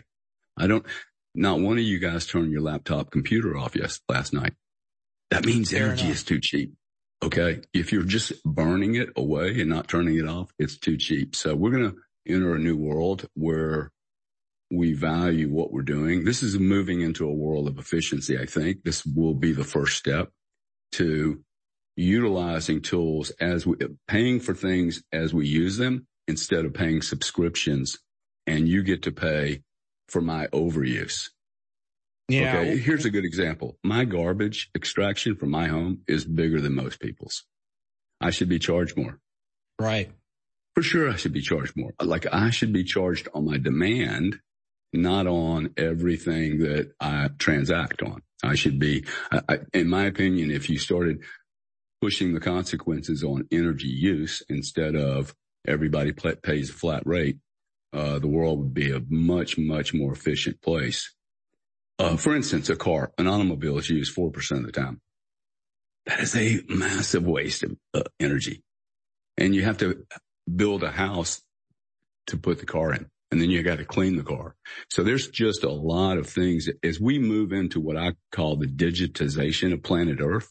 Not one of you guys turned your laptop computer off last night. That means energy is too cheap. Okay. If you're just burning it away and not turning it off, it's too cheap. So we're going to enter a new world where we value what we're doing. This is moving into a world of efficiency. I think this will be the first step to utilizing tools paying for things as we use them, instead of paying subscriptions, and you get to pay for my overuse. Yeah. Okay. Here's a good example. My garbage extraction from my home is bigger than most people's. I should be charged more. Right. For sure, I should be charged more. Like, I should be charged on my demand, not on everything that I transact on. I should be, in my opinion, if you started pushing the consequences on energy use instead of everybody pays a flat rate, the world would be a much, much more efficient place. For instance, an automobile is used 4% of the time. That is a massive waste of energy. And you have to build a house to put the car in, and then you got to clean the car. So there's just a lot of things as we move into what I call the digitization of planet Earth.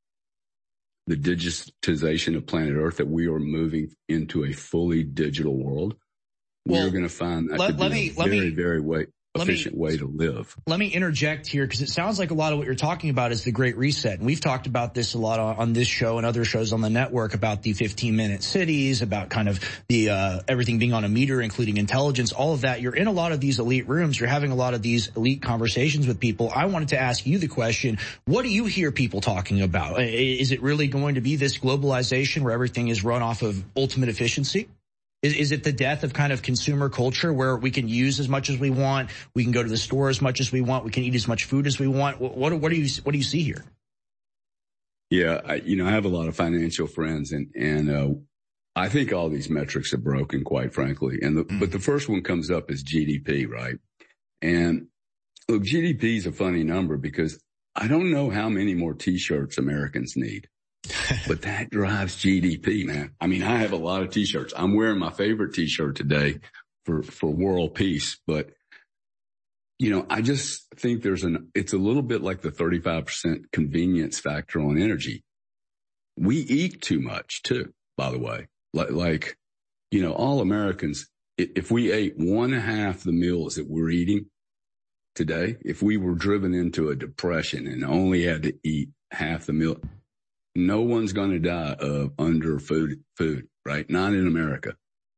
The digitization of planet Earth, that we are moving into a fully digital world. We're going to find that to be a very efficient way to live. Let me interject here, because it sounds like a lot of what you're talking about is the Great Reset. And we've talked about this a lot on this show and other shows on the network, about the 15-minute cities, about kind of the everything being on a meter, including intelligence, all of that. You're in a lot of these elite rooms. You're having a lot of these elite conversations with people. I wanted to ask you the question, what do you hear people talking about? Is it really going to be this globalization where everything is run off of ultimate efficiency? Is it the death of kind of consumer culture, where we can use as much as we want, we can go to the store as much as we want, we can eat as much food as we want? What do you see here? Yeah, I have a lot of financial friends, and I think all these metrics are broken, quite frankly. But the first one comes up is GDP, right? And look, GDP is a funny number, because I don't know how many more T-shirts Americans need. But that drives GDP, man. I mean, I have a lot of T-shirts. I'm wearing my favorite T-shirt today for world peace. But, I just think it's a little bit like the 35% convenience factor on energy. We eat too much too, by the way. Like, all Americans, if we ate 1/2 the meals that we're eating, today, if we were driven into a depression and only had to eat half the meal, no one's going to die of under food, right? Not in America.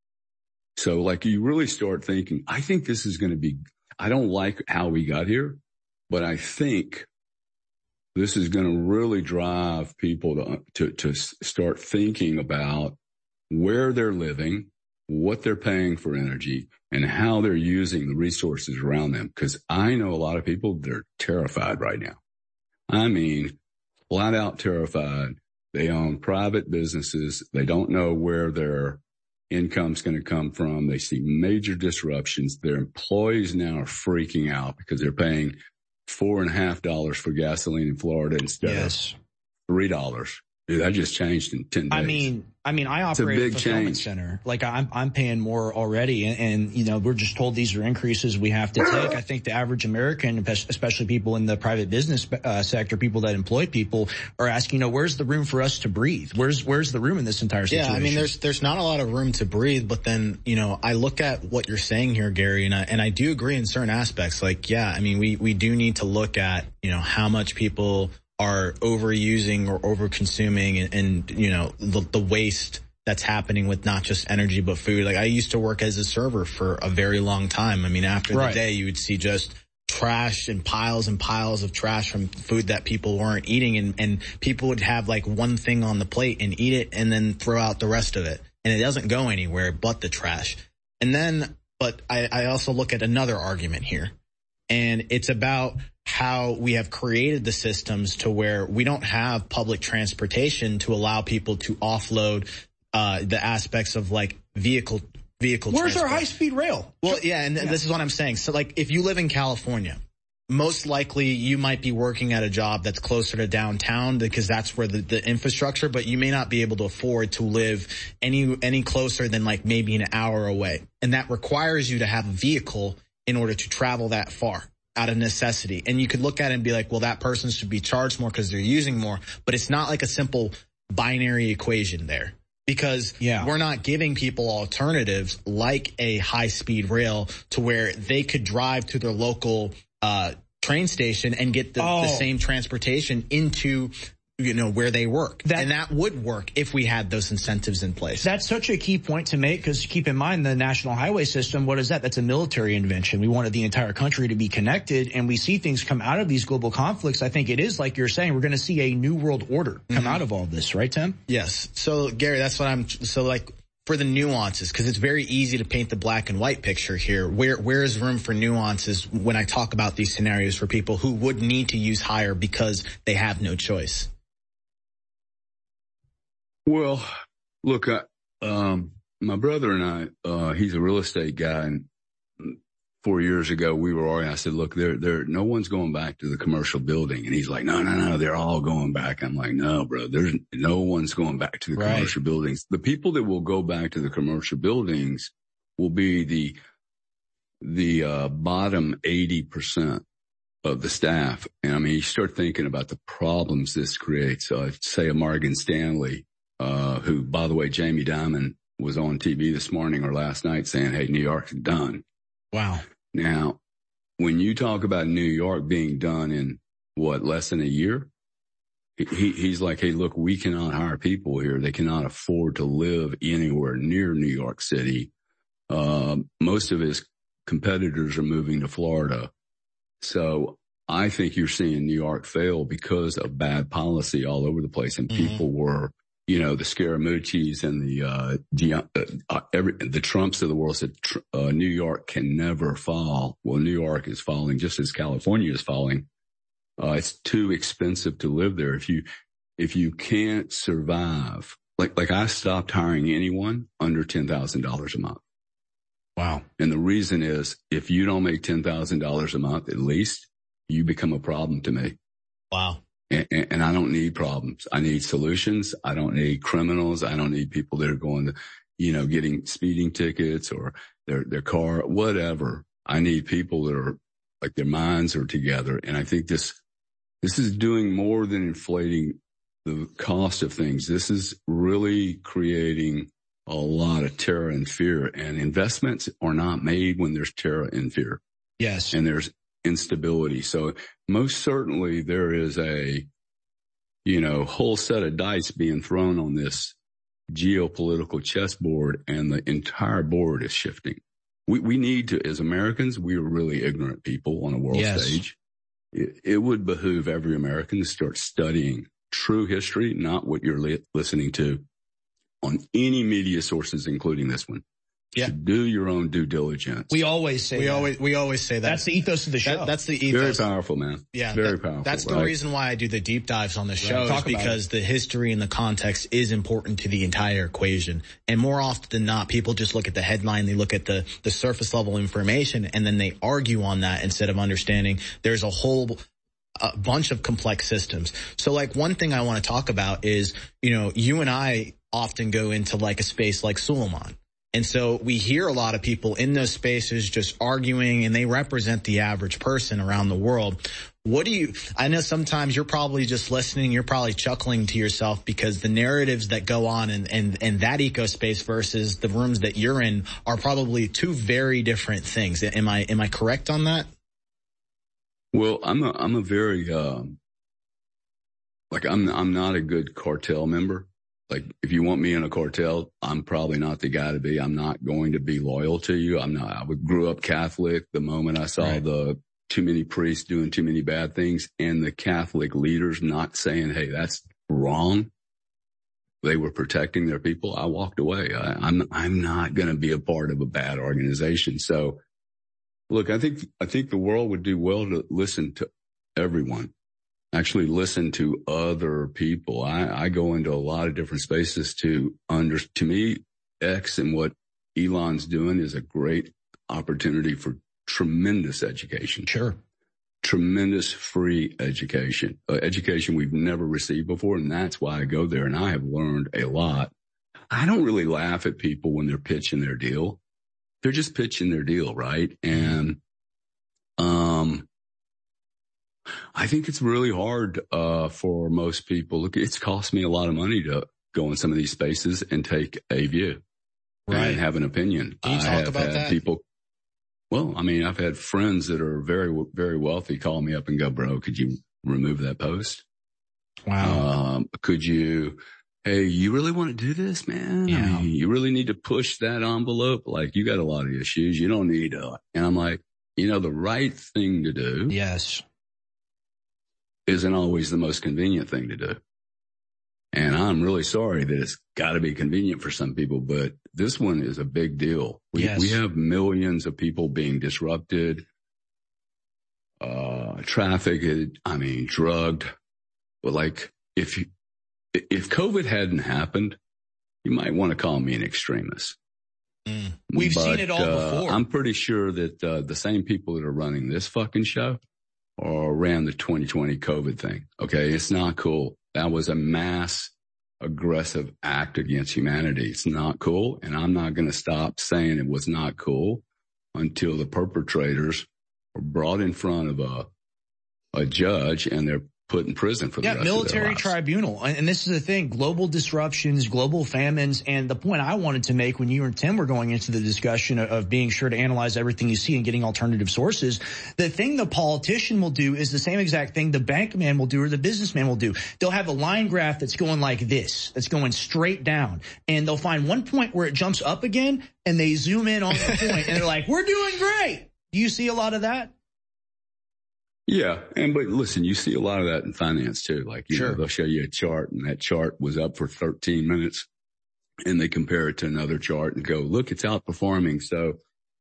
So like you really start thinking, I think this is going to be, I don't like how we got here, but I think this is going to really drive people to start thinking about where they're living, what they're paying for energy, and how they're using the resources around them. Because I know a lot of people, they're terrified right now. I mean, flat out terrified. They own private businesses. They don't know where their income's going to come from. They see major disruptions. Their employees now are freaking out because they're paying $4.50 for gasoline in Florida instead of $3. Dude, that just changed in 10 days. I mean, I operate a fulfillment center. Like I'm paying more already. And, you know, we're just told these are increases we have to take. I think the average American, especially people in the private business sector, people that employ people, are asking, you know, where's the room for us to breathe? Where's the room in this entire situation? Yeah, I mean, there's not a lot of room to breathe, but then, you know, I look at what you're saying here, Gary, and I do agree in certain aspects. Like, yeah, I mean, we do need to look at, you know, how much people are overusing or over-consuming and you know, the waste that's happening with not just energy but food. Like I used to work as a server for a very long time. I mean, after the day, you would see just trash and piles of trash from food that people weren't eating, and people would have like one thing on the plate and eat it and then throw out the rest of it. And it doesn't go anywhere but the trash. And then, but I also look at another argument here, and it's about how we have created the systems to where we don't have public transportation to allow people to offload the aspects of like vehicle Where's our high-speed rail? Well, yeah, and this is what I'm saying. So like if you live in California, most likely you might be working at a job that's closer to downtown because that's where the infrastructure, but you may not be able to afford to live any closer than like maybe an hour away. And that requires you to have a vehicle in order to travel that far, out of necessity. And you could look at it and be like, well, that person should be charged more because they're using more. But it's not like a simple binary equation there, because we're not giving people alternatives like a high-speed rail to where they could drive to their local train station and get the same transportation into, you know, where they work. And that would work if we had those incentives in place. That's such a key point to make, because keep in mind the national highway system, what is that? That's a military invention. We wanted the entire country to be connected, and we see things come out of these global conflicts. I think it is like you're saying, we're going to see a new world order come out of all this, right, Tim? Yes. So Gary, that's what so like for the nuances, because it's very easy to paint the black and white picture here. Where is room for nuances when I talk about these scenarios for people who would need to use higher because they have no choice? Well, look, my brother and I, he's a real estate guy, and 4 years ago we were arguing. I said, look, no one's going back to the commercial building. And he's like, no, they're all going back. I'm like, no, bro, there's no one's going back to the commercial buildings. The people that will go back to the commercial buildings will be the bottom 80% of the staff. And I mean, you start thinking about the problems this creates. Say a Morgan Stanley, who, by the way, Jamie Dimon was on TV this morning or last night saying, hey, New York's done. Wow. Now, when you talk about New York being done in less than a year, he's like, hey, look, we cannot hire people here. They cannot afford to live anywhere near New York City. Most of his competitors are moving to Florida. So I think you're seeing New York fail because of bad policy all over the place. And people were, you know, the Scaramucci's and the Trumps of the world said, New York can never fall. Well, New York is falling just as California is falling. It's too expensive to live there. If you can't survive, like I stopped hiring anyone under $10,000 a month. Wow. And the reason is, if you don't make $10,000 a month, at least you become a problem to me. Wow. And I don't need problems. I need solutions. I don't need criminals. I don't need people that are going to, you know, getting speeding tickets or their car, whatever. I need people that are like their minds are together. And I think this is doing more than inflating the cost of things. This is really creating a lot of terror and fear, and investments are not made when there's terror and fear. Yes. And there's instability. So most certainly there is a, whole set of dice being thrown on this geopolitical chessboard, and the entire board is shifting. We need to, as Americans, we are really ignorant people on a world stage. It would behoove every American to start studying true history, not what you're listening to on any media sources, including this one. Yeah. Do your own due diligence. We always say we always say that. That's the ethos of the show. That's the ethos. Very powerful, man. Yeah. Very powerful. That's the reason why I do the deep dives on the show, is because the history and the context is important to the entire equation. And more often than not, people just look at the headline, they look at the surface level information, and then they argue on that instead of understanding there's a whole bunch of complex systems. So like one thing I want to talk about is, you and I often go into like a space like Suleiman. And so we hear a lot of people in those spaces just arguing, and they represent the average person around the world. I know sometimes you're probably just listening, you're probably chuckling to yourself because the narratives that go on in that eco space versus the rooms that you're in are probably two very different things. Am I correct on that? Well, I'm a very, I'm not a good cartel member. Like, if you want me in a cartel, I'm probably not the guy to be. I'm not going to be loyal to you. I grew up Catholic. The moment I saw the too many priests doing too many bad things and the Catholic leaders not saying, hey, that's wrong, they were protecting their people, I walked away. I'm not going to be a part of a bad organization. So look, I think the world would do well to listen to everyone. Actually listen to other people. I go into a lot of different spaces to me, X and what Elon's doing is a great opportunity for tremendous education. Sure. Tremendous free education, education we've never received before. And that's why I go there, and I have learned a lot. I don't really laugh at people when they're pitching their deal. They're just pitching their deal, right? And, I think it's really hard, for most people. Look, it's cost me a lot of money to go in some of these spaces and take a view and have an opinion. Can you talk about that? I've had friends that are very, very wealthy call me up and go, bro, could you remove that post? Wow. Hey, you really want to do this, man? Yeah. I mean, you really need to push that envelope. Like, you got a lot of issues. You don't need to. And I'm like, the right thing to do. Yes. Isn't always the most convenient thing to do. And I'm really sorry that it's got to be convenient for some people, but this one is a big deal. We have millions of people being disrupted, trafficked, drugged. But like, if COVID hadn't happened, you might want to call me an extremist. We've seen it all before. I'm pretty sure that the same people that are running this fucking show ran the 2020 COVID thing. Okay. It's not cool. That was a mass aggressive act against humanity. It's not cool. And I'm not going to stop saying it was not cool until the perpetrators are brought in front of a judge and they're put in prison for the rest of their military lives. tribunal. And this is the thing, global disruptions, global famines. And the point I wanted to make when you and Tim were going into the discussion of being sure to analyze everything you see and getting alternative sources, the thing the politician will do is the same exact thing the bank man will do or the businessman will do. They'll have a line graph that's going like this, that's going straight down. And they'll find one point where it jumps up again and they zoom in on the point and they're like, we're doing great. Do you see a lot of that? Yeah. But listen, you see a lot of that in finance too. Like, you know, they'll show you a chart and that chart was up for 13 minutes and they compare it to another chart and go, look, it's outperforming. So,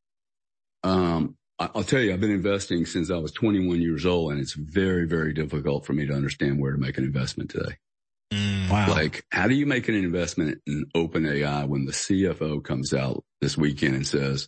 I'll tell you, I've been investing since I was 21 years old and it's very, very difficult for me to understand where to make an investment today. Wow. Like, how do you make an investment in OpenAI when the CFO comes out this weekend and says,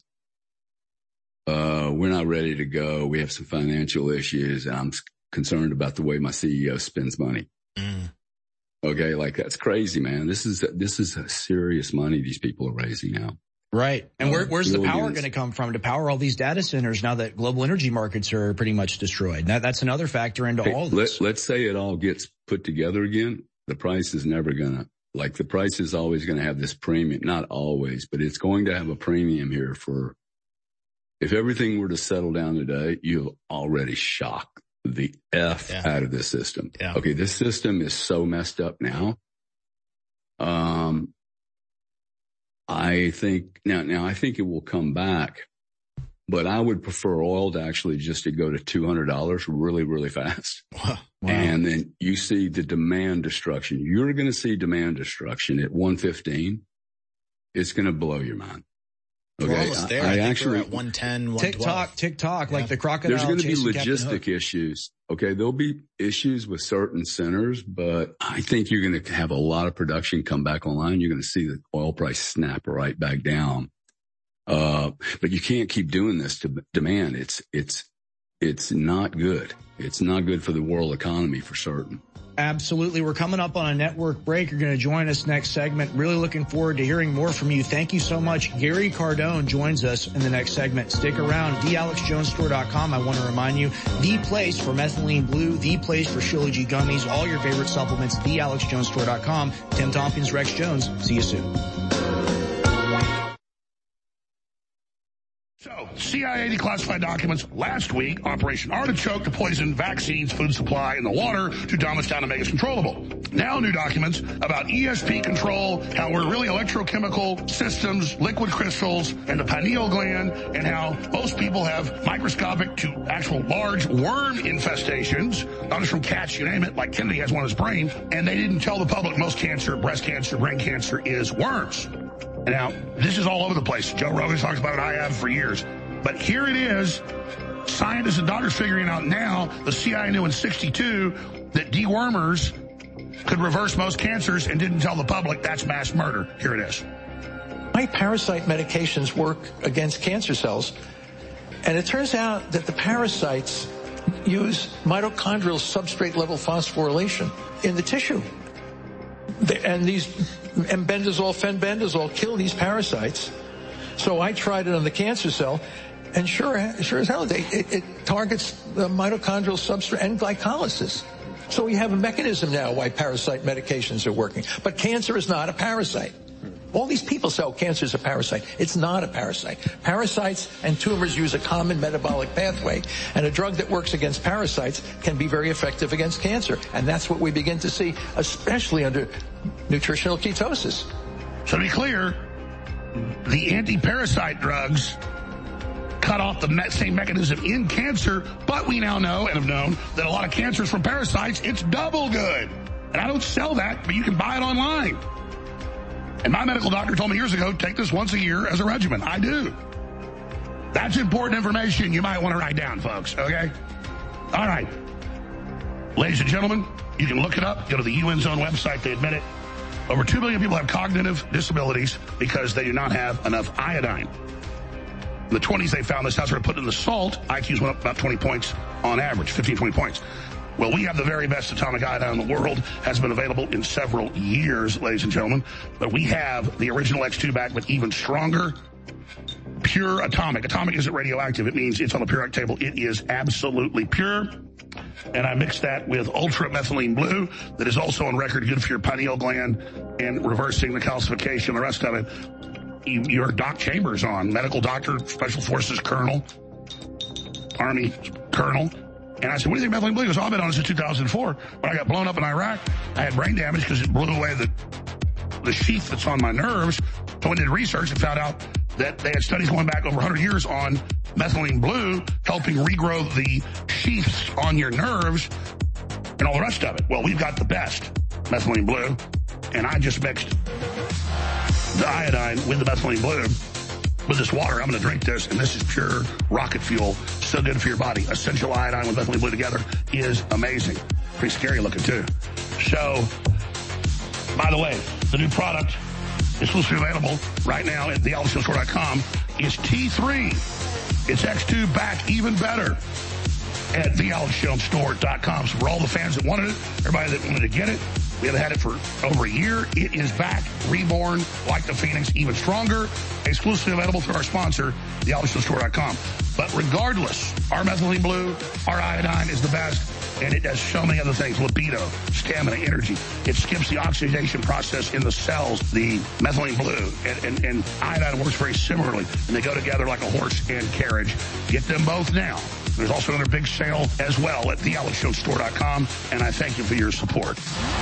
we're not ready to go. We have some financial issues and I'm concerned about the way my CEO spends money. Okay. Like, that's crazy, man. This is serious money these people are raising now. Right. And where's the power going to come from to power all these data centers now that global energy markets are pretty much destroyed? That's another factor into all of this. Let's say it all gets put together again. The price is never gonna, like, the price is always going to have this premium. Not always, but it's going to have a premium here If everything were to settle down today, you've already shocked the F out of this system. Yeah. Okay, this system is so messed up now. I think now I think it will come back, but I would prefer oil to actually just to go to $200 really, really fast. Wow. And then you see the demand destruction. You're going to see demand destruction at 115. It's going to blow your mind. Okay. We're almost there. I think we're at 110, 112. TikTok, like the crocodile. There's going to be logistic issues. Okay. There'll be issues with certain centers, but I think you're going to have a lot of production come back online. You're going to see the oil price snap right back down. But you can't keep doing this to demand. It's not good. It's not good for the world economy for certain. Absolutely. We're coming up on a network break. You're going to join us next segment. Really looking forward to hearing more from you. Thank you so much. Gary Cardone joins us in the next segment. Stick around. TheAlexJonesStore.com. I want to remind you, the place for Methylene Blue, the place for Shirley G. Gummies, all your favorite supplements, TheAlexJonesStore.com. Tim Tompkins, Rex Jones. See you soon. So, CIA declassified documents last week, Operation Artichoke to poison vaccines, food supply, and the water to dumb us down and make us controllable. Now new documents about ESP control, how we're really electrochemical systems, liquid crystals, and the pineal gland, and how most people have microscopic to actual large worm infestations, not just from cats, you name it, like Kennedy has one in his brain, and they didn't tell the public most cancer, breast cancer, brain cancer is worms. Now, this is all over the place. Joe Rogan talks about it. I have for years. But here it is. Scientists and doctors figuring out now, the CIA knew in 1962 that dewormers could reverse most cancers and didn't tell the public. That's mass murder. Here it is. My parasite medications work against cancer cells. And it turns out that the parasites use mitochondrial substrate level phosphorylation in the tissue. And these embendazole, fenbendazole kill these parasites. So I tried it on the cancer cell, and sure as hell, it targets the mitochondrial substrate and glycolysis. So we have a mechanism now why parasite medications are working. But cancer is not a parasite. All these people say, oh, cancer is a parasite. It's not a parasite. Parasites and tumors use a common metabolic pathway, and a drug that works against parasites can be very effective against cancer. And that's what we begin to see, especially under nutritional ketosis. So to be clear, the anti-parasite drugs cut off the same mechanism in cancer, but we now know and have known that a lot of cancers from parasites, it's double good. And I don't sell that, but you can buy it online. And my medical doctor told me years ago, take this once a year as a regimen. I do. That's important information you might want to write down, folks, okay? All right. Ladies and gentlemen, you can look it up. Go to the UN's own website. They admit it. Over 2 million people have cognitive disabilities because they do not have enough iodine. In the 20s, they found this. How they put in the salt, IQs went up about 20 points on average, 15, 20 points. Well, we have the very best atomic iodine in the world. Has been available in several years, ladies and gentlemen. But we have the original X2 back with even stronger, pure atomic. Atomic isn't radioactive. It means it's on the periodic table. It is absolutely pure. And I mixed that with Ultra Methylene Blue that is also on record good for your pineal gland and reversing the calcification, the rest of it. Your Doc Chambers on, medical doctor, Special Forces Colonel, Army Colonel. And I said, what do you think methylene blue? He goes, oh, I've been on it since 2004. When I got blown up in Iraq, I had brain damage because it blew away the sheath that's on my nerves. So I did research and found out that they had studies going back over 100 years on methylene blue, helping regrow the sheaths on your nerves and all the rest of it. Well, we've got the best methylene blue, and I just mixed the iodine with the methylene blue. With this water, I'm going to drink this, and this is pure rocket fuel. So good for your body. Essential iodine with methylene blue together is amazing. Pretty scary looking, too. So, by the way, the new product is supposed to be available right now at thealexjonesstore.com is T3. It's X2 back even better at thealexjonesstore.com. So for all the fans that wanted it, everybody that wanted to get it, we have had it for over a year. It is back, reborn, like the Phoenix, even stronger, exclusively available through our sponsor, thealexjonesstore.com. But regardless, our methylene blue, our iodine is the best. And it does so many other things: libido, stamina, energy. It skips the oxidation process in the cells, the methylene blue, and iodine works very similarly, and they go together like a horse and carriage. Get them both now. There's also another big sale as well at thealexjonesstore.com, and I thank you for your support.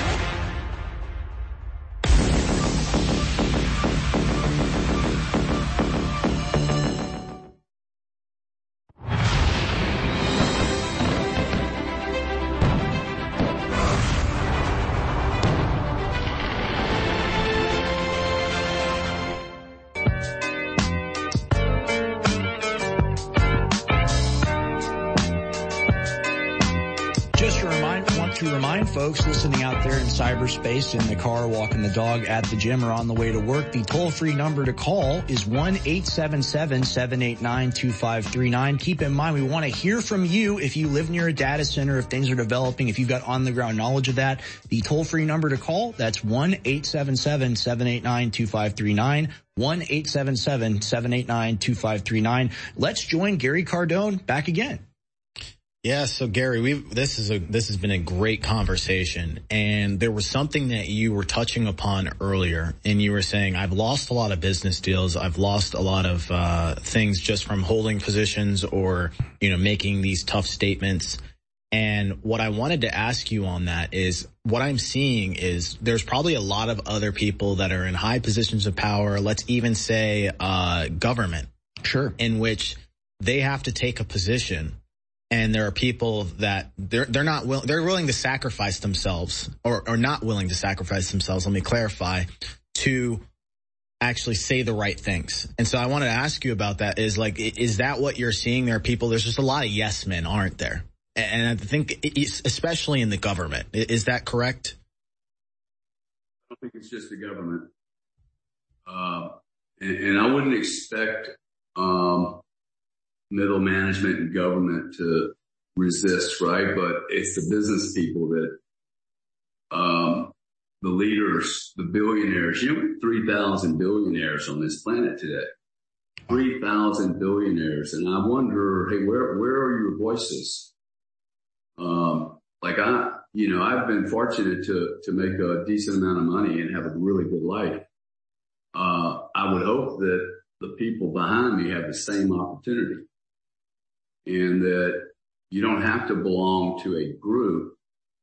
Folks listening out there in cyberspace, in the car, walking the dog, at the gym, or on the way to work, the toll-free number to call is 1-877-789-2539. Keep in mind, we want to hear from you if you live near a data center, if things are developing, if you've got on-the-ground knowledge of that. The toll-free number to call, that's 1-877-789-2539. 1-877-789-2539. Let's join Gary Cardone back again. Yeah, so Gary, this has been a great conversation, and there was something that you were touching upon earlier, and you were saying, I've lost a lot of business deals, I've lost a lot of things just from holding positions or, making these tough statements. And what I wanted to ask you on that is, what I'm seeing is there's probably a lot of other people that are in high positions of power, let's even say government, sure, in which they have to take a position. And there are people that they're willing to sacrifice themselves or not willing to sacrifice themselves. Let me clarify, to actually say the right things. And so I wanted to ask you about that. Is that what you're seeing? There are people, there's just a lot of yes men, aren't there? And I think especially in the government. Is that correct? I don't think it's just the government. And I wouldn't expect, middle management and government to resist, right? But it's the business people that, the leaders, the billionaires, 3,000 billionaires on this planet today. 3,000 billionaires. And I wonder, hey, where are your voices? I've been fortunate to make a decent amount of money and have a really good life. I would hope that the people behind me have the same opportunity. And that you don't have to belong to a group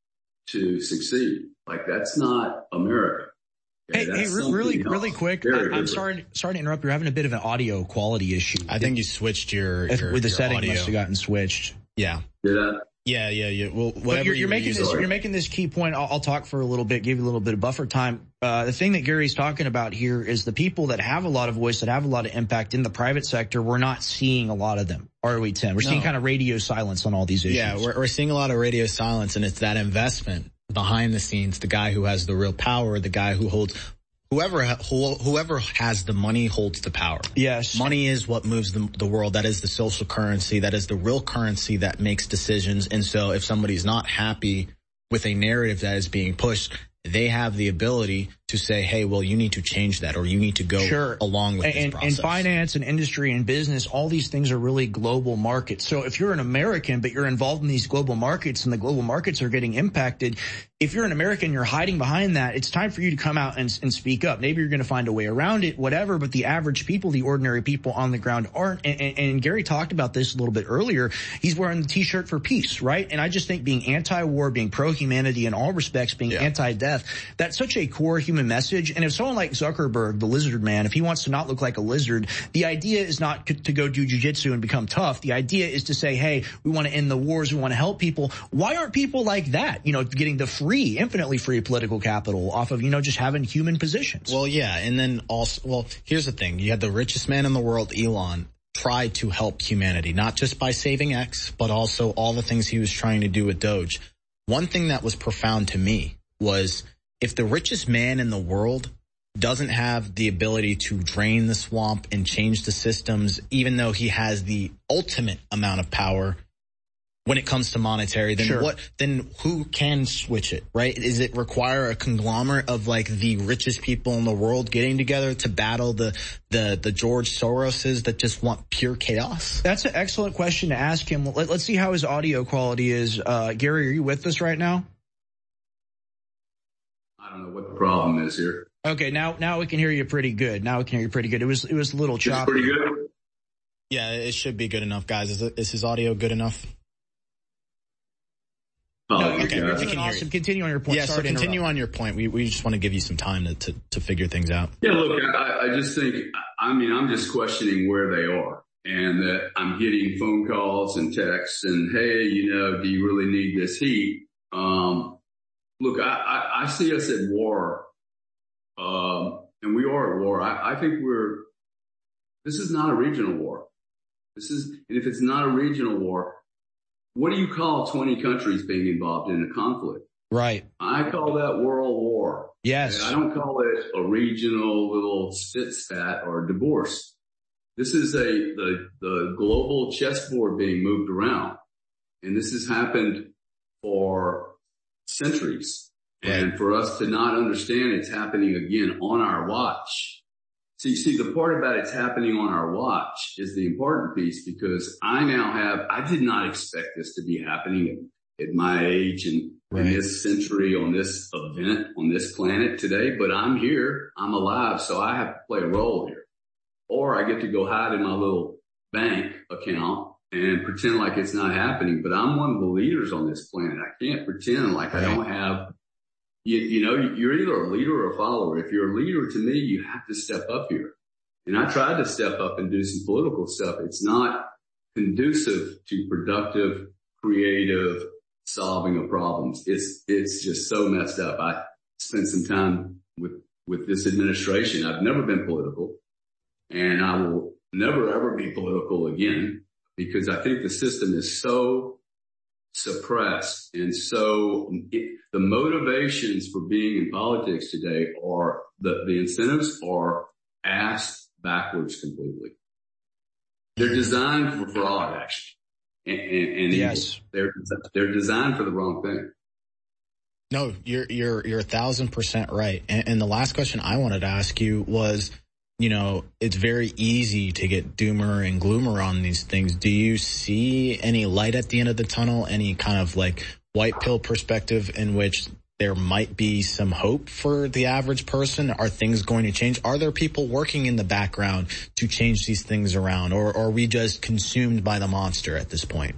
to succeed. That's not America. Okay, hey, really quick. I'm sorry to interrupt. You're having a bit of an audio quality issue. I think you switched your with the setting audio. Must have gotten switched. Yeah. Did I? Yeah. Well, whatever you're making this key point. I'll talk for a little bit, give you a little bit of buffer time. The thing that Gary's talking about here is the people that have a lot of voice, that have a lot of impact in the private sector. We're not seeing a lot of them, are we, Tim? We're seeing kind of radio silence on all these issues. Yeah, we're seeing a lot of radio silence, and it's that investment behind the scenes, the guy who has the real power, the guy who holds, whoever has the money holds the power. Yes. Money is what moves the world. That is the social currency. That is the real currency that makes decisions. And so if somebody's not happy with a narrative that is being pushed, they have the ability to say, hey, well, you need to change that, or you need to go along with this process. And finance and industry and business, all these things are really global markets. So if you're an American, but you're involved in these global markets and the global markets are getting impacted, if you're an American, you're hiding behind that, it's time for you to come out and speak up. Maybe you're going to find a way around it, whatever, but the average people, the ordinary people on the ground aren't. And Gary talked about this a little bit earlier. He's wearing the T-shirt for peace, right? And I just think being anti-war, being pro-humanity in all respects, being anti-death, that's such a core human message. And if someone like Zuckerberg, the lizard man, if he wants to not look like a lizard, the idea is not to go do jujitsu and become tough. The idea is to say, hey, we want to end the wars, we want to help people. Why aren't people like that, getting the infinitely free political capital off of, just having human positions? Well, yeah. And then also, here's the thing. You had the richest man in the world, Elon, try to help humanity, not just by saving X, but also all the things he was trying to do with Doge. One thing that was profound to me was, if the richest man in the world doesn't have the ability to drain the swamp and change the systems, even though he has the ultimate amount of power, when it comes to monetary, then then who can switch it, right? Is it require a conglomerate of like the richest people in the world getting together to battle the George Soroses that just want pure chaos? That's an excellent question to ask him. Let's see how his audio quality is. Gary, are you with us right now? I don't know what the problem is here. Okay, now we can hear you pretty good. It was a little choppy. Pretty good? Yeah, it should be good enough, guys. Is his audio good enough? No, okay. You're doing awesome. Continue on your point. Yeah, so continue on your point. We just want to give you some time to figure things out. Yeah, look, I just think, I'm just questioning where they are, and that I'm getting phone calls and texts and, hey, do you really need this heat? Look, I see us at war, and we are at war. I think this is not a regional war. And if it's not a regional war, what do you call 20 countries being involved in a conflict? Right. I call that world war. Yes. I don't call it a regional little spit spat or divorce. This is the global chessboard being moved around. And this has happened for centuries. Right. And for us to not understand it's happening again on our watch. See, the part about it's happening on our watch is the important piece, because I did not expect this to be happening at my age and in this century, on this event, on this planet today, but I'm here, I'm alive, so I have to play a role here. Or I get to go hide in my little bank account and pretend like it's not happening, but I'm one of the leaders on this planet. I can't pretend like I don't have. You're either a leader or a follower. If you're a leader, to me, you have to step up here. And I tried to step up and do some political stuff. It's not conducive to productive, creative solving of problems. It's just so messed up. I spent some time with this administration. I've never been political, and I will never ever be political again, because I think the system is so suppressed, and so the motivations for being in politics today are the incentives are asked backwards completely. They're designed for fraud, actually, and yes, they're designed for the wrong thing. No, you're 1,000% right. And the last question I wanted to ask you was, it's very easy to get doomer and gloomer on these things. Do you see any light at the end of the tunnel, any kind of like white pill perspective in which there might be some hope for the average person? Are things going to change? Are there people working in the background to change these things around, or are we just consumed by the monster at this point?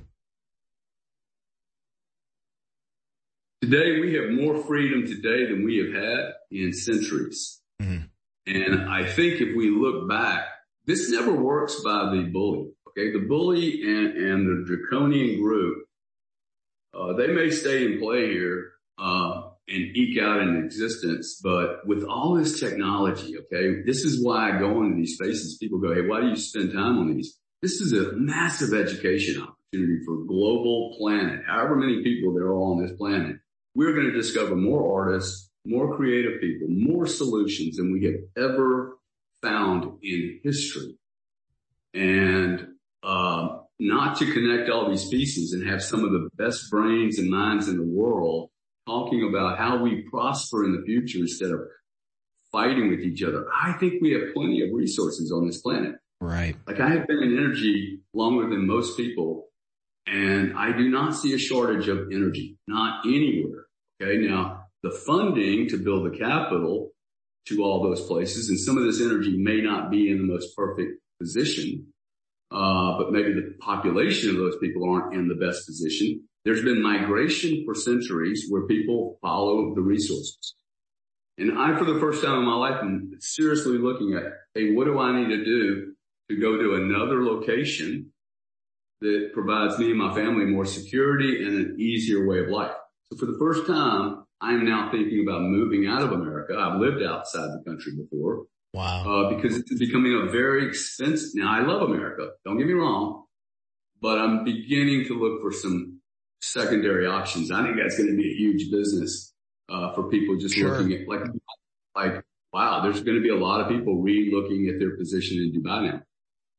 Today, we have more freedom today than we have had in centuries. Mm-hmm. And I think if we look back, this never works by the bully. Okay, the bully and the draconian group, they may stay in play here and eke out an existence, but with all this technology, okay, this is why I go into these spaces. People go, hey, why do you spend time on these? This is a massive education opportunity for a global planet. However many people there are on this planet, we're going to discover more artists, more creative people, more solutions than we have ever found in history. And not to connect all these pieces and have some of the best brains and minds in the world talking about how we prosper in the future instead of fighting with each other. I think we have plenty of resources on this planet. Right. Like, I have been in energy longer than most people, and I do not see a shortage of energy, not anywhere. Okay. Now, the funding to build the capital to all those places, and some of this energy may not be in the most perfect position, but maybe the population of those people aren't in the best position. There's been migration for centuries where people follow the resources. And I, for the first time in my life, am seriously looking at, hey, what do I need to do to go to another location that provides me and my family more security and an easier way of life? So for the first time, I'm now thinking about moving out of America. I've lived outside the country before. Wow. Because it's becoming a very expensive. Now, I love America. Don't get me wrong, but I'm beginning to look for some secondary options. I think that's going to be a huge business, for people just looking at like, wow, there's going to be a lot of people re-looking at their position in Dubai now.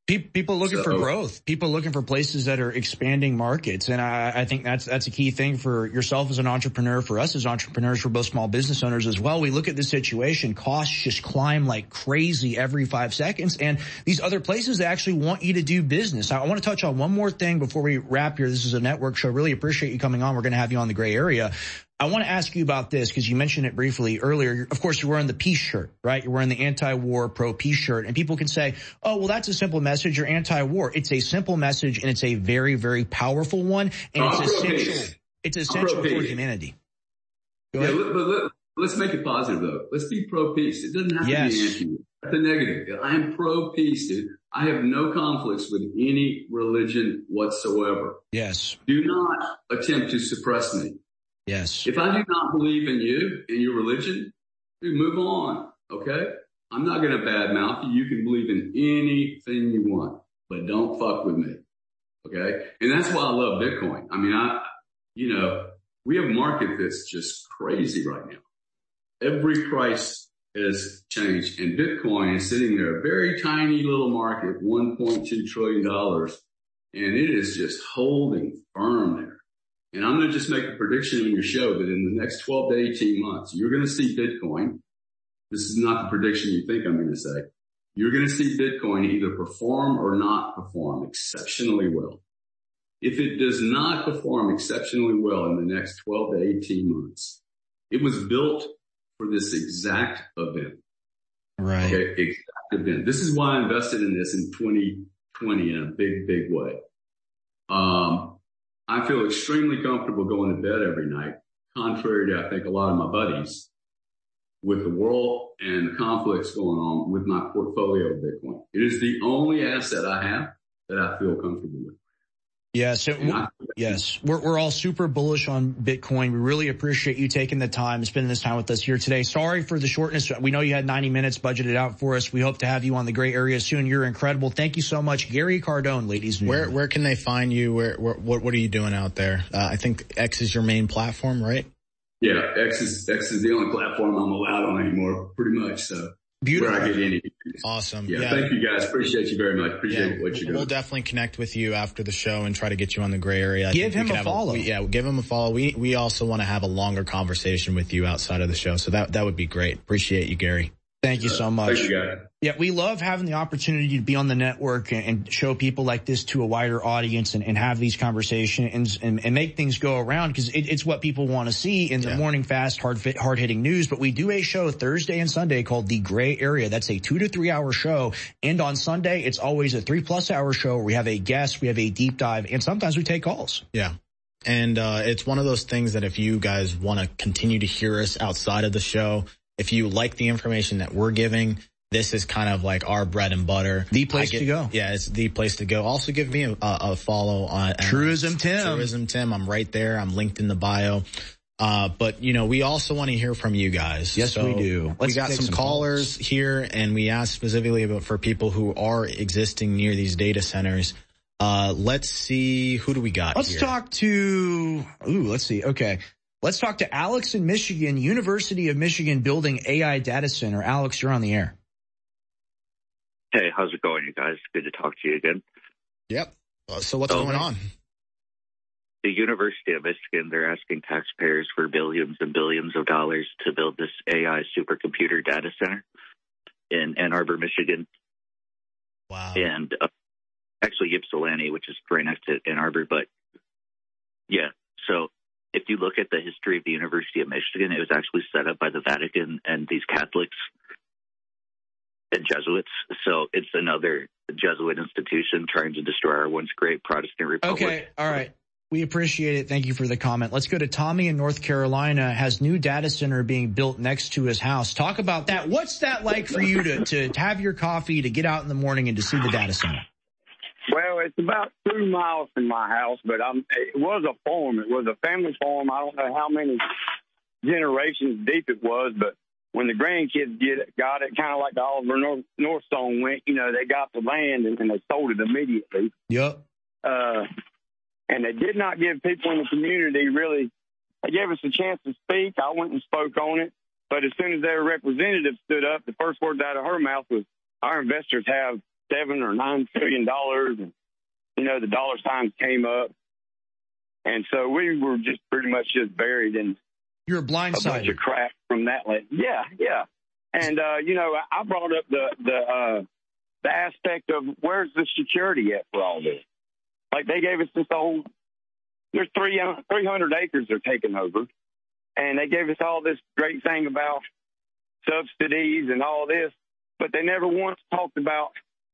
People looking for growth. People looking for places that are expanding markets. And I think that's a key thing for yourself as an entrepreneur, for us as entrepreneurs, for both small business owners as well. We look at this situation, costs just climb like crazy every 5 seconds. And these other places that actually want you to do business. I want to touch on one more thing before we wrap here. This is a network show. Really appreciate you coming on. We're going to have you on the Gray Area. I want to ask you about this because you mentioned it briefly earlier. Of course, you're wearing the peace shirt, right? You're wearing the anti-war, pro-peace shirt. And people can say, oh, well, that's a simple message. You're anti-war. It's a simple message, and it's a very, very powerful one. And it's essential for humanity. Yeah, but let's make it positive, though. Let's be pro-peace. It doesn't have to be anti-war. That's the negative. I am pro-peace, dude. I have no conflicts with any religion whatsoever. Yes. Do not attempt to suppress me. Yes. If I do not believe in you and your religion, dude, move on, okay? I'm not going to badmouth you. You can believe in anything you want, but don't fuck with me, okay? And that's why I love Bitcoin. I mean, we have a market that's just crazy right now. Every price has changed, and Bitcoin is sitting there, a very tiny little market, $1.2 trillion, and it is just holding firm there. And I'm going to just make a prediction on your show that in the next 12 to 18 months, you're going to see Bitcoin. This is not the prediction you think I'm going to say. You're going to see Bitcoin either perform or not perform exceptionally well. If it does not perform exceptionally well in the next 12 to 18 months, it was built for this exact event. Right. Okay, exact event. This is why I invested in this in 2020 in a big, big way. I feel extremely comfortable going to bed every night, contrary to, I think, a lot of my buddies, with the world and the conflicts going on with my portfolio of Bitcoin. It is the only asset I have that I feel comfortable with. Yes. We're all super bullish on Bitcoin. We really appreciate you taking the time, spending this time with us here today. Sorry for the shortness. We know you had 90 minutes budgeted out for us. We hope to have you on the Gray Area soon. You're incredible. Thank you so much. Gary Cardone, ladies and gentlemen. Where can they find you? What are you doing out there? I think X is your main platform, right? Yeah, X is the only platform I'm allowed on anymore, pretty much. So beautiful. Where I get any. Awesome. Yeah, thank you guys. Appreciate you very much. Appreciate what you're doing. We'll definitely connect with you after the show and try to get you on the Gray Area. Give him a follow. Give him a follow. We also want to have a longer conversation with you outside of the show. So that would be great. Appreciate you, Gary. Thank you so much. Thank you, guys. Yeah, we love having the opportunity to be on the network and show people like this to a wider audience and have these conversations and make things go around because it's what people want to see in the morning fast, hard-hitting news. But we do a show Thursday and Sunday called The Gray Area. That's a 2 to 3 hour show. And on Sunday, it's always a 3+ hour show where we have a guest, we have a deep dive, and sometimes we take calls. Yeah. And it's one of those things that if you guys want to continue to hear us outside of the show, if you like the information that we're giving, this is kind of like our bread and butter. The place to go. Yeah, it's the place to go. Also give me a follow on Truism Tim. Truism Tim. I'm right there. I'm linked in the bio. But we also want to hear from you guys. Yes, we do. We got some callers here, and we asked specifically for people who are existing near these data centers. Let's see, who do we got here? Let's see. Okay. Let's talk to Alex in Michigan, University of Michigan building AI data center. Alex, you're on the air. Hey, how's it going, you guys? Good to talk to you again. Yep. So what's going on? The University of Michigan, they're asking taxpayers for billions and billions of dollars to build this AI supercomputer data center in Ann Arbor, Michigan. Wow. And actually Ypsilanti, which is right next to Ann Arbor. But yeah, so if you look at the history of the University of Michigan, it was actually set up by the Vatican and these Catholics and Jesuits. So it's another Jesuit institution trying to destroy our once great Protestant republic. Okay, all right. We appreciate it. Thank you for the comment. Let's go to Tommy in North Carolina. Has new data center being built next to his house. Talk about that. What's that like for you to have your coffee, to get out in the morning and to see the data center? Well, it's about 2 miles from my house, but it was a farm. It was a family farm. I don't know how many generations deep it was, but when the grandkids got it, kind of like the Oliver Northstone went, they got the land and they sold it immediately. Yep. And they did not give people in the community they gave us a chance to speak. I went and spoke on it. But as soon as their representative stood up, the first words out of her mouth was, our investors have $7 or $9 trillion. And, you know, the dollar signs came up. And so we were just pretty much just buried in You're blindsided. a bunch of crap from that. Yeah. And, you know, I brought up the aspect of where's the security at for all this? Like they gave us this whole, there's 300 acres they're taking over. And they gave us all this great thing about subsidies and all this, but they never once talked about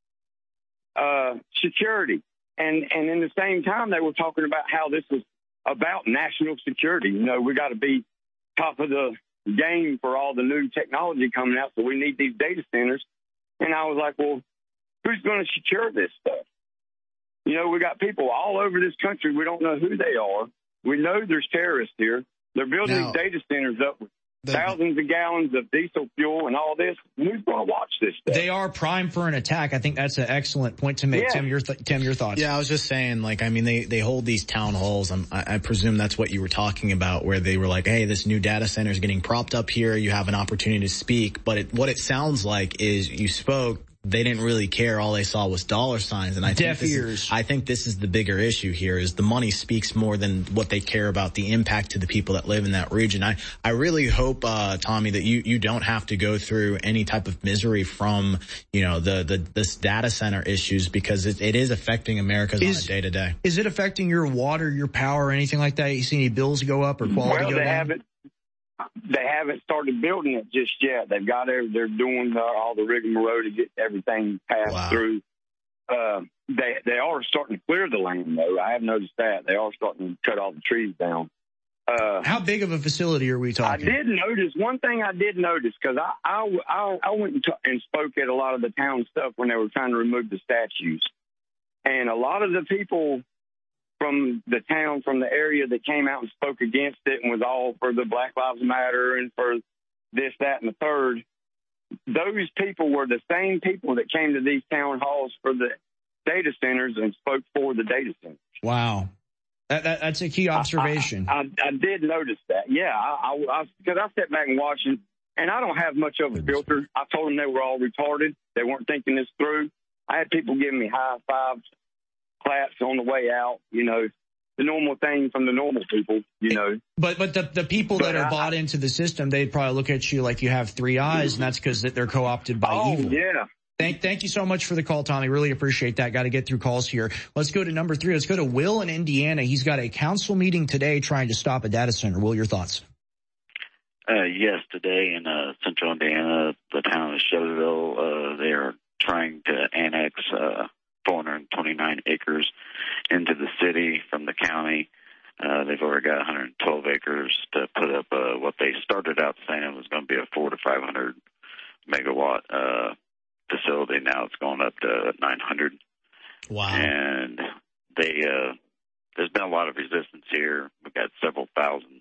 security. And in the same time, they were talking about how this is about national security. You know, we got to be top of the game for all the new technology coming out, so we need these data centers. And I was like, well, who's going to secure this stuff? You know, we got people all over this country. We don't know who they are. We know there's terrorists here. They're building these data centers up with thousands of gallons of diesel fuel and all this. Who's going to watch this stuff? They are primed for an attack. I think that's an excellent point to make. Yeah. Tim, your thoughts? Yeah, I was just saying, like, I mean, they hold these town halls. I presume that's what you were talking about, where they were like, hey, this new data center is getting propped up here. You have an opportunity to speak. But what it sounds like is you spoke. They didn't really care. All they saw was dollar signs. And I think this is the bigger issue here is the money speaks more than what they care about the impact to the people that live in that region. I really hope, Tommy, that you don't have to go through any type of misery from, you know, this data center issues, because it is affecting Americans on a day to day. Is it affecting your water, your power, or anything like that? You see any bills go up or quality go down? They haven't started building it just yet. They've got they're doing all the rigmarole to get everything passed through. They are starting to clear the land, though. I have noticed that. They are starting to cut all the trees down. How big of a facility are we talking? I did notice one thing. Because I went and spoke at a lot of the town stuff when they were trying to remove the statues, and a lot of the people from the town, from the area that came out and spoke against it and was all for the Black Lives Matter and for this, that, and the third, those people were the same people that came to these town halls for the data centers and spoke for the data centers. Wow. That's a key observation. I did notice that. Yeah, because I sat back and watched it, and I don't have much of a filter. I told them they were all retarded. They weren't thinking this through. I had people giving me high fives, claps on the way out, you know, the normal thing from the normal people, you know. But the people that are bought into the system, they'd probably look at you like you have three eyes, and that's because they're co-opted by evil. Yeah. Thank you so much for the call, Tommy. Really appreciate that. Got to get through calls here. Let's go to number 3. Let's go to Will in Indiana. He's got a council meeting today trying to stop a data center. Will, your thoughts? Yes, today in central Indiana, the town of Shelbyville, they are trying to annex 429 acres into the city from the county. They've already got 112 acres to put up what they started out saying it was going to be a 400 to 500 megawatt facility. Now it's going up to 900. Wow. And there's been a lot of resistance here. We've got several thousand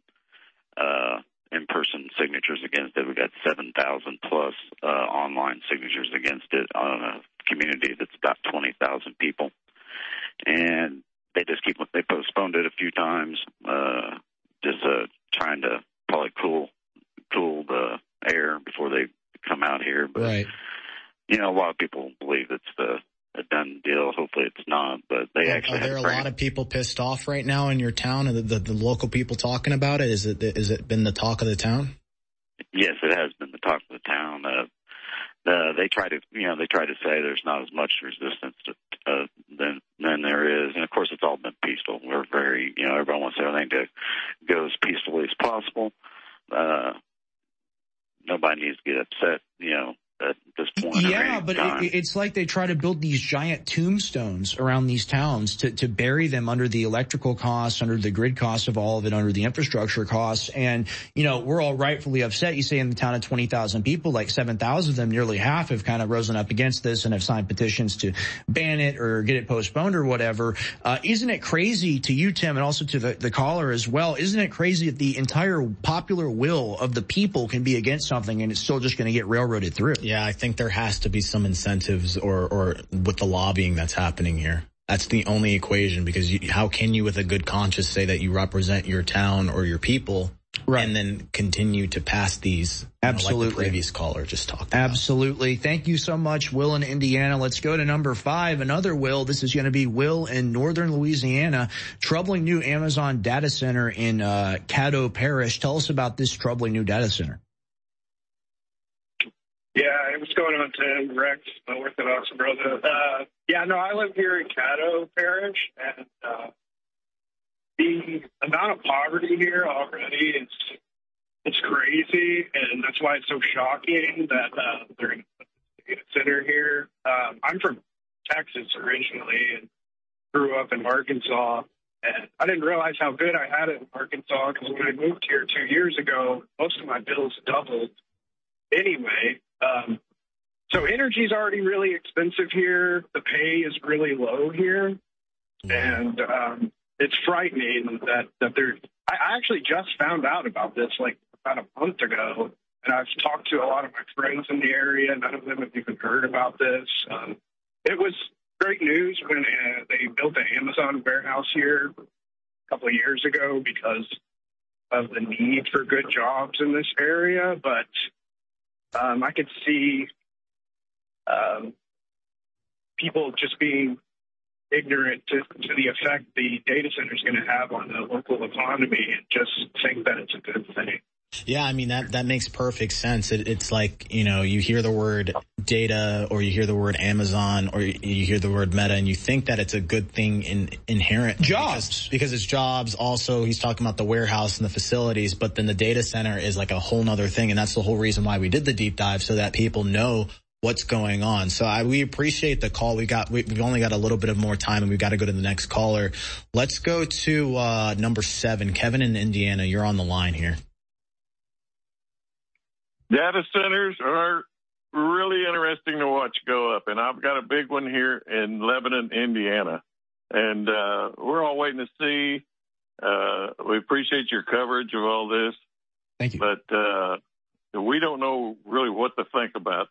in-person signatures against it. We've got 7,000 plus online signatures against it on a community that's about 20,000 people. And they postponed it a few times, just trying to probably cool the air before they come out here. But, right. You know, a lot of people believe it's a done deal. Hopefully it's not, but they actually. Are there a lot of people pissed off right now in your town, and the local people talking about it? Is it been the talk of the town? Yes, it has been the talk of the town. They try to say there's not as much resistance than there is, and of course it's all been peaceful. We're very, everyone wants everything to go as peacefully as possible. Nobody needs to get upset, at this point. Yeah, but it's like they try to build these giant tombstones around these towns to bury them under the electrical costs, under the grid costs of all of it, under the infrastructure costs. And, we're all rightfully upset. You say in the town of 20,000 people, like 7,000 of them, nearly half have kind of risen up against this and have signed petitions to ban it or get it postponed or whatever. Isn't it crazy to you, Tim, and also to the caller as well? Isn't it crazy that the entire popular will of the people can be against something and it's still just going to get railroaded through? Yeah, I think there has to be some incentives or with the lobbying that's happening here. That's the only equation, because how can you with a good conscience say that you represent your town or your people Right. And then continue to pass these, absolutely, like the previous caller just talked about. Absolutely. Thank you so much, Will in Indiana. Let's go to number 5. Another Will. This is going to be Will in northern Louisiana. Troubling new Amazon data center in Caddo Parish. Tell us about this troubling new data center. Yeah, what's going on, Tim? Rex, my Orthodox brother. I live here in Caddo Parish, and the amount of poverty here already it's crazy, and that's why it's so shocking that they're going to put a data center here. I'm from Texas originally and grew up in Arkansas, and I didn't realize how good I had it in Arkansas because when I moved here 2 years ago, most of my bills doubled anyway. So energy's already really expensive here. The pay is really low here, and it's frightening that they're. I actually just found out about this like about a month ago, and I've talked to a lot of my friends in the area. None of them have even heard about this. It was great news when they built an Amazon warehouse here a couple of years ago because of the need for good jobs in this area, but I could see people just being ignorant to the effect the data center is going to have on the local economy and just think that it's a good thing. Yeah, I mean, that makes perfect sense. It's like, you hear the word data or you hear the word Amazon or you hear the word Meta and you think that it's a good thing inherent. Jobs. Because it's jobs. Also, he's talking about the warehouse and the facilities, but then the data center is like a whole nother thing. And that's the whole reason why we did the deep dive, so that people know what's going on. So we appreciate the call. We've only got a little bit of more time and we've got to go to the next caller. Let's go to number 7. Kevin in Indiana, you're on the line here. Data centers are really interesting to watch go up, and I've got a big one here in Lebanon, Indiana, and we're all waiting to see. We appreciate your coverage of all this. Thank you. But we don't know really what to think about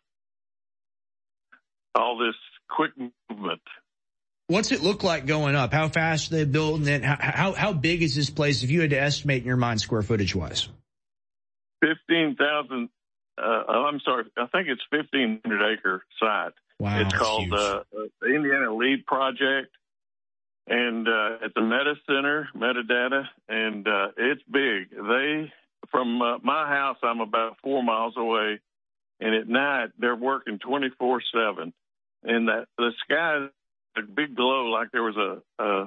all this quick movement. What's it look like going up? How fast are they building it? How big is this place, if you had to estimate in your mind square footage-wise? 15,000. I'm sorry, I think it's 1,500-acre site. Wow, it's called the Indiana Lead Project, and it's a meta center, metadata, and it's big. From my house, I'm about 4 miles away, and at night they're working 24/7, and the sky is a big glow like there was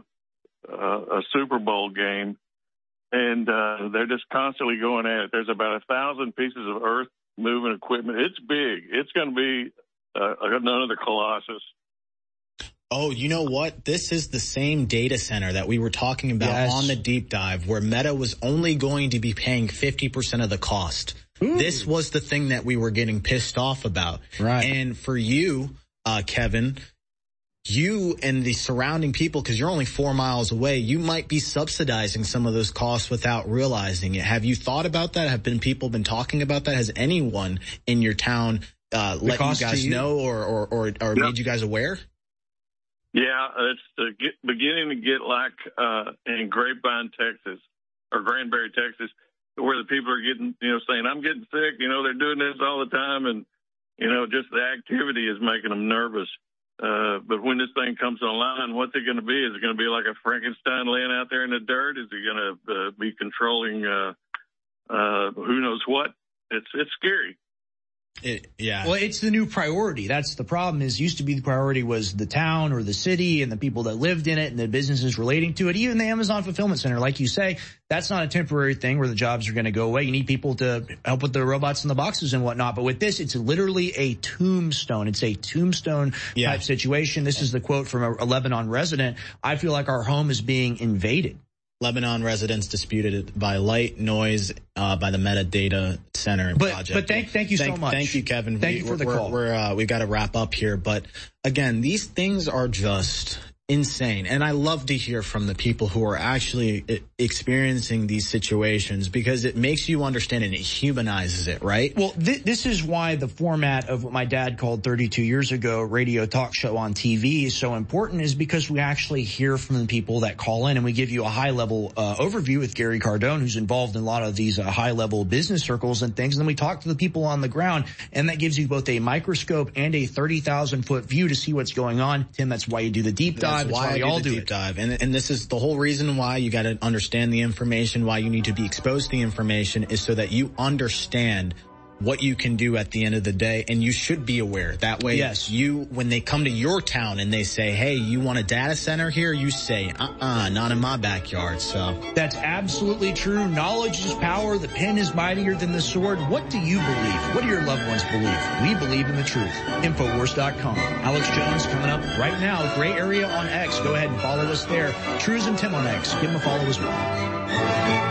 a Super Bowl game, and they're just constantly going at it. There's about 1,000 pieces of earth moving equipment. It's big. It's going to be another colossus. Oh, you know what? This is the same data center that we were talking about on the deep dive, where Meta was only going to be paying 50% of the cost. Ooh. This was the thing that we were getting pissed off about. Right. And for you, Kevin, you and the surrounding people, because you're only 4 miles away, you might be subsidizing some of those costs without realizing it. Have you thought about that? Have people been talking about that? Has anyone in your town let you guys know or made you guys aware? Yeah, it's beginning to get like in Grapevine, Texas, or Granbury, Texas, where the people are getting, saying, I'm getting sick. They're doing this all the time. And, just the activity is making them nervous. But when this thing comes online, what's it going to be? Is it going to be like a Frankenstein laying out there in the dirt? Is it going to be controlling who knows what? It's scary. Yeah. Well, it's the new priority. That's the problem. Used to be the priority was the town or the city and the people that lived in it and the businesses relating to it. Even the Amazon fulfillment center, like you say, that's not a temporary thing where the jobs are going to go away. You need people to help with the robots and the boxes and whatnot. But with this, it's literally a tombstone. It's a tombstone type situation. This is the quote from a Lebanon resident. I feel like our home is being invaded. Lebanon residents disputed by light, noise, by the metadata center project. But thank you so much. Thank you, Kevin. Thank you for the call. We've got to wrap up here. But again, these things are just, insane. And I love to hear from the people who are actually experiencing these situations, because it makes you understand and it humanizes it, right? Well, this is why the format of what my dad called 32 years ago, radio talk show on TV, is so important, is because we actually hear from the people that call in, and we give you a high-level overview with Gary Cardone, who's involved in a lot of these high-level business circles and things, and then we talk to the people on the ground, and that gives you both a microscope and a 30,000-foot view to see what's going on. Tim, that's why you do the deep dive. That's why we all do deep dive. And this is the whole reason why you got to understand the information, why you need to be exposed to the information, is so that you understand what you can do at the end of the day, and you should be aware. That way, yes, when they come to your town and they say, hey, you want a data center here? You say, not in my backyard. So that's absolutely true. Knowledge is power. The pen is mightier than the sword. What do you believe? What do your loved ones believe? We believe in the truth. Infowars.com. Alex Jones coming up right now. Gray Area on X. Go ahead and follow us there. Trues and Tim on X. Give them a follow as well.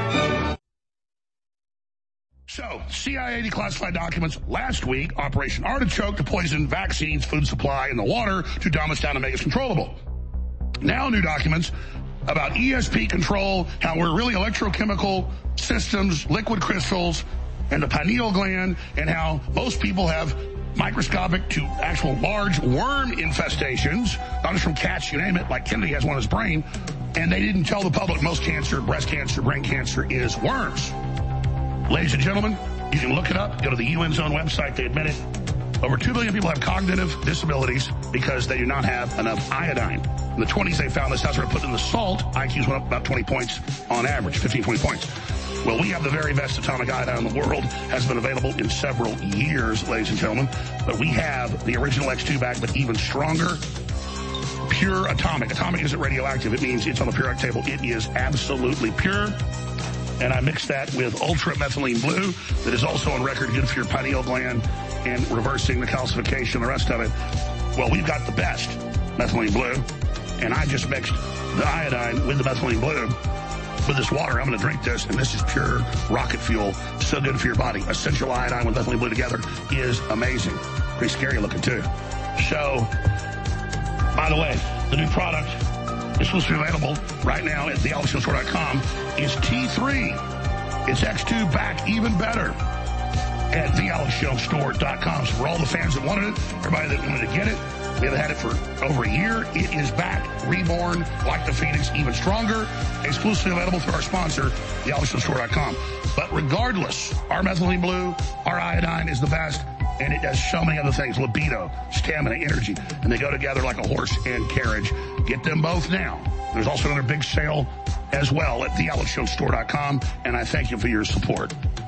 So, CIA declassified documents last week, Operation Artichoke to poison vaccines, food supply, and the water to dumb us down and make us controllable. Now new documents about ESP control, how we're really electrochemical systems, liquid crystals, and the pineal gland, and how most people have microscopic to actual large worm infestations, not just from cats, you name it, like Kennedy has one in his brain, and they didn't tell the public most cancer, breast cancer, brain cancer is worms. Ladies and gentlemen, you can look it up. Go to the UN Zone website. They admit it. Over 2 billion people have cognitive disabilities because they do not have enough iodine. In the 20s, they found this. That's where put in the salt. IQs went up about 20 points on average, 15, 20 points. Well, we have the very best atomic iodine in the world. Has been available in several years, ladies and gentlemen. But we have the original X2 back, but even stronger. Pure atomic. Atomic isn't radioactive. It means it's on the periodic table. It is absolutely pure. And I mixed that with Ultra Methylene Blue that is also on record good for your pineal gland and reversing the calcification and the rest of it. Well, we've got the best methylene blue, and I just mixed the iodine with the methylene blue with this water. I'm going to drink this, and this is pure rocket fuel. So good for your body. Essential iodine with methylene blue together is amazing. Pretty scary looking, too. So, by the way, the new product is supposed to be available right now at thealexjonestore.com is T3. It's X2 back even better at thealexjonestore.com. So for all the fans that wanted it, everybody that wanted to get it, we have had it for over a year. It is back, reborn, like the Phoenix, even stronger, exclusively available through our sponsor, thealexjonestore.com. But regardless, our methylene blue, our iodine is the best, and it does so many other things, libido, stamina, energy, and they go together like a horse and carriage. Get them both now. There's also another big sale as well at thealexjonestore.com, and I thank you for your support.